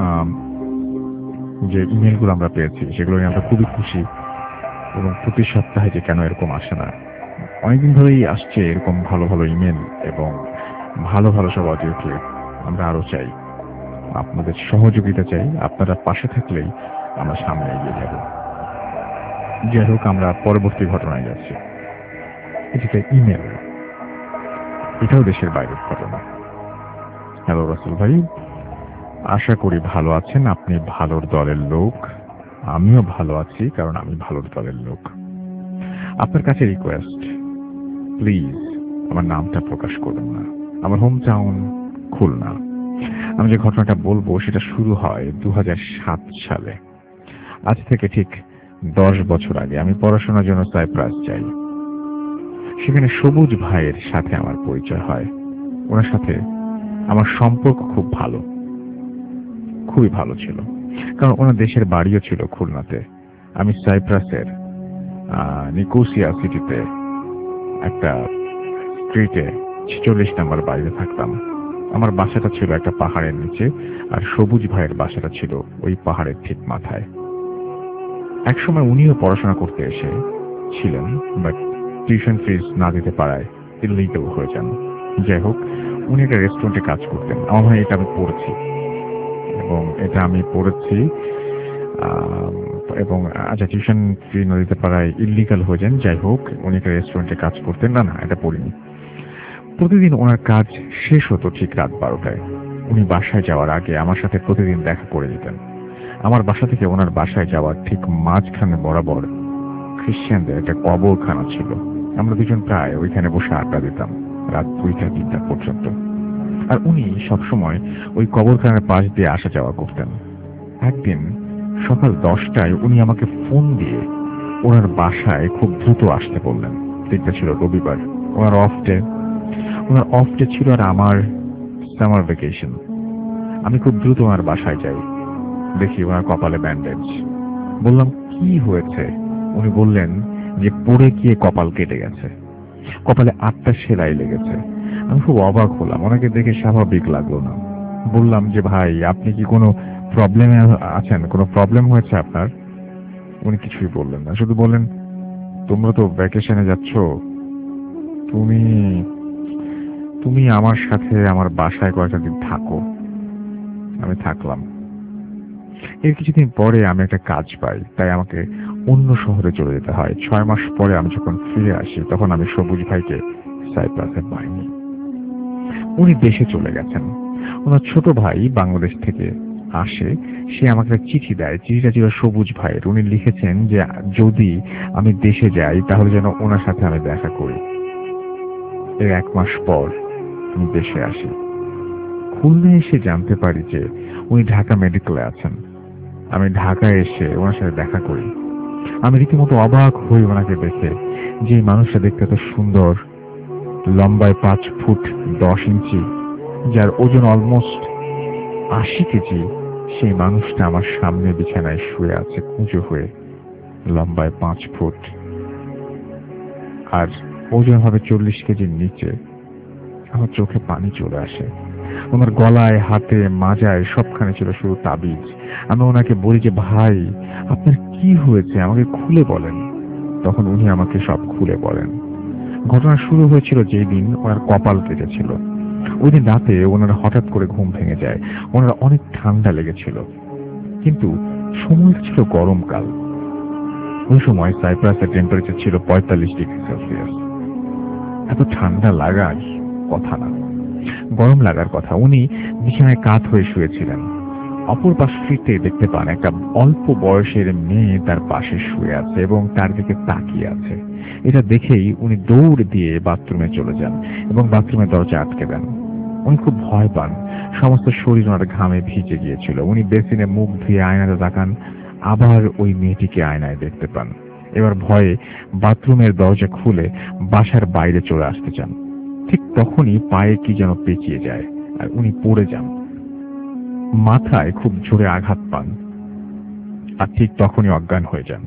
যে ইমেলগুলো আমরা পেয়েছি সেগুলো নিয়ে আমরা খুবই খুশি। এবং প্রতি সপ্তাহে যে কেন এরকম আসে না, অনেকদিন ধরেই আসছে এরকম ভালো ভালো ইমেল এবং ভালো ভালো সব অডিও ক্লিপ। আমরা আরো চাই, আপনাদের সহযোগিতা চাই। আপনারা পাশে থাকলেই আমরা সামনে এগিয়ে যাব। যাই হোক, আমরা পরবর্তী ঘটনায় যাচ্ছি। এটিতে ইমেল, এটাও দেশের বাইরের ঘটনা। হ্যালো রাসেল ভাই, আশা করি ভালো আছেন। আপনি ভালোর দলের লোক, আমিও ভালো আছি কারণ আমি ভালোর দলের লোক। আপনার কাছে রিকোয়েস্ট, প্লিজ আমার নামটা প্রকাশ করবেন না। আমার হোম টাউন খুলনা। আমি যে ঘটনাটা বলবো সেটা শুরু হয় দু হাজার সাত সালে। আজ থেকে ঠিক দশ বছর আগে আমি পড়াশোনার জন্য সাইপ্রাস যাই। সেখানে সবুজ ভাইয়ের সাথে আমার পরিচয় হয়। ওনার সাথে আমার সম্পর্ক খুব ভালো, খুবই ভালো ছিল, কারণ ওনার দেশের বাড়িও ছিল খুলনাতে। আমি সাইপ্রাসের নিকোসিয়া সিটিতে একটা স্ট্রিটে ছেচল্লিশ নম্বর বাড়িতে থাকতাম। আমার বাসাটা ছিল একটা পাহাড়ের নিচে, আর সবুজ ভাইয়ের বাসাটা ছিল ওই পাহাড়ের ঠিক মাথায়। একসময় উনিও পড়াশোনা করতে এসে ছিলেন, বাট টিউশন ফিস না দিতে পারায় ইলিগাল হয়ে যান। যাই হোক, উনি একটা রেস্টুরেন্টে কাজ করতেন। আমার মনে হয় এটা আমি পড়েছি এবং এটা আমি পড়েছি এবং আচ্ছা, টিউশন ফি না দিতে পারায় ইলিগাল হয়ে যান। যাই হোক, উনি একটা রেস্টুরেন্টে কাজ করতেন। না না এটা পড়িনি। প্রতিদিন ওনার কাজ শেষ হতো ঠিক রাত বারোটায়। উনি বাসায় যাওয়ার আগে আমার সাথে প্রতিদিন দেখা করে যেতেন। আমার বাসা থেকে ওনার বাসায় যাওয়ার ঠিক মাঝখানে বরাবর খ্রিস্টানদের একটা কবরখানা ছিল। আমরা দুজন প্রায় ওইখানে বসে আড্ডা দিতাম রাত দুইটা তিনটা পর্যন্ত। আর উনি সবসময় ওই কবরখানার পাশ দিয়ে আসা যাওয়া করতেন। একদিন সকাল দশটায় উনি আমাকে ফোন দিয়ে ওনার বাসায় খুব দ্রুত আসতে বললেন। দিনটা ছিল রবিবার, ওনার অফ ডে। ওনার অফ ডে ছিল আর আমার সামার ভ্যাকেশন। আমি খুব দ্রুত ওনার বাসায় যাই, দেখি ওনার কপালে ব্যান্ডেজ। বললাম কি হয়েছে? উনি বললেন যে পড়ে গিয়ে কপাল কেটে গেছে, কপালে আটটা সেলাই লেগেছে। আমি খুব অবাক হলাম, ওনাকে দেখে স্বাভাবিক লাগলো না। বললাম যে ভাই, আপনি কি কোনো প্রবলেমে আছেন? কোনো প্রবলেম হয়েছে আপনার? উনি কিছুই বললেন না, শুধু বললেন তোমরা তো ভ্যাকেশনে যাচ্ছ, তুমি তুমি আমার সাথে আমার বাসায় কয়েকটা দিন থাকো। আমি থাকলাম। এর কিছুদিন পরে আমি একটা কাজ পাই, তাই আমাকে অন্য শহরে চলে যেতে হয়। ছয় মাস পরে আমি যখন ফিরে আসি তখন আমি সবুজ ভাইকে সাইপ্রাসে পাইনি। উনি দেশে চলে গেছেন। ওনার ছোট ভাই বাংলাদেশ থেকে আসে সে আমাকে একটা চিঠি দেয়। চিঠিটা ছিল সবুজ ভাইয়ের। উনি লিখেছেন যে যদি আমি দেশে যাই তাহলে যেন ওনার সাথে আমি দেখা করি। এর এক মাস পর আমি দেশে আসি। খুলনায় এসে জানতে পারি যে উনি ঢাকা মেডিকেলে আছেন। আমি ঢাকায় এসে ওনার সাথে দেখা করি। আমি রীতিমতো অবাক হই ওনাকে দেখে, যে মানুষটা দেখতে এত সুন্দর, লম্বায় পাঁচ ফুট দশ ইঞ্চি, যার ওজন অলমোস্ট আশি কেজি, সেই মানুষটা আমার সামনে বিছানায় শুয়ে আছে কুঁজো হয়ে, লম্বায় পাঁচ ফুট আর ওজন হবে চল্লিশ কেজির নিচে। আমার চোখে পানি চলে আসে। ওনার গলায়, হাতে, মাজায় সবখানে ছিল শুধু তাবিজ। আমি ওনাকে বলি যে ভাই আপনার কি হয়েছে, আমাকে খুলে বলেন। তখন উনি আমাকে সব খুলে বলেন। ঘটনা শুরু হয়েছিল যেই দিন ওনার কপাল কেটেছিল। ওই দিন রাতে ওনার হঠাৎ করে ঘুম ভেঙে যায়। ওনার অনেক ঠান্ডা লেগেছিল, কিন্তু সময়টা ছিল গরমকাল। ওই সময় সাইপ্রাসের টেম্পারেচার ছিল পঁয়তাল্লিশ ডিগ্রি সেলসিয়াস। এত ঠান্ডা লাগার কথা না, গরম লাগার কথা। উনি বিছানায় কাত হয়ে শুয়েছিলেন। অপর পাশে দেখতে পান একটা অল্প বয়সের মেয়ে তার পাশে শুয়ে আছে এবং তার দিকে তাকিয়ে আছে। এটা দেখেই উনি দৌড় দিয়ে বাথরুমে চলে যান এবং বাথরুমের দরজা আটকে দেন। উনি খুব ভয় পান। সমস্ত শরীর ওনার ঘামে ভিজে গিয়েছিল। উনি বেসিনে মুখ ধুয়ে আয়নাতে তাকান, আবার ওই মেয়েটিকে আয়নায় দেখতে পান। এবার ভয়ে বাথরুমের দরজা খুলে বাসার বাইরে চলে আসতে চান। ঠিক তখনই পায়ে কি যেন পেঁচিয়ে যায় আর উনি পড়ে যান। মাথায় খুব জোরে আঘাত পান আর ঠিক তখনই অজ্ঞান হয়ে যান।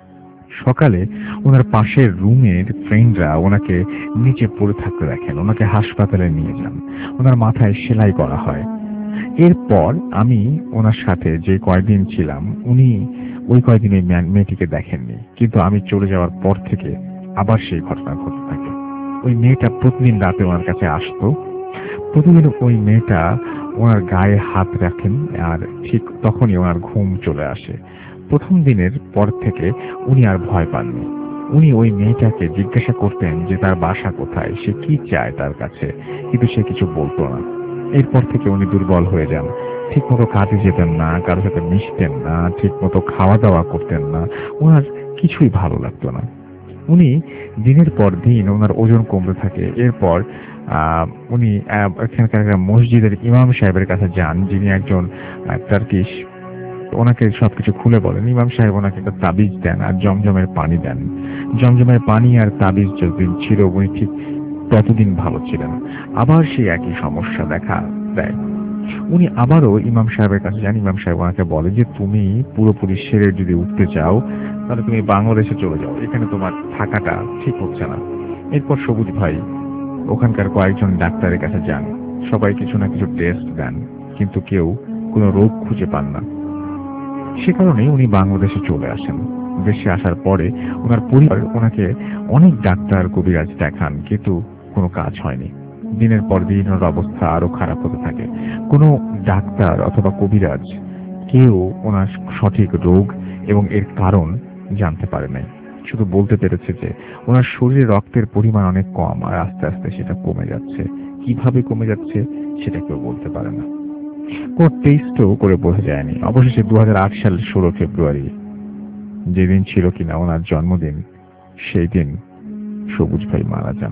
সকালে ওনার পাশের রুমের ফ্রেন্ডরা ওনাকে নিচে পড়ে থাকতে দেখেন। ওনাকে হাসপাতালে নিয়ে যান। ওনার মাথায় সেলাই করা হয়। এরপর আমি ওনার সাথে যে কয়েকদিন ছিলাম, উনি ওই কয়েকদিন এই মেয়েটিকে দেখেননি, কিন্তু আমি চলে যাওয়ার পর থেকে আবার সেই ঘটনা ঘটতে থাকে। ওই মেয়েটা প্রতিদিন রাতে ওনার কাছে আসতো। প্রতিদিন ওই মেয়েটা ওনার গায়ে হাত রাখেন আর ঠিক তখনই ওনার ঘুম চলে আসে। প্রথম দিনের পর থেকে উনি আর ভয় পাননি। উনি ওই মেয়েটাকে জিজ্ঞাসা করতেন যে তার বাসা কোথায়, সে কি চায় তার কাছে, কিন্তু সে কিছু বলতো না। এরপর থেকে উনি দুর্বল হয়ে যান। ঠিক মতো কাজে যেতেন না, কারোর সাথে মিশতেন না, ঠিক মতো খাওয়া দাওয়া করতেন না। ওনার কিছুই ভালো লাগতো না। উনি দিনের পর দিন ওনার ওজন কমতে থাকে। এরপর আহ উনি এখানকার মসজিদের ইমাম সাহেবের কাছে যান, যিনি একজন টার্কিশ। ওনাকে সবকিছু খুলে বলেন। ইমাম সাহেব ওনাকে একটা তাবিজ দেন আর জমজমের পানি দেন। জমজমের পানি আর তাবিজ যতদিন ছিল উনি ঠিক ততদিন ভালো ছিলেন। আবার সেই একই সমস্যা দেখা দেয়। উনি আবারও ইমাম সাহেবের কাছে যান। ইমাম সাহেব ওনাকে বলে যে তুমি পুরোপুরি সেরে যদি উঠতে চাও তাহলে তুমি বাংলাদেশে চলে যাও, এখানে তোমার থাকাটা ঠিক হচ্ছে না। এরপর সবুজ ভাই ওখানকার কয়েকজন ডাক্তারের কাছে যান। সবাই কিছু না কিছু টেস্ট দেন, কিন্তু কেউ কোনো রোগ খুঁজে পান না। সে কারণে উনি বাংলাদেশে চলে আসেন। দেশে আসার পরে ওনার পরিবার ওনাকে অনেক ডাক্তার কবিরাজ দেখান, কিন্তু কোনো কাজ হয়নি। দিনের পর দিন ওর অবস্থা আরো খারাপ হতে থাকে। কোনো ডাক্তার অথবা কবিরাজ কেউ ওনার সঠিক রোগ এবং এর কারণ জানতে পারে নাই। শুধু বলতে পেরেছে যে ওনার শরীরে রক্তের পরিমাণ অনেক কম আর আস্তে আস্তে সেটা কমে যাচ্ছে। কিভাবে কমে যাচ্ছে সেটা কেউ বলতে পারে না। কোন টেস্টও করে বোঝা যায়নি। অবশেষে দু হাজার আট সালের ষোলো ফেব্রুয়ারি, যেদিন ছিল কিনা ওনার জন্মদিন, সেই দিন সবুজ ভাই মারা যান।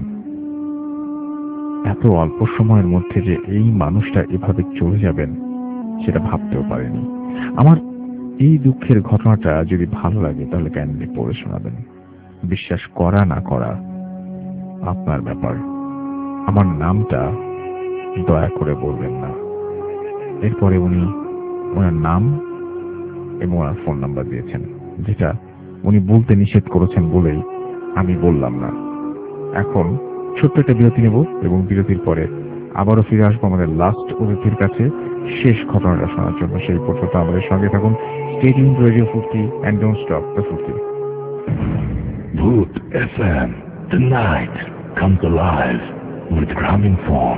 এত অল্প সময়ের মধ্যে যে এই মানুষটা এভাবে চলে যাবেন সেটা ভাবতেও পারেনি। আমার এই দুঃখের ঘটনাটা যদি ভালো লাগে তাহলে কাইন্ডলি পড়ে শোনাবেন। বিশ্বাস করা না করা আপনার ব্যাপার। আমার নামটা দয়া করে বলবেন না। এরপরে উনি ওনার নাম এবং ওনার ফোন নাম্বার দিয়েছেন, যেটা উনি বলতে নিষেধ করেছেন বলেই আমি বললাম না। এখন ছোট্ট একটা বিরতি নেব এবং বিরতির পরে আবারও ফিরে আসবো আমাদের লাস্ট অতিথির কাছে শেষ ঘটনাটা শোনার জন্য। সেই পর্যন্ত আমাদের সঙ্গে থাকুন। Stay tuned to Radio Furti and don't stop the Furti. Bhoot F M, the night comes alive with Gramophone.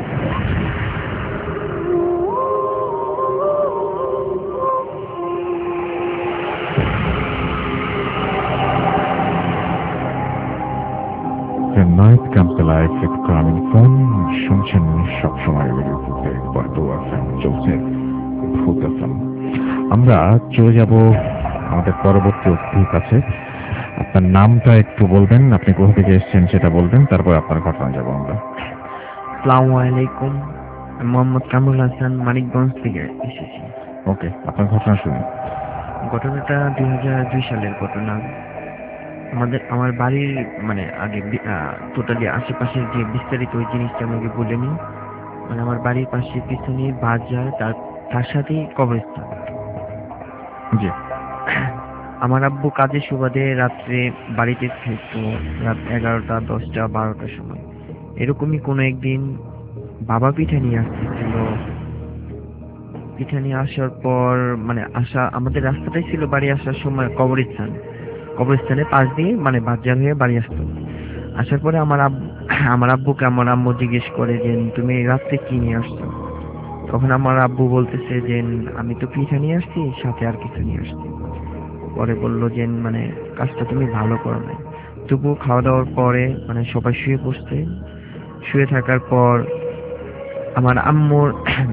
The night comes alive with Gramophone. শুনছেন সবসময় রেডিও ফুটে বর্তমান চলছে ভূত এফ এম। আমরা চলে যাব আমাদের পরবর্তী অতিথির কাছে। আপনার নামটা একটু বলবেন, আপনি কোথা থেকে এসেছেন সেটা বলবেন, তারপর আপনার ঘটনা যাব আমরা। আসসালামু আলাইকুম, মোহাম্মদ কামরুল হাসান, মানিকগঞ্জ থেকে এসেছি। ওকে, আপনার ঘটনা শুনুন। ঘটনাটা দুই হাজার দুই সালের ঘটনা। আমাদের আমার বাড়ির মানে আগে টোটালি আশেপাশের যে বিস্তারিত ওই জিনিসটা আমাকে বলে নিই। মানে আমার বাড়ির পাশে পিছনে বাজার, তার তার সাথেই কবরস্থান। জি। আমার আব্বু কাজের সুবাদে রাত্রে বাড়িতে ফিরতো রাত এগারোটা দশটা বারোটার সময়। এরকমই কোনো একদিন বাবা পিঠা নিয়ে আসতেছিল। পিঠা নিয়ে আসার পর মানে আসা আমাদের রাস্তাটাই ছিল বাড়ি আসার সময় কবরস্থান, কবরস্থানের পাশ দিয়ে মানে বাজার হয়ে বাড়ি আসতো। আসার পরে আমার আব্বু আমার আব্বুকে আমার আম্মু জিজ্ঞেস করে যে তুমি রাত্রে কি নিয়ে আসছো? তখন আমার আব্বু বলতেছে যে আমি তো পিঠা নিয়ে আসছি, সাথে আর কিছু নিয়ে আসছি। পরে বললো যে মানে কাজটা তুমি ভালো করো নাই। তবুও খাওয়া দাওয়ার পরে মানে সবাই শুয়ে পড়ছে। শুয়ে থাকার পর আমার আম্মুর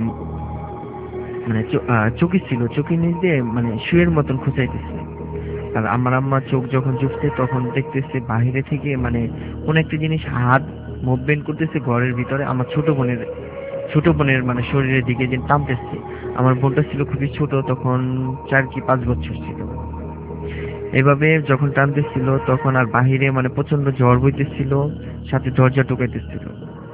মানে চোখে ছিল, চোখের নিচ দিয়ে মানে শুয়ের মতন খুঁচাইতেছে। আর আমার আম্মার চোখ যখন চুপছে তখন দেখতেছে বাহিরে থেকে মানে কোন একটা জিনিস হাত মুভমেন্ট করতেছে ঘরের ভিতরে। আমার ছোট বোনের ছোট বোনের মানে শরীরের দিকে যে টানতেছে। আমার বোনটা ছিল খুবই ছোট, তখন চার কি পাঁচ বছর ছিল। এভাবে যখন টানতেছিল তখন আর বাহিরে মানে প্রচন্ড ঝড় বইতেছিল, সাথে দরজা টোকাইতেছিল।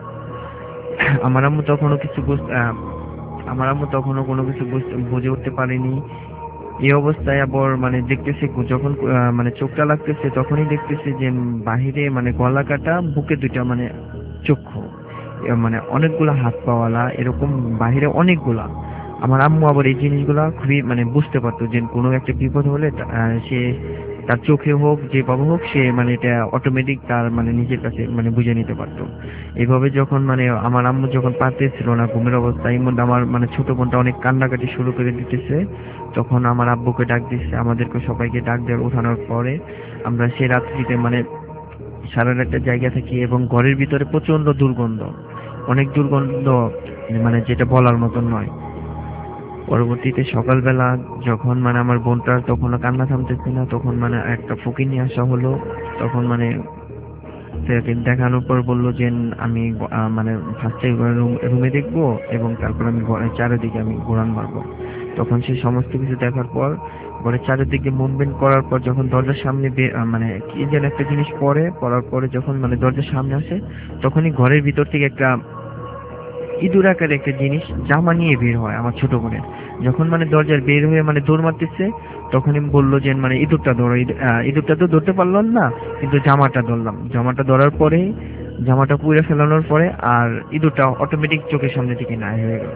আমার আম্মু তখনও কিছু আমার আম্মু তখনও কোনো কিছু বুঝে উঠতে পারেনি। এই অবস্থায় আবার মানে দেখতেছে যখন মানে চোখটা লাগতেছে তখনই দেখতেছে যে বাহিরে মানে গলা কাটা, বুকে দুইটা মানে চক্ষু, মানে অনেকগুলা হাত পাওয়ালা, এরকম বাহিরে অনেকগুলা। আমার আম্মু আবার এই জিনিসগুলা খুবই মানে বুঝতে পারতো যে কোনো একটা বিপদ হলে সে তার চোখে হোক যে বাবা হোক সে মানে এটা অটোমেটিক তার মানে নিজের কাছে মানে বুঝে নিতে পারতো। এইভাবে যখন মানে আমার আম্মু যখন পারতেছিল না ঘুমের অবস্থায়, এর মধ্যে আমার মানে ছোট বোনটা অনেক কান্নাকাটি শুরু করে দিতেছে। তখন আমার আব্বুকে ডাক দিচ্ছে, আমাদেরকে সবাইকে ডাক দেওয়ার ওঠানোর পরে আমরা সে রাত্রিতে মানে সারা একটা জায়গা থাকি এবং ঘরের ভিতরে প্রচন্ড দুর্গন্ধ, অনেক দুর্গন্ধ, মানে যেটা বলার মতন নয়। পরবর্তীতে সকালবেলা যখন মানে আমার বোনটার তখনও কান্না থামতেছে না, তখন মানে একটা ফকির নিয়ে আসা হলো। তখন মানে দেখানোর পর বললো যে আমি মানে ফার্স্টে রুমে দেখবো এবং তারপর আমি চারিদিকে আমি ঘোরান মারবো। তখন সে সমস্ত কিছু দেখার পর ঘরের চারিদিকে মুভমেন্ট করার পর যখন দরজার সামনে মানে কি যেন একটা জিনিস পরে পড়ার পরে যখন মানে দরজার সামনে আসে, তখনই ঘরের ভিতর থেকে একটা ইঁদুর আকারে একটা জিনিস জামা নিয়ে বের হয় আমার ছোট বোনের। যখন মানে দরজার বের হয়ে মানে দৌড় মারতেছে তখনই বললো যে মানে ইঁদুরটা ধরো। ইঁদুরটা তো ধরতে পারলাম না, কিন্তু জামাটা ধরলাম। জামাটা ধরার পরে জামাটা পুড়ে ফেলানোর পরে আর ইঁদুরটা অটোমেটিক চোখের সামনে থেকে নাই হয়ে গেল।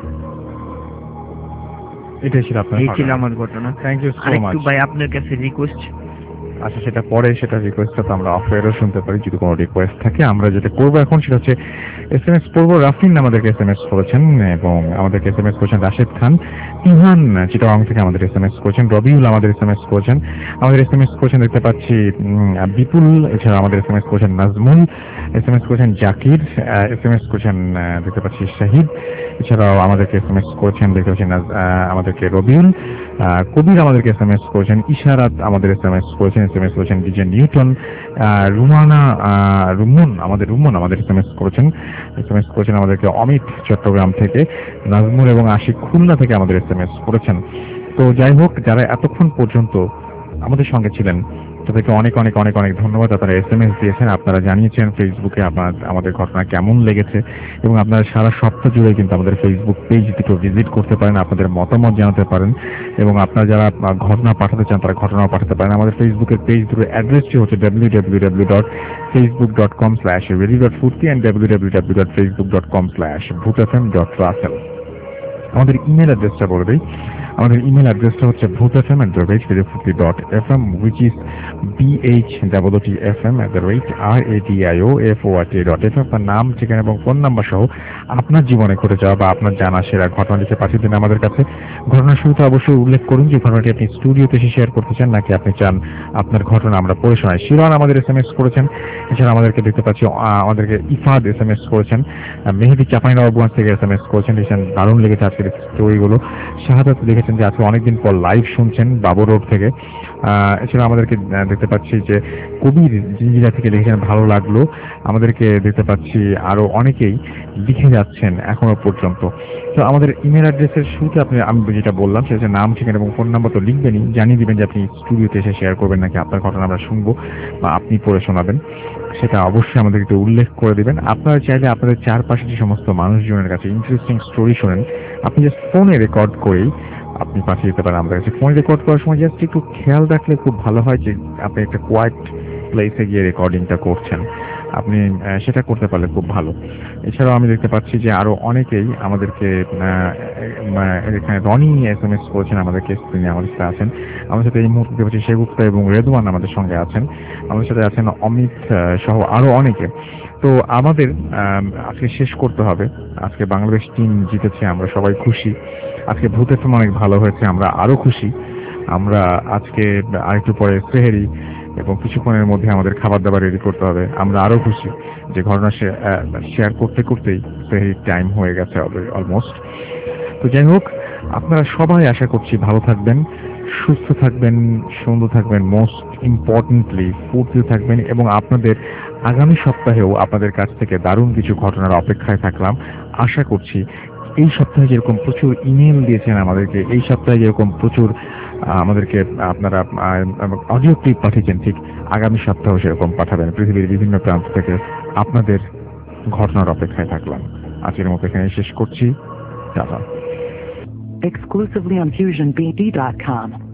এটাই ছিল আপনার, এই ছিল আমার ঘটনা। Thank you so much. ভাই আপনার কাছে রিকোয়েস্ট। আচ্ছা, সেটা পরে, সেটা রিকোয়েস্টটা তো আমরা অফ এয়ারও শুনতে পারি যদি কোনো রিকোয়েস্ট থাকে। আমরা যেটা করবো এখন সেটা হচ্ছে এস এম এস পড়বো। রাফিন আমাদেরকে এস এম এস করেছেন এবং আমাদেরকে এস এম এস করেছেন রাশেদ খান। ইহান চিটাগাং থেকে আমাদের এস এম এস করেছেন। রবিউল আমাদের এস এম এস করেছেন। আমাদের এস এম এস করেছেন দেখতে পাচ্ছি বিপুল। এছাড়া আমাদের এস এম এস করেছেন নাজমুল, এস এম এস করেছেন জাকির, এস এম এস করেছেন দেখতে পাচ্ছি শাহিদ। এছাড়াও আমাদেরকে এস এম এস করেছেন দেখতে পাচ্ছি আমাদেরকে রবিউল। কবির আমাদেরকে এস এম এস করেছেন। ইশারাত আমাদের এস এম এস করেছেন। এস এম এস করেছেন ডিজে নিউটন। রুমানা রুমন আমাদের রুমন আমাদের এস এম এস করেছেন। এস এম এস করেছেন আমাদেরকে অমিত চট্টগ্রাম থেকে। নাজমুল এবং আশিক খুলনা থেকে আমাদের এস এম এস করেছেন। তো যাই হোক, যারা এতক্ষণ পর্যন্ত আমাদের সঙ্গে ছিলেন তাদেরকে অনেক অনেক অনেক অনেক ধন্যবাদ। আপনারা এস এম এস দিয়েছেন, আপনারা জানিয়েছেন ফেসবুকে আপনার আমাদের ঘটনা কেমন লেগেছে এবং আপনারা সারা সপ্তাহ জুড়ে কিন্তু আমাদের ফেসবুক পেজ দুটো ভিজিট করতে পারেন, আপনাদের মতামত জানাতে পারেন এবং আপনারা যারা ঘটনা পাঠাতে চান তারা ঘটনাও পাঠাতে পারেন। আমাদের ফেসবুকের পেজ দুটোর অ্যাড্রেসটি হচ্ছে W W W dot Facebook dot com slash radio dot Furti and W W W dot Facebook dot com slash Bhoot F M dot Russell. আমাদের ইমেল অ্যাড্রেসটা বলে দিই। আমাদের ইমেল অ্যাড্রেসটা হচ্ছে Bhoot F M at the rate radio ফুর্তি dot F M, which is B H double T F M at the rate R A D I O F O R T dot F M. আপনার নাম, ঠিকানা এবং phone number সহ আপনার জীবনে ঘটে যাওয়া বা আপনার জানা সেরা ঘটনা লিখে পাঠিয়ে দিন আমাদের কাছে। ঘটনার শুরুতে অবশ্যই উল্লেখ করুন যে ঘটনাটি আপনি স্টুডিওতে এসে শেয়ার করতে চান নাকি আপনি চান আপনার ঘটনা আমরা পড়ে শোনাই। শিরন আমাদের এস এম এস করেছেন। এছাড়া আমাদেরকে দেখতে পাচ্ছি আমাদেরকে ইফাদ এস এম এস করেছেন। মেহেদি চাপাইনবাবগঞ্জ থেকে এস এম এস করেছেন। দারুণ লেগেছে আজকের স্টোরিগুলো। শাহাদাত লিখেছেন লিখেছেন যে আজকে অনেকদিন পর লাইভ শুনছেন বাবু রোড থেকে। আহ, এছাড়া আমাদেরকে আহ, দেখতে পাচ্ছি যে কবির জিঞ্জিরা থেকে লিখেছেন ভালো লাগলো। আমাদেরকে দেখতে পাচ্ছি আরো অনেকেই লিখে যাচ্ছেন এখনো পর্যন্ত। তো আমাদের ইমেল অ্যাড্রেসের শুরুতে আপনি আমি যেটা বললাম সেটা হচ্ছে নাম, ঠিকানা এবং ফোন নাম্বার তো লিখবেনই, জানিয়ে দিবেন যে আপনি স্টুডিওতে এসে শেয়ার করবেন নাকি আপনার ঘটনা আমরা শুনবো বা আপনি পড়ে শোনাবেন, সেটা অবশ্যই আমাদেরকে উল্লেখ করে দিবেন। আপনারা চাইলে আপনাদের চারপাশে যে সমস্ত মানুষজনের কাছে ইন্টারেস্টিং স্টোরি শোনেন, আপনি জাস্ট ফোনে রেকর্ড করেই আপনি পাঠিয়ে দিতে পারেন আমাদের কাছে। ফোনে রেকর্ড করার সময় জাস্ট একটু খেয়াল রাখলে খুব ভালো হয় যে আপনি একটা কোয়াইট প্লেসে গিয়ে রেকর্ডিংটা করছেন, আপনি আহ, সেটা করতে পারলে খুব ভালো। এছাড়াও আমি দেখতে পাচ্ছি যে আরো অনেকেই আমাদেরকে আহ, মানে এখানে রনি এস এম এস করেছেন আমাদেরকে, স্ক্রিনে আমাদের সাথে আছেন। আমাদের সাথে এই মুহূর্তে দেখতে পাচ্ছি শেগুপ্তা এবং রেদওয়ান আমাদের সঙ্গে আছেন, আমাদের সাথে আছেন অমিত আহ, সহ আরো অনেকে। তো আমাদের আহ, আজকে শেষ করতে হবে। আজকে বাংলাদেশ টিম জিতেছে, আমরা সবাই খুশি। আজকে ভূতের সময় অনেক ভালো হয়েছে, আমরা আরো খুশি। আমরা আজকে আরেকটু পরে সেহেরি এবং কিছুক্ষণের মধ্যে আমাদের খাবার দাবার রেডি করতে হবে, আমরা আরো খুশি যে ঘটনা শেয়ার করতে করতেই সেহেরির টাইম হয়ে গেছে অলমোস্ট। তো যাই হোক, আপনারা সবাই আশা করছি ভালো থাকবেন, সুস্থ থাকবেন, সুন্দর থাকবেন, মোস্ট ইম্পর্টেন্টলি ফুর্তি থাকবেন এবং আপনাদের আগামী সপ্তাহেও আপনাদের কাছ থেকে দারুণ কিছু ঘটনার অপেক্ষায় থাকলাম। আশা করছি এই সপ্তাহে যেরকম প্রচুর ইমেল দিয়েছেন আমাদেরকে, এই সপ্তাহে যেরকম প্রচুর আমাদেরকে আপনারা অডিও ক্লিপ পাঠিয়েছেন, ঠিক আগামী সপ্তাহেও সেরকম পাঠাবেন। পৃথিবীর বিভিন্ন প্রান্ত থেকে আপনাদের ঘটনার অপেক্ষায় থাকলাম। আজকের মতো এখানে শেষ করছি। Tata. Exclusively on fusion b d dot com.